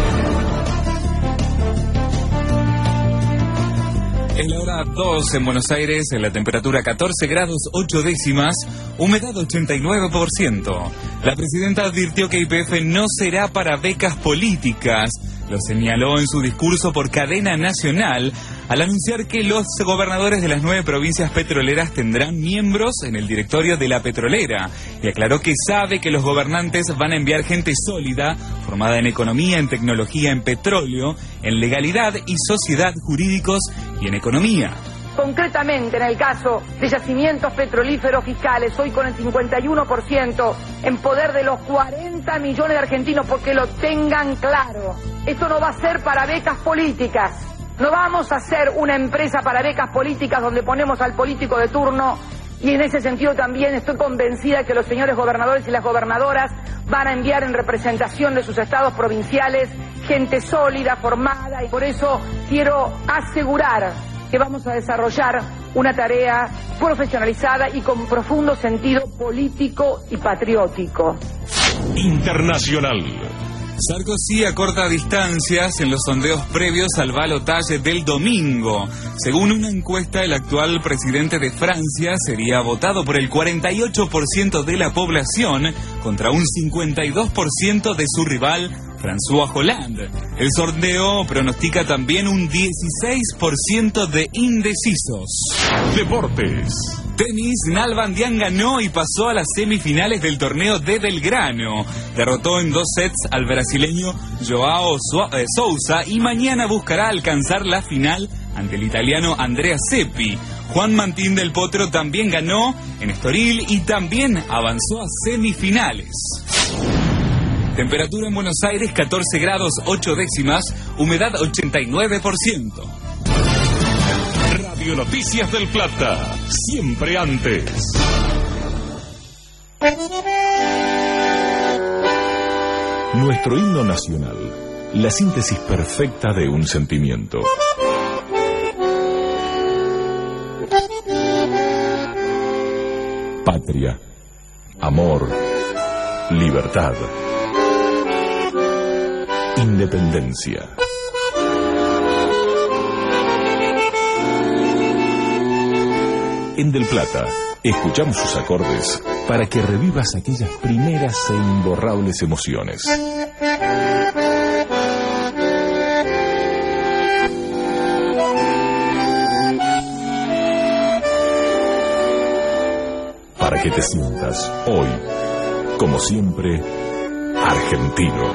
Es la hora 2 en Buenos Aires, en la temperatura 14 grados 8 décimas, humedad 89%. La presidenta advirtió que YPF no será para becas políticas. Lo señaló en su discurso por cadena nacional al anunciar que los gobernadores de las 9 provincias petroleras tendrán miembros en el directorio de la petrolera, y aclaró que sabe que los gobernantes van a enviar gente sólida, formada en economía, en tecnología, en petróleo, en legalidad y sociedad, jurídicos y en economía. Concretamente, en el caso de yacimientos petrolíferos fiscales, hoy con el 51% en poder de los 40 millones de argentinos, porque lo tengan claro. Esto no va a ser para becas políticas. No vamos a hacer una empresa para becas políticas donde ponemos al político de turno, y en ese sentido también estoy convencida que los señores gobernadores y las gobernadoras van a enviar en representación de sus estados provinciales gente sólida, formada, y por eso quiero asegurar que vamos a desarrollar una tarea profesionalizada y con profundo sentido político y patriótico. Internacional. Sarkozy acorta distancias en los sondeos previos al balotaje del domingo. Según una encuesta, el actual presidente de Francia sería votado por el 48% de la población contra un 52% de su rival, François Hollande. El sondeo pronostica también un 16% de indecisos. Deportes. Tenis, Nalbandián ganó y pasó a las semifinales del torneo de Belgrano. Derrotó en 2 sets al brasileño Joao Sousa y mañana buscará alcanzar la final ante el italiano Andrea Seppi. Juan Martín del Potro también ganó en Estoril y también avanzó a semifinales. Temperatura en Buenos Aires 14 grados 8 décimas, humedad 89%. Radio Noticias del Plata, siempre antes. Nuestro himno nacional, la síntesis perfecta de un sentimiento. Patria, amor, libertad, independencia. En Del Plata, escuchamos sus acordes para que revivas aquellas primeras e imborrables emociones. para que te sientas hoy, como siempre, argentino.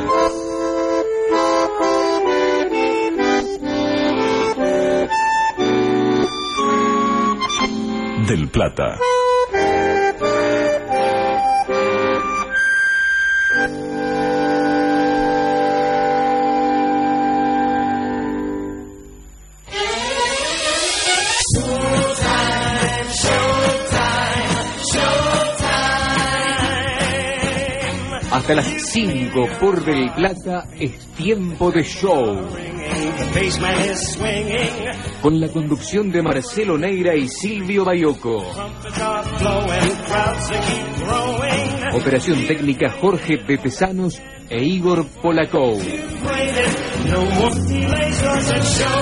Del Plata. Hasta las 5 por Del Plata es tiempo de show. Con la conducción de Marcelo Neira y Silvio Bayoco. Operación técnica Jorge Pepesanos e Igor Polakov.